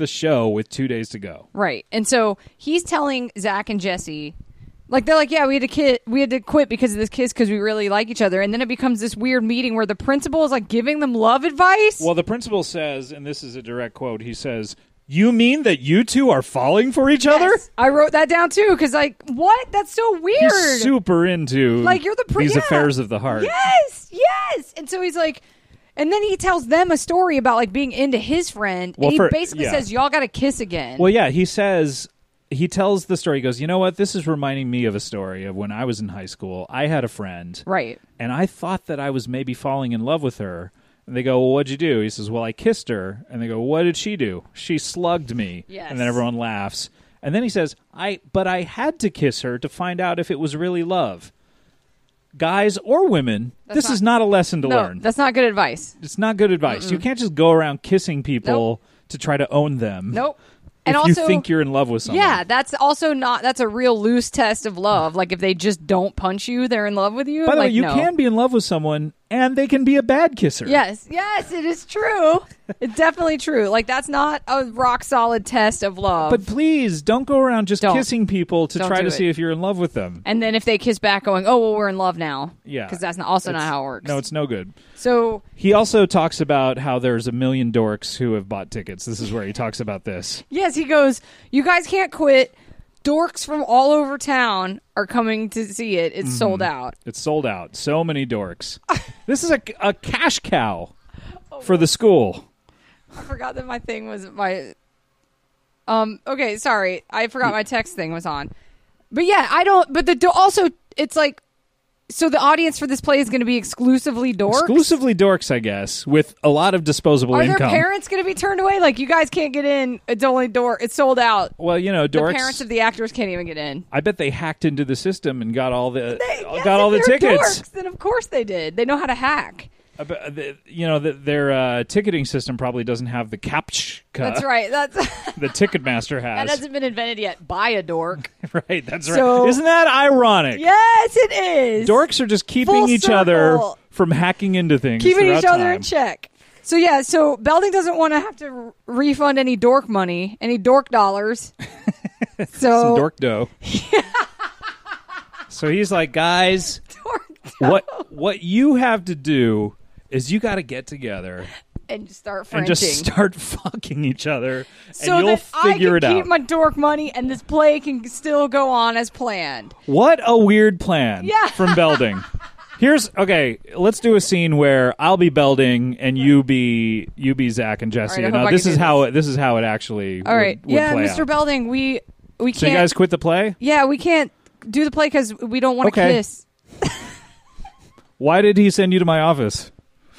Speaker 4: the show with 2 days to go.
Speaker 3: Right. And so he's telling Zach and Jesse, like, they're like, yeah, we had to quit because of this kiss because we really like each other. And then it becomes this weird meeting where the principal is like giving them love advice.
Speaker 4: Well, the principal says, and this is a direct quote, he says, "You mean that you two are falling for each other?"
Speaker 3: I wrote that down too because, like, what? That's so weird.
Speaker 4: He's super into
Speaker 3: like, you're
Speaker 4: these affairs of the heart.
Speaker 3: Yes. And so he's like, and then he tells them a story about like being into his friend.
Speaker 4: Well,
Speaker 3: and he basically says, y'all got to kiss again.
Speaker 4: Well, yeah, he tells the story. He goes, you know what? This is reminding me of a story of when I was in high school. I had a friend.
Speaker 3: Right.
Speaker 4: And I thought that I was maybe falling in love with her. And they go, well, what'd you do? He says, well, I kissed her. And they go, what did she do? She slugged me.
Speaker 3: Yes.
Speaker 4: And then everyone laughs. And then he says, but I had to kiss her to find out if it was really love. Guys or women, this is not a lesson to learn.
Speaker 3: That's not good advice.
Speaker 4: It's not good advice. You can't just go around kissing people to try to own them.
Speaker 3: Nope.
Speaker 4: If
Speaker 3: And also,
Speaker 4: you think you're in love with someone.
Speaker 3: yeah, that's also that's a real loose test of love. Like, if they just don't punch you, they're in love with you.
Speaker 4: By the way,
Speaker 3: like,
Speaker 4: you
Speaker 3: no.
Speaker 4: can be in love with someone and they can be a bad kisser.
Speaker 3: Yes, it is true. It's definitely true. Like, that's not a rock solid test of love.
Speaker 4: But please, don't go around just
Speaker 3: Don't.
Speaker 4: kissing people to
Speaker 3: Don't
Speaker 4: try
Speaker 3: do
Speaker 4: to
Speaker 3: it.
Speaker 4: see if you're in love with them.
Speaker 3: And then if they kiss back going, oh, well, we're in love now.
Speaker 4: Yeah.
Speaker 3: Because that's not how it works.
Speaker 4: No, it's no good.
Speaker 3: So,
Speaker 4: He also talks about how there's 1 million dorks who have bought tickets. This is where he talks about this.
Speaker 3: yes, he goes, you guys can't quit. Dorks from all over town are coming to see it. It's sold out.
Speaker 4: It's sold out. So many dorks. This is a cash cow for the school.
Speaker 3: I forgot that my thing was my... okay, sorry. I forgot my text thing was on. But yeah, I don't... But also, it's like... So the audience for this play is going to be exclusively dorks?
Speaker 4: Exclusively dorks, I guess, with a lot of disposable
Speaker 3: Are
Speaker 4: income.
Speaker 3: their parents going to be turned away? Like, you guys can't get in. It's only it's sold out.
Speaker 4: Well, you know, dorks.
Speaker 3: The parents of the actors can't even get in.
Speaker 4: I bet they hacked into the system and got all the
Speaker 3: Yes,
Speaker 4: got all
Speaker 3: if
Speaker 4: the
Speaker 3: they're
Speaker 4: tickets.
Speaker 3: Dorks, then of course they did. They know how to hack.
Speaker 4: You know, their ticketing system probably doesn't have the CAPTCHA.
Speaker 3: That's right. That's
Speaker 4: The Ticketmaster
Speaker 3: that
Speaker 4: has.
Speaker 3: hasn't been invented yet by a dork.
Speaker 4: Right, that's
Speaker 3: So-
Speaker 4: right. Isn't that ironic?
Speaker 3: Yes, it is.
Speaker 4: Dorks are just keeping
Speaker 3: Full
Speaker 4: each other
Speaker 3: circle.
Speaker 4: from hacking into things.
Speaker 3: Keeping each
Speaker 4: throughout
Speaker 3: other
Speaker 4: time.
Speaker 3: in check. So yeah, so Belding doesn't want to have to refund any dork money, any dork dollars. So
Speaker 4: Some dork dough. So he's like, guys, what you have to do is you got to get together
Speaker 3: and just start
Speaker 4: and
Speaker 3: Frenching.
Speaker 4: just start fucking each other,
Speaker 3: so
Speaker 4: and you'll
Speaker 3: that I
Speaker 4: figure
Speaker 3: can
Speaker 4: it
Speaker 3: keep
Speaker 4: out.
Speaker 3: my dork money and this play can still go on as planned.
Speaker 4: What a weird plan
Speaker 3: Yeah.
Speaker 4: from Belding. Let's do a scene where I'll be Belding and you be Zach and Jesse.
Speaker 3: All right, I
Speaker 4: Now
Speaker 3: hope I
Speaker 4: this
Speaker 3: can
Speaker 4: is
Speaker 3: do
Speaker 4: how this is how it actually
Speaker 3: All right.
Speaker 4: would
Speaker 3: Yeah,
Speaker 4: play
Speaker 3: Mr.
Speaker 4: out.
Speaker 3: Belding, we can't.
Speaker 4: So you guys quit the play?
Speaker 3: Yeah, we can't do the play because we don't want to
Speaker 4: Okay.
Speaker 3: kiss.
Speaker 4: Why did he send you to my office?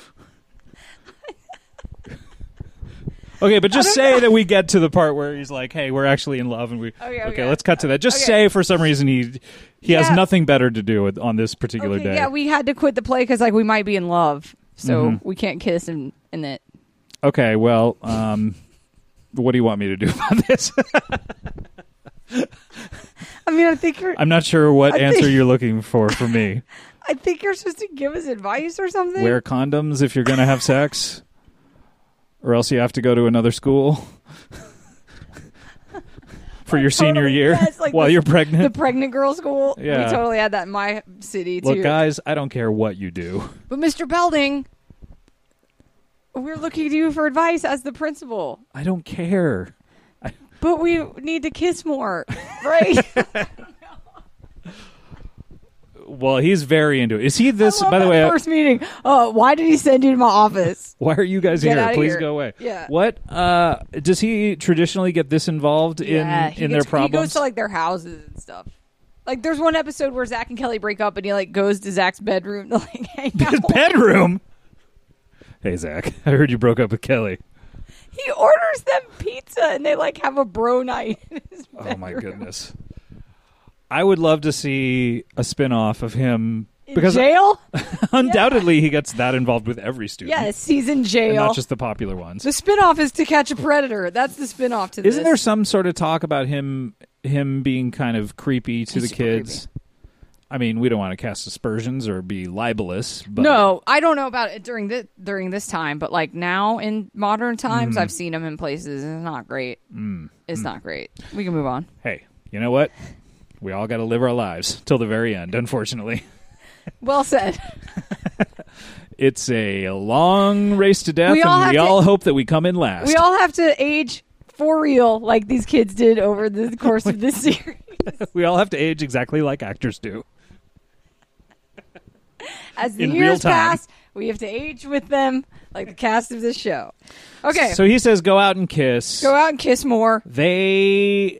Speaker 4: Okay, but just say that we get to the part where he's like, "Hey, we're actually in love," and we.
Speaker 3: Okay.
Speaker 4: Let's cut to that. Just
Speaker 3: Okay.
Speaker 4: say for some reason he has
Speaker 3: Yeah.
Speaker 4: nothing better to do on this particular
Speaker 3: Okay,
Speaker 4: day.
Speaker 3: yeah, we had to quit the play because like we might be in love, so
Speaker 4: Mm-hmm.
Speaker 3: we can't kiss in it.
Speaker 4: Okay, well, what do you want me to do about this?
Speaker 3: I mean, I think you're.
Speaker 4: I'm not sure what
Speaker 3: I
Speaker 4: answer
Speaker 3: think-
Speaker 4: you're looking for from me.
Speaker 3: I think you're supposed to give us advice or something.
Speaker 4: Wear condoms if you're going to have sex, or else you have to go to another school for your senior
Speaker 3: Totally,
Speaker 4: year
Speaker 3: yes, like
Speaker 4: while
Speaker 3: the-
Speaker 4: you're
Speaker 3: the
Speaker 4: pregnant.
Speaker 3: pregnant girl school.
Speaker 4: Yeah.
Speaker 3: We totally had that in my city too.
Speaker 4: Look, guys, I don't care what you do.
Speaker 3: But Mr. Belding, we're looking to you for advice as the principal.
Speaker 4: I don't care.
Speaker 3: But we need to kiss more, right?
Speaker 4: Well, he's very into it. Is he this?
Speaker 3: I love
Speaker 4: By the
Speaker 3: that
Speaker 4: way,
Speaker 3: first meeting. Why did he send you to my office?
Speaker 4: why are you guys
Speaker 3: Get
Speaker 4: here?
Speaker 3: outta
Speaker 4: Please
Speaker 3: here.
Speaker 4: go away.
Speaker 3: Yeah.
Speaker 4: What does he traditionally get this involved
Speaker 3: He
Speaker 4: in their problems?
Speaker 3: He goes to like their houses and stuff. Like there's one episode where Zach and Kelly break up, and he like goes to Zach's bedroom to like hang out.
Speaker 4: His bedroom. Hey Zach, I heard you broke up with Kelly.
Speaker 3: He orders them pizza, and they like have a bro night. In his
Speaker 4: Oh my
Speaker 3: bedroom.
Speaker 4: goodness. I would love to see a spin-off of him
Speaker 3: In
Speaker 4: because
Speaker 3: jail?
Speaker 4: undoubtedly he gets that involved with every student.
Speaker 3: Yes, he's in
Speaker 4: And
Speaker 3: jail.
Speaker 4: not just the popular ones.
Speaker 3: The spinoff is To Catch a Predator. That's the spinoff to this.
Speaker 4: Isn't there some sort of talk about him being kind of creepy to
Speaker 3: He's
Speaker 4: the
Speaker 3: super
Speaker 4: kids? I mean, we don't want to cast aspersions or be libelous, but
Speaker 3: No, I don't know about it during this time, but like now in modern times, I've seen them in places. And it's not great. It's not great. We can move on.
Speaker 4: hey, you know what? We all got to live our lives till the very end, unfortunately.
Speaker 3: Well said.
Speaker 4: It's a long race to death,
Speaker 3: We all
Speaker 4: and we
Speaker 3: have to-
Speaker 4: all hope that we come in last.
Speaker 3: We all have to age for real, like these kids did over the course of this series.
Speaker 4: We all have to age exactly like actors do.
Speaker 3: As the
Speaker 4: In real
Speaker 3: years
Speaker 4: time.
Speaker 3: pass, we have to age with them, like the cast of this show. Okay,
Speaker 4: So he says, go out and kiss.
Speaker 3: go out and kiss more.
Speaker 4: They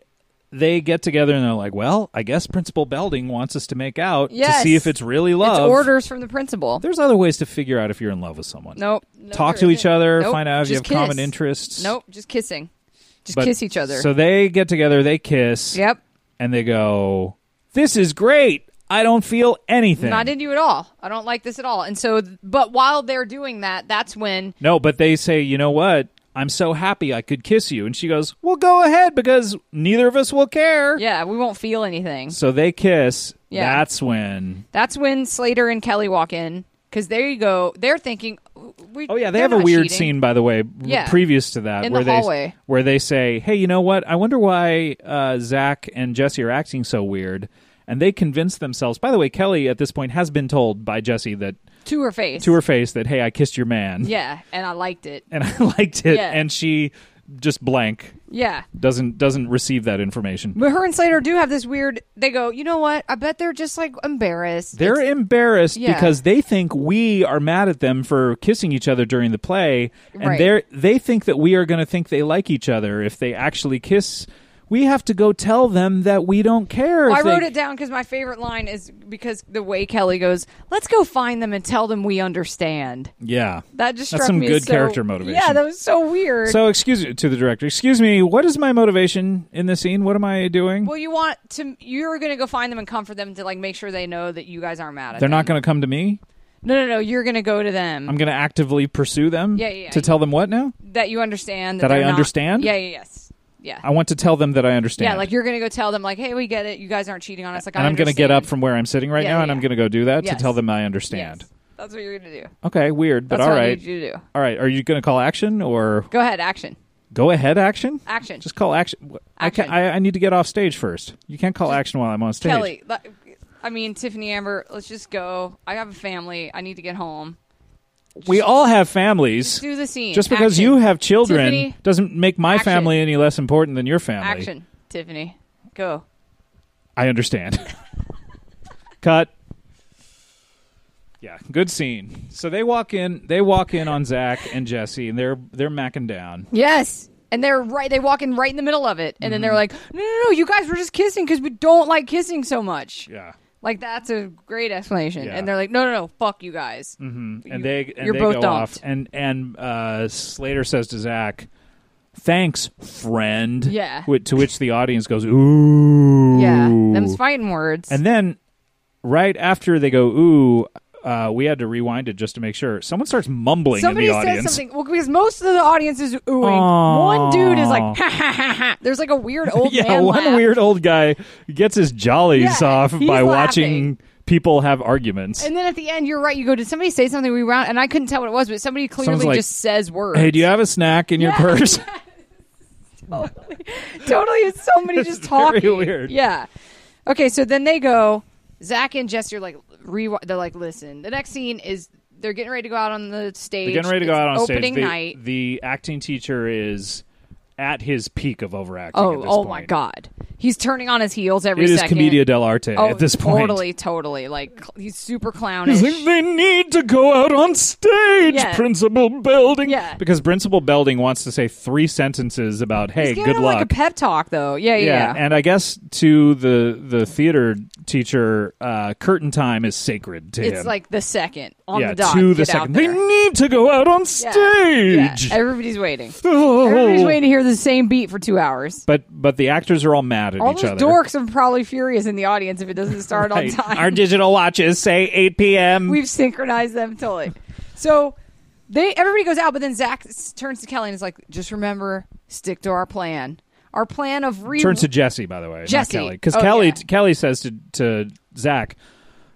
Speaker 4: get together and they're like, well, I guess Principal Belding wants us to make out to
Speaker 3: Yes.
Speaker 4: see if it's really love.
Speaker 3: It's orders from the principal.
Speaker 4: There's other ways to figure out if you're in love with someone.
Speaker 3: Nope. No,
Speaker 4: Talk
Speaker 3: there
Speaker 4: to each
Speaker 3: isn't.
Speaker 4: other,
Speaker 3: Nope,
Speaker 4: find out if you have
Speaker 3: just
Speaker 4: common
Speaker 3: kiss.
Speaker 4: interests.
Speaker 3: Nope, just kissing. Just
Speaker 4: But-
Speaker 3: kiss each other.
Speaker 4: So they get together, they kiss,
Speaker 3: Yep.
Speaker 4: and they go, this is great. I don't feel anything.
Speaker 3: Not into you at all. I don't like this at all. And so, but while they're doing that, that's when
Speaker 4: No, but they say, you know what? I'm so happy I could kiss you. And she goes, well, go ahead because neither of us will care.
Speaker 3: yeah, we won't feel anything.
Speaker 4: So they kiss.
Speaker 3: Yeah.
Speaker 4: That's when.
Speaker 3: That's when Slater and Kelly walk in because there you go. They're thinking,
Speaker 4: Oh yeah, they
Speaker 3: they're
Speaker 4: have a
Speaker 3: not
Speaker 4: weird
Speaker 3: cheating.
Speaker 4: scene, by the way,
Speaker 3: Yeah.
Speaker 4: previous to that,
Speaker 3: In
Speaker 4: where
Speaker 3: the hallway.
Speaker 4: where they say, "Hey, you know what? I wonder why Zach and Jesse are acting so weird." And they convince themselves. By the way, Kelly at this point has been told by Jesse that
Speaker 3: to her face.
Speaker 4: that, "Hey, I kissed your man."
Speaker 3: Yeah, and I liked it.
Speaker 4: And I liked it,
Speaker 3: Yeah.
Speaker 4: and she just blank
Speaker 3: Yeah.
Speaker 4: doesn't receive that information.
Speaker 3: But her and Slater do have this weird. They go, you know what? I bet they're just like embarrassed.
Speaker 4: They're embarrassed
Speaker 3: Yeah.
Speaker 4: because they think we are mad at them for kissing each other during the play, and
Speaker 3: Right.
Speaker 4: they think that we are going to think they like each other if they actually kiss. We have to go tell them that we don't care.
Speaker 3: I
Speaker 4: if
Speaker 3: wrote
Speaker 4: they-
Speaker 3: it down because my favorite line is because the way Kelly goes, "Let's go find them and tell them we understand."
Speaker 4: Yeah,
Speaker 3: That just
Speaker 4: That's
Speaker 3: struck
Speaker 4: some
Speaker 3: me
Speaker 4: good
Speaker 3: as so,
Speaker 4: character motivation.
Speaker 3: Yeah, that was so weird.
Speaker 4: So, excuse me to the director. Excuse me. What is my motivation in this scene? What am I doing?
Speaker 3: well, you're going to go find them and comfort them to like make sure they know that you guys aren't mad at
Speaker 4: They're
Speaker 3: them.
Speaker 4: not going to come to me.
Speaker 3: No. You're going to go to them.
Speaker 4: I'm going to actively pursue them.
Speaker 3: Yeah.
Speaker 4: To tell them what now?
Speaker 3: That you understand.
Speaker 4: That I
Speaker 3: they're not-
Speaker 4: understand?
Speaker 3: Yes. Yeah.
Speaker 4: I want to tell them that I understand.
Speaker 3: Yeah, like you're going to go tell them, like, hey, we get it. You guys aren't cheating on us. Like,
Speaker 4: and
Speaker 3: I
Speaker 4: I'm going to get up
Speaker 3: understand.
Speaker 4: from where I'm sitting right
Speaker 3: Yeah,
Speaker 4: now,
Speaker 3: yeah,
Speaker 4: and I'm
Speaker 3: yeah.
Speaker 4: going to go do that to
Speaker 3: Yes.
Speaker 4: tell them I understand.
Speaker 3: Yes. That's what you're going to do.
Speaker 4: Okay, weird, but
Speaker 3: That's
Speaker 4: all
Speaker 3: what I
Speaker 4: right.
Speaker 3: need you to do.
Speaker 4: All right, are you going to call action or
Speaker 3: Go ahead, action.
Speaker 4: go ahead action?
Speaker 3: Action.
Speaker 4: Just call action.
Speaker 3: Action.
Speaker 4: I need to get off stage first. You can't call action while I'm on stage.
Speaker 3: Kelly, Tiffany Amber, let's just go. I have a family. I need to get home.
Speaker 4: We all have families.
Speaker 3: Just do the scene.
Speaker 4: Just because
Speaker 3: Action.
Speaker 4: you have children
Speaker 3: Tiffany,
Speaker 4: doesn't make my
Speaker 3: action.
Speaker 4: family any less important than your family.
Speaker 3: Action. Tiffany, go.
Speaker 4: I understand. Cut. Yeah, good scene. So they walk in on Zach and Jesse, and they're macking down.
Speaker 3: Yes. And they're right. They walk in right in the middle of it, and then
Speaker 4: Mm-hmm.
Speaker 3: they're like, "No, you guys were just kissing because we don't like kissing so much."
Speaker 4: Yeah.
Speaker 3: Like that's a great explanation.
Speaker 4: Yeah.
Speaker 3: And they're like, "No, fuck you guys."
Speaker 4: Mm-hmm.
Speaker 3: You-
Speaker 4: And they
Speaker 3: you're both
Speaker 4: go
Speaker 3: dumped.
Speaker 4: off, and Slater says to Zach, "Thanks, friend."
Speaker 3: Yeah.
Speaker 4: To which the audience goes, "Ooh."
Speaker 3: Yeah, them's fighting words.
Speaker 4: And then, right after they go, "Ooh," we had to rewind it just to make sure. Someone starts mumbling
Speaker 3: Somebody
Speaker 4: in the
Speaker 3: says
Speaker 4: audience.
Speaker 3: something. Well, because most of the audience is oohing.
Speaker 4: Aw.
Speaker 3: One dude is like, ha ha ha ha. There's like a weird old
Speaker 4: Yeah,
Speaker 3: man
Speaker 4: one
Speaker 3: laugh.
Speaker 4: weird old guy gets his jollies
Speaker 3: Yeah,
Speaker 4: off
Speaker 3: he's
Speaker 4: by
Speaker 3: laughing.
Speaker 4: watching people have arguments.
Speaker 3: And then at the end, you're right. You go, did somebody say something? We round, and I couldn't tell what it was, but somebody
Speaker 4: Someone's
Speaker 3: clearly
Speaker 4: like,
Speaker 3: just says words.
Speaker 4: Hey, do you have a snack in your purse?
Speaker 3: Totally, it's somebody just talking.
Speaker 4: Very weird.
Speaker 3: Yeah. Okay, so then they go. Zach and Jesse are like, they're like, listen. The next scene is they're getting ready to go out on the stage.
Speaker 4: They're getting ready to go
Speaker 3: It's
Speaker 4: out on
Speaker 3: opening
Speaker 4: stage.
Speaker 3: night.
Speaker 4: The acting teacher is at his peak of overacting. at this
Speaker 3: Oh
Speaker 4: point.
Speaker 3: my God. He's turning on his heels every
Speaker 4: It is
Speaker 3: second.
Speaker 4: commedia dell'arte
Speaker 3: Oh,
Speaker 4: at this point.
Speaker 3: Totally. Like, he's super clownish.
Speaker 4: He's like, they need to go out on stage,
Speaker 3: Yeah.
Speaker 4: Principal Belding.
Speaker 3: Yeah.
Speaker 4: Because Principal Belding wants to say 3 sentences about, hey,
Speaker 3: He's giving
Speaker 4: good
Speaker 3: him
Speaker 4: luck.
Speaker 3: like a pep talk, though. Yeah.
Speaker 4: And I guess to the theater teacher, curtain time is sacred to him.
Speaker 3: It's like the second on
Speaker 4: yeah,
Speaker 3: the dot.
Speaker 4: to the
Speaker 3: Get out
Speaker 4: second. They
Speaker 3: there.
Speaker 4: need to go out on
Speaker 3: Yeah.
Speaker 4: stage.
Speaker 3: Yeah. Everybody's waiting.
Speaker 4: Oh.
Speaker 3: Everybody's waiting to hear the same beat for 2 hours.
Speaker 4: But the actors are all mad at
Speaker 3: All
Speaker 4: each
Speaker 3: those
Speaker 4: other.
Speaker 3: dorks are probably furious in the audience if it doesn't start on
Speaker 4: Right.
Speaker 3: time.
Speaker 4: Our digital watches say 8 p.m.
Speaker 3: We've synchronized them totally. So everybody goes out, but then Zach turns to Kelly and is like, "Just remember, stick to our plan. Our plan of
Speaker 4: Turns to Jesse, by the way,
Speaker 3: Jesse.
Speaker 4: not Kelly. Because
Speaker 3: Oh,
Speaker 4: Kelly
Speaker 3: yeah.
Speaker 4: Kelly says to Zach,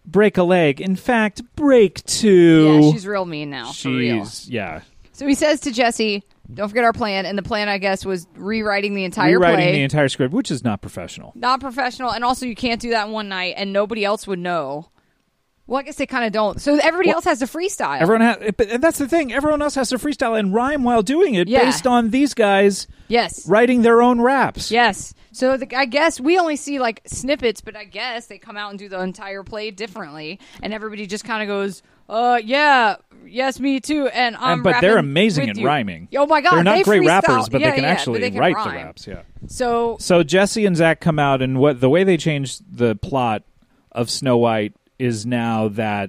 Speaker 4: break a leg. In fact, break two.
Speaker 3: Yeah, she's real mean now. For real.
Speaker 4: Yeah.
Speaker 3: So he says to Jesse, don't forget our plan. And the plan, I guess, was rewriting the entire play.
Speaker 4: The entire script, which is not professional.
Speaker 3: Not professional. And also, you can't do that in one night, and nobody else would know. Well, I guess they kind of don't. So everybody else has to freestyle.
Speaker 4: And that's the thing. Everyone else has to freestyle and rhyme while doing it based on these guys writing their own raps.
Speaker 3: Yes. So I guess we only see like snippets, but I guess they come out and do the entire play differently, and everybody just kind of goes, yeah, yes, me too, and
Speaker 4: but they're amazing at rhyming.
Speaker 3: Oh my God,
Speaker 4: they're not great
Speaker 3: freestyle.
Speaker 4: rappers, but they can actually
Speaker 3: they can
Speaker 4: write
Speaker 3: rhyme.
Speaker 4: the raps. Yeah.
Speaker 3: So
Speaker 4: Jesse and Zach come out, and the way they changed the plot of Snow White is now that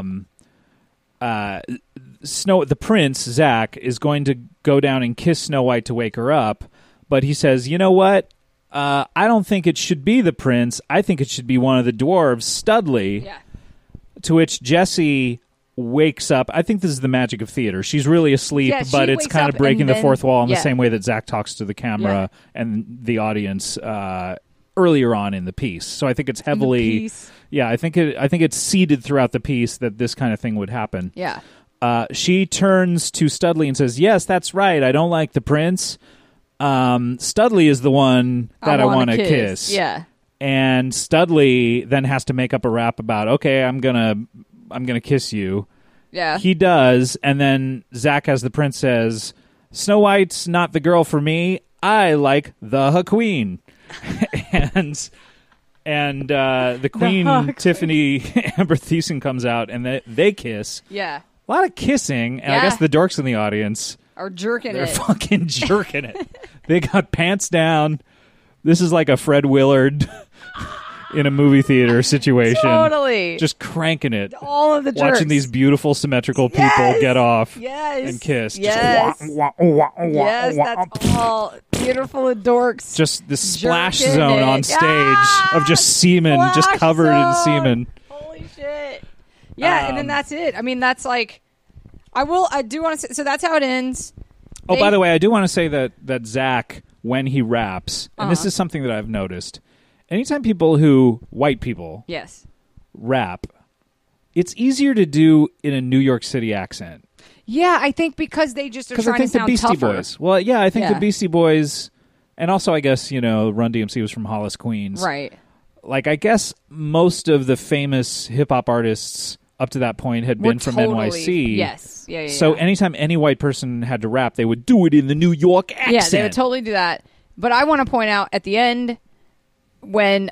Speaker 4: the prince Zach is going to go down and kiss Snow White to wake her up, but he says, you know what? I don't think it should be the prince. I think it should be one of the dwarves, Studley.
Speaker 3: Yeah.
Speaker 4: To which Jessie wakes up. I think this is the magic of theater. She's really asleep, but it's kind of breaking the fourth wall in the same way that Zach talks to the camera and the audience earlier on in the piece. So I think it's heavily... Yeah, I think it's seeded throughout the piece that this kind of thing would happen.
Speaker 3: Yeah.
Speaker 4: She turns to Studley and says, yes, that's right. I don't like the prince. Studley is the one that I want to kiss.
Speaker 3: Yeah.
Speaker 4: And Studley then has to make up a rap about, okay, I'm gonna kiss you.
Speaker 3: Yeah.
Speaker 4: He does, and then Zach as the prince says, Snow White's not the girl for me. I like the queen. and the queen, Tiffany Amber Thiessen, comes out, and they kiss.
Speaker 3: Yeah.
Speaker 4: A lot of kissing, and I guess the dorks in the audience
Speaker 3: are jerking
Speaker 4: They're fucking jerking it. They got pants down. This is like a Fred Willard in a movie theater situation.
Speaker 3: Totally.
Speaker 4: Just cranking it.
Speaker 3: All of the jerks.
Speaker 4: Watching these beautiful, symmetrical people get off and kiss.
Speaker 3: Yes.
Speaker 4: Just wah, wah, wah,
Speaker 3: yes,
Speaker 4: wah,
Speaker 3: that's
Speaker 4: wah.
Speaker 3: all beautiful dorks.
Speaker 4: Just the splash
Speaker 3: Jerking
Speaker 4: zone
Speaker 3: it.
Speaker 4: on stage of just semen, just
Speaker 3: Splash
Speaker 4: covered in
Speaker 3: zone.
Speaker 4: semen.
Speaker 3: Holy shit. Yeah, and then that's it. I mean, that's like... I do want to say... So that's how it ends.
Speaker 4: Oh, by the way, I do want to say that Zach, when he raps, and this is something that I've noticed, anytime white people rap, it's easier to do in a New York City accent.
Speaker 3: Yeah, I think because they just are trying
Speaker 4: I think
Speaker 3: to sound
Speaker 4: the Beastie
Speaker 3: tougher.
Speaker 4: Boys. Well, yeah, I think the Beastie Boys, and also I guess, Run DMC was from Hollis, Queens.
Speaker 3: Right.
Speaker 4: Like, I guess most of the famous hip-hop artists up to that point had been from NYC.
Speaker 3: Yes. Yeah.
Speaker 4: So anytime any white person had to rap, they would do it in the New York accent.
Speaker 3: Yeah, they would totally do that. But I want to point out at the end when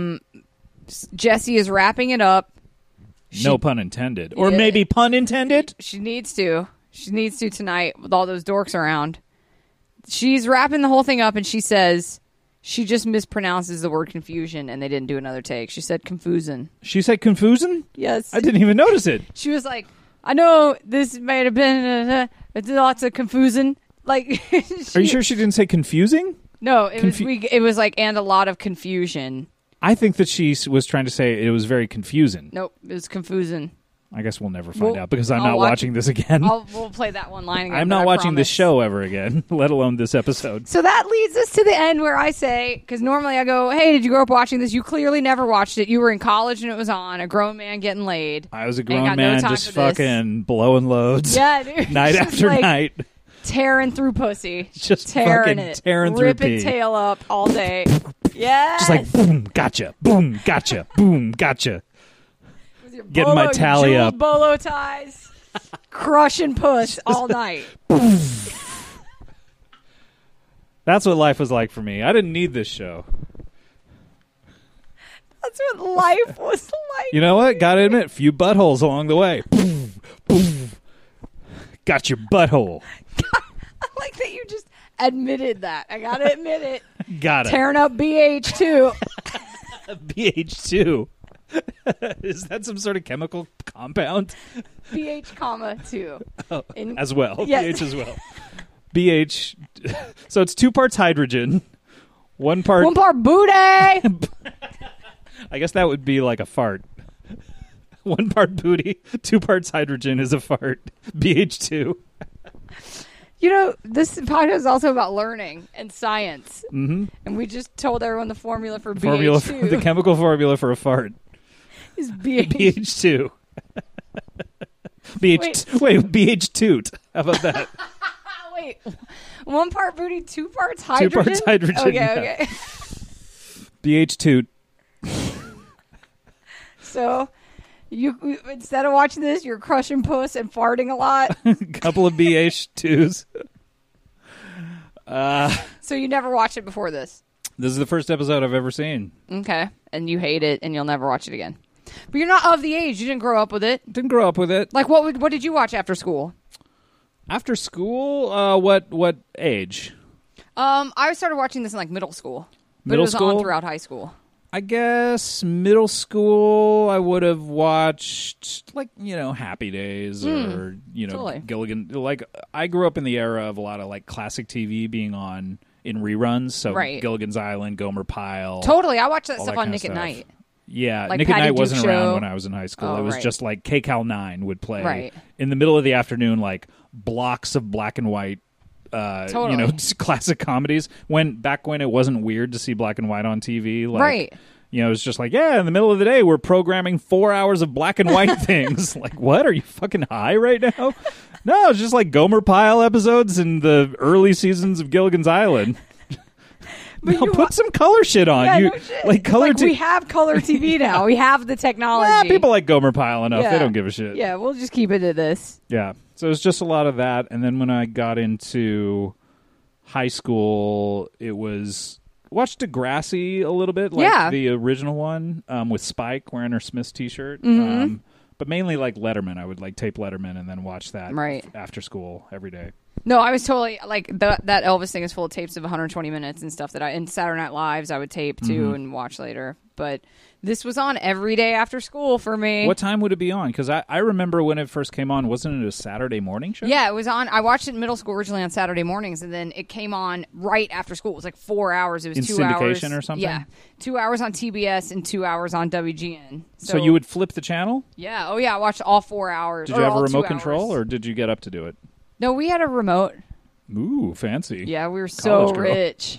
Speaker 3: Jessie is wrapping it up.
Speaker 4: No pun intended. Or maybe pun intended?
Speaker 3: She needs to. She needs to tonight with all those dorks around. She's wrapping the whole thing up and she says she just mispronounces the word confusion and they didn't do another take. She said confusion.
Speaker 4: She said confusion?
Speaker 3: Yes.
Speaker 4: I didn't even notice it.
Speaker 3: She was like, I know this might have been lots of confusion. Like,
Speaker 4: Are you sure she didn't say confusing?
Speaker 3: No, it was like, and a lot of confusion.
Speaker 4: I think that she was trying to say it was very confusing.
Speaker 3: Nope, it was confusing.
Speaker 4: I guess we'll never find out because I'm not watching this again.
Speaker 3: We'll play that one line again.
Speaker 4: I'm not watching this show ever again, let alone this episode.
Speaker 3: So that leads us to the end where I say, because normally I go, hey, did you grow up watching this? You clearly never watched it. You were in college and it was on, a grown man getting laid.
Speaker 4: I was a grown man just fucking blowing loads.
Speaker 3: Yeah, dude.
Speaker 4: Night after night.
Speaker 3: Tearing through pussy.
Speaker 4: Just
Speaker 3: tearing
Speaker 4: fucking
Speaker 3: it.
Speaker 4: tearing through
Speaker 3: Ripping
Speaker 4: pee.
Speaker 3: tail up all day. Yeah.
Speaker 4: Just like, boom, gotcha, boom, gotcha, boom, gotcha. Getting my tally up.
Speaker 3: Bolo ties. Crushing puss all night.
Speaker 4: That's what life was like for me. I didn't need this show.
Speaker 3: That's what life was like.
Speaker 4: You know what? Gotta admit, few buttholes along the way. Boom, boom. Got your butthole.
Speaker 3: I like that you just admitted that. I gotta admit it.
Speaker 4: Got it.
Speaker 3: Tearing up BH2.
Speaker 4: BH2. Is that some sort of chemical compound?
Speaker 3: BH, comma 2.
Speaker 4: Oh, as well.
Speaker 3: Yes.
Speaker 4: BH as well. BH. So it's 2 parts hydrogen. 1 part
Speaker 3: booty.
Speaker 4: I guess that would be like a fart. 1 part booty, 2 parts hydrogen is a fart. BH2.
Speaker 3: This podcast is also about learning and science.
Speaker 4: Mm-hmm.
Speaker 3: And we just told everyone the formula for BH2.
Speaker 4: The chemical formula for a fart.
Speaker 3: is BH.
Speaker 4: BH2. BH toot. How about that?
Speaker 3: Wait, one part booty, two parts hydrogen?
Speaker 4: 2 parts hydrogen.
Speaker 3: Okay,
Speaker 4: yeah.
Speaker 3: okay.
Speaker 4: BH toot.
Speaker 3: So, you instead of watching this, you're crushing puss and farting a lot.
Speaker 4: Couple of BH2s.
Speaker 3: So you never watched it before this?
Speaker 4: This is the first episode I've ever seen.
Speaker 3: Okay. And you hate it, and you'll never watch it again. But you're not of the age. You didn't grow up with it.
Speaker 4: Didn't grow up with it.
Speaker 3: Like, what did you watch after school?
Speaker 4: After school, what age?
Speaker 3: I started watching this in, like, middle school. But
Speaker 4: Middle
Speaker 3: it was
Speaker 4: school?
Speaker 3: on throughout high school.
Speaker 4: I guess middle school, I would have watched, like, Happy Days or,
Speaker 3: totally.
Speaker 4: Gilligan. Like, I grew up in the era of a lot of, like, classic TV being on in reruns. So
Speaker 3: Right.
Speaker 4: Gilligan's Island, Gomer Pyle.
Speaker 3: Totally. I watched that
Speaker 4: all
Speaker 3: stuff
Speaker 4: that
Speaker 3: on
Speaker 4: kind of
Speaker 3: Nick at
Speaker 4: stuff.
Speaker 3: Night.
Speaker 4: Yeah,
Speaker 3: Like
Speaker 4: Nick at
Speaker 3: Patty
Speaker 4: Night wasn't
Speaker 3: Duke
Speaker 4: around
Speaker 3: Show.
Speaker 4: when I was in high school.
Speaker 3: Oh,
Speaker 4: it was
Speaker 3: right.
Speaker 4: just like KCAL 9 would play
Speaker 3: Right.
Speaker 4: in the middle of the afternoon, like blocks of black and white,
Speaker 3: Totally.
Speaker 4: classic comedies. Back when it wasn't weird to see black and white on TV, like,
Speaker 3: Right.
Speaker 4: It was just like, yeah, in the middle of the day, we're programming 4 hours of black and white things. Like, what? Are you fucking high right now? No, it's just like Gomer Pyle episodes in the early seasons of Gilligan's Island.
Speaker 3: But
Speaker 4: No, put some color shit on.
Speaker 3: Yeah,
Speaker 4: you
Speaker 3: no shit.
Speaker 4: like
Speaker 3: It's
Speaker 4: color
Speaker 3: like we have color TV now. We have the technology.
Speaker 4: Yeah, people like Gomer Pyle enough.
Speaker 3: Yeah.
Speaker 4: They don't give a shit.
Speaker 3: Yeah, we'll just keep it at this.
Speaker 4: Yeah. So it was just a lot of that. And then when I got into high school, it was watched Degrassi a little bit, like
Speaker 3: Yeah.
Speaker 4: the original one, with Spike wearing her Smiths t-shirt.
Speaker 3: Mm-hmm.
Speaker 4: But mainly like Letterman. I would like tape Letterman and then watch that
Speaker 3: Right.
Speaker 4: after school every day.
Speaker 3: No, I was totally like that Elvis thing is full of tapes of 120 minutes and stuff and Saturday Night Lives I would tape too
Speaker 4: Mm-hmm.
Speaker 3: and watch later. But this was on every day after school for me.
Speaker 4: What time would it be on? Because I remember when it first came on, wasn't it a Saturday morning show?
Speaker 3: Yeah, it was on. I watched it in middle school originally on Saturday mornings, and then it came on right after school. It was like 4 hours. It was
Speaker 4: In
Speaker 3: 2 hours.
Speaker 4: syndication or something?
Speaker 3: Yeah, 2 hours on TBS and 2 hours on WGN.
Speaker 4: So you would flip the channel?
Speaker 3: Yeah. Oh yeah, I watched all 4 hours.
Speaker 4: Did you
Speaker 3: or
Speaker 4: have a
Speaker 3: all
Speaker 4: remote
Speaker 3: 2
Speaker 4: control,
Speaker 3: hours.
Speaker 4: or did you get up to do it?
Speaker 3: No, we had a remote.
Speaker 4: Ooh, fancy.
Speaker 3: Yeah, we were so
Speaker 4: College girl.
Speaker 3: rich.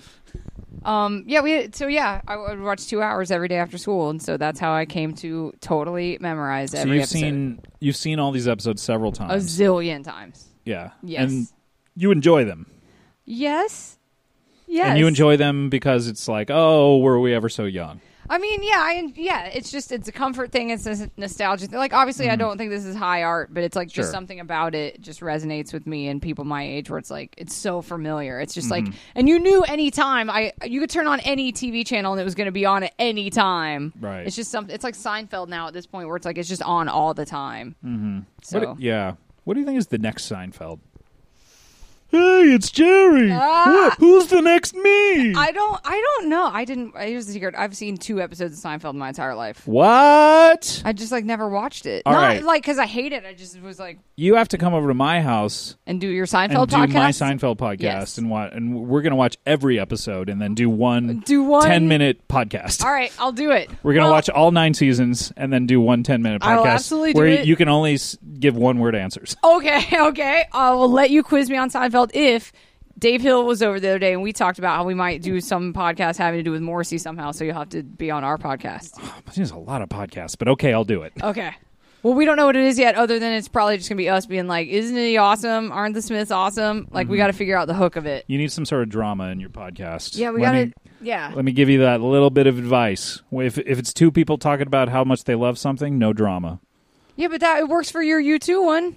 Speaker 3: I would watch 2 hours every day after school, and so that's how I came to totally memorize
Speaker 4: So
Speaker 3: every
Speaker 4: you've
Speaker 3: episode.
Speaker 4: seen all these episodes several
Speaker 3: a
Speaker 4: times.
Speaker 3: zillion times.
Speaker 4: Yeah.
Speaker 3: Yes.
Speaker 4: And you enjoy them.
Speaker 3: Yes. Yes.
Speaker 4: And you enjoy them because it's like, oh, were we ever so young?
Speaker 3: I mean, it's a comfort thing. It's a nostalgia thing. Like, obviously, I don't think this is high art, but it's like just
Speaker 4: Sure.
Speaker 3: something about it just resonates with me and people my age where it's like, it's so familiar. It's just like, and you knew any time you could turn on any TV channel and it was going to be on at any time.
Speaker 4: Right.
Speaker 3: It's just something, it's like Seinfeld now at this point where it's like, it's just on all the time. Mm-hmm. So,
Speaker 4: What do you think is the next Seinfeld? Hey, it's Jerry.
Speaker 3: Ah!
Speaker 4: Who's the next me?
Speaker 3: I don't know. Here's the secret. I've seen 2 episodes of Seinfeld in my entire life.
Speaker 4: What?
Speaker 3: I just like never watched it.
Speaker 4: All
Speaker 3: Not
Speaker 4: right.
Speaker 3: like because I hate it. I just was like,
Speaker 4: You have to come over to my house
Speaker 3: and do your
Speaker 4: and
Speaker 3: Seinfeld
Speaker 4: do
Speaker 3: podcast.
Speaker 4: my Seinfeld podcast,
Speaker 3: Yes.
Speaker 4: and we're going to watch every episode and then do one
Speaker 3: Do one-
Speaker 4: 10-minute podcast.
Speaker 3: All right, I'll do it.
Speaker 4: We're going to
Speaker 3: Well,
Speaker 4: watch all 9 seasons and then do one 10-minute podcast
Speaker 3: I will absolutely do
Speaker 4: where
Speaker 3: it.
Speaker 4: you can only give one-word answers.
Speaker 3: Okay. I will let you quiz me on Seinfeld if Dave Hill was over the other day and we talked about how we might do some podcast having to do with Morrissey somehow. So you'll have to be on our podcast.
Speaker 4: There's a lot of podcasts, but okay, I'll do it.
Speaker 3: Okay. Well, we don't know what it is yet, other than it's probably just gonna be us being like, "Isn't he awesome? Aren't the Smiths awesome?" Like we got to figure out the hook of it.
Speaker 4: You need some sort of drama in your podcast.
Speaker 3: Yeah, we
Speaker 4: Let
Speaker 3: got
Speaker 4: me-
Speaker 3: to. Yeah.
Speaker 4: Let me give you that little bit of advice. If it's 2 people talking about how much they love something, no drama.
Speaker 3: Yeah, but that it works for your U2 one.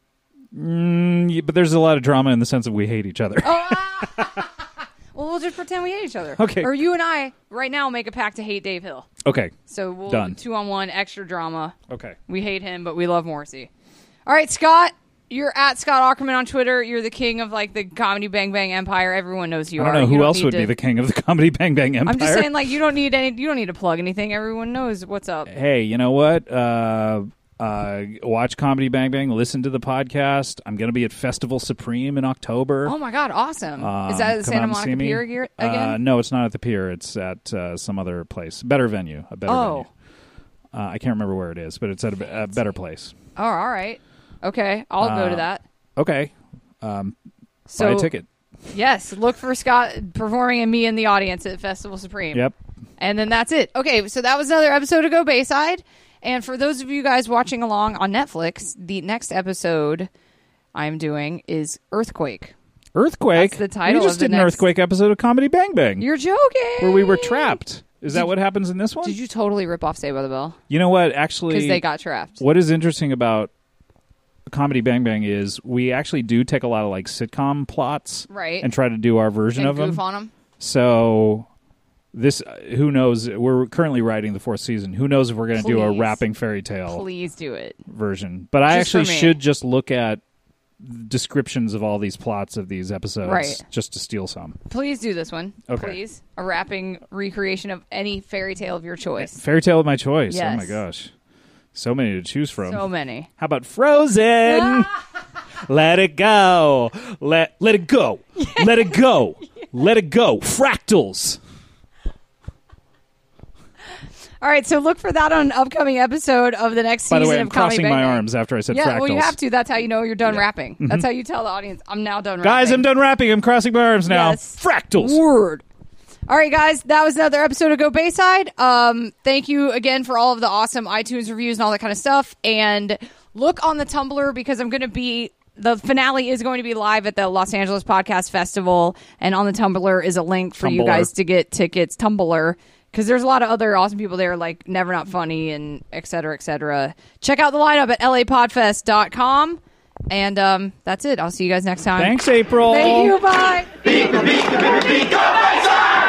Speaker 4: Yeah, but there's a lot of drama in the sense that we hate each other.
Speaker 3: Well, we'll just pretend we hate each other.
Speaker 4: Okay.
Speaker 3: Or you and I right now make a pact to hate Dave Hill.
Speaker 4: Okay.
Speaker 3: So we'll
Speaker 4: Done.
Speaker 3: 2-on-1 extra drama.
Speaker 4: Okay.
Speaker 3: We hate him, but we love Morrissey. All right, Scott. You're at Scott Aukerman on Twitter. You're the king of like the Comedy Bang Bang Empire. Everyone knows who you
Speaker 4: I
Speaker 3: are.
Speaker 4: don't know
Speaker 3: You
Speaker 4: who else
Speaker 3: need
Speaker 4: would
Speaker 3: to-
Speaker 4: be the king of the Comedy Bang Bang Empire.
Speaker 3: I'm just saying, like, you don't need to plug anything. Everyone knows what's up.
Speaker 4: Hey, you know what? Watch Comedy Bang Bang. Listen to the podcast. I'm going to be at Festival Supreme in October.
Speaker 3: Oh my God, awesome! Is that at
Speaker 4: Come
Speaker 3: Santa
Speaker 4: out and
Speaker 3: Monica
Speaker 4: see me.
Speaker 3: Pier again?
Speaker 4: No, it's not at the pier. It's at some other place. Better venue. A better venue. I can't remember where it is, but it's at a better place.
Speaker 3: Oh, all right. Okay, I'll go to that.
Speaker 4: Okay.
Speaker 3: So
Speaker 4: Buy a ticket.
Speaker 3: yes, look for Scott performing and me in the audience at Festival Supreme.
Speaker 4: Yep.
Speaker 3: And then that's it. Okay, so that was another episode of Go Bayside. And for those of you guys watching along on Netflix, the next episode I'm doing is Earthquake.
Speaker 4: Earthquake?
Speaker 3: That's the title
Speaker 4: We just
Speaker 3: of the
Speaker 4: did an
Speaker 3: next-
Speaker 4: Earthquake episode of Comedy Bang Bang.
Speaker 3: You're joking.
Speaker 4: where we were trapped. Is that what happens in this one?
Speaker 3: Did you totally rip off Saved by the Bell?
Speaker 4: You know what? Actually,
Speaker 3: Because they got trapped.
Speaker 4: what is interesting about Comedy Bang Bang is we actually do take a lot of like sitcom plots,
Speaker 3: Right.
Speaker 4: and try to do our version
Speaker 3: And
Speaker 4: of them.
Speaker 3: goof on them?
Speaker 4: So this, who knows? We're currently writing the 4th season. Who knows if we're going to do a
Speaker 3: Please.
Speaker 4: rapping fairy tale
Speaker 3: Please do it.
Speaker 4: version? But I
Speaker 3: Just for
Speaker 4: actually
Speaker 3: me.
Speaker 4: should just look at descriptions of all these plots of these episodes,
Speaker 3: Right.
Speaker 4: just to steal some.
Speaker 3: Please do this one.
Speaker 4: Okay.
Speaker 3: Please. A rapping recreation of any fairy tale of your choice.
Speaker 4: Fairy tale of my choice. Oh my
Speaker 3: Yes.
Speaker 4: gosh, so many to choose from.
Speaker 3: So many.
Speaker 4: How about Frozen? Let it go. Let it go. Let it go. Let it go. Fractals.
Speaker 3: All right, so look for that on an upcoming episode of the next
Speaker 4: By
Speaker 3: season
Speaker 4: the way,
Speaker 3: of
Speaker 4: I'm
Speaker 3: Comedy
Speaker 4: crossing
Speaker 3: Bang
Speaker 4: my
Speaker 3: Bang.
Speaker 4: arms after I said
Speaker 3: Yeah,
Speaker 4: fractals.
Speaker 3: well, you have to. That's how you know you're done rapping. That's how you tell the audience, I'm now done rapping.
Speaker 4: Guys, I'm done rapping. I'm crossing my arms now.
Speaker 3: Yes.
Speaker 4: Fractals.
Speaker 3: Word. All right, guys, that was another episode of Go Bayside. Thank you again for all of the awesome iTunes reviews and all that kind of stuff. And look on the Tumblr because the finale is going to be live at the Los Angeles Podcast Festival. And on the Tumblr is a link for you
Speaker 4: Tumblr.
Speaker 3: guys to get tickets. Tumblr. Because there's a lot of other awesome people there, like Never Not Funny and et cetera, et cetera. Check out the lineup at lapodfest.com. And that's it. I'll see you guys next time.
Speaker 4: Thanks, April.
Speaker 3: Thank you. Bye.
Speaker 2: Beep, beep, beep, beep, beep, go Bayside!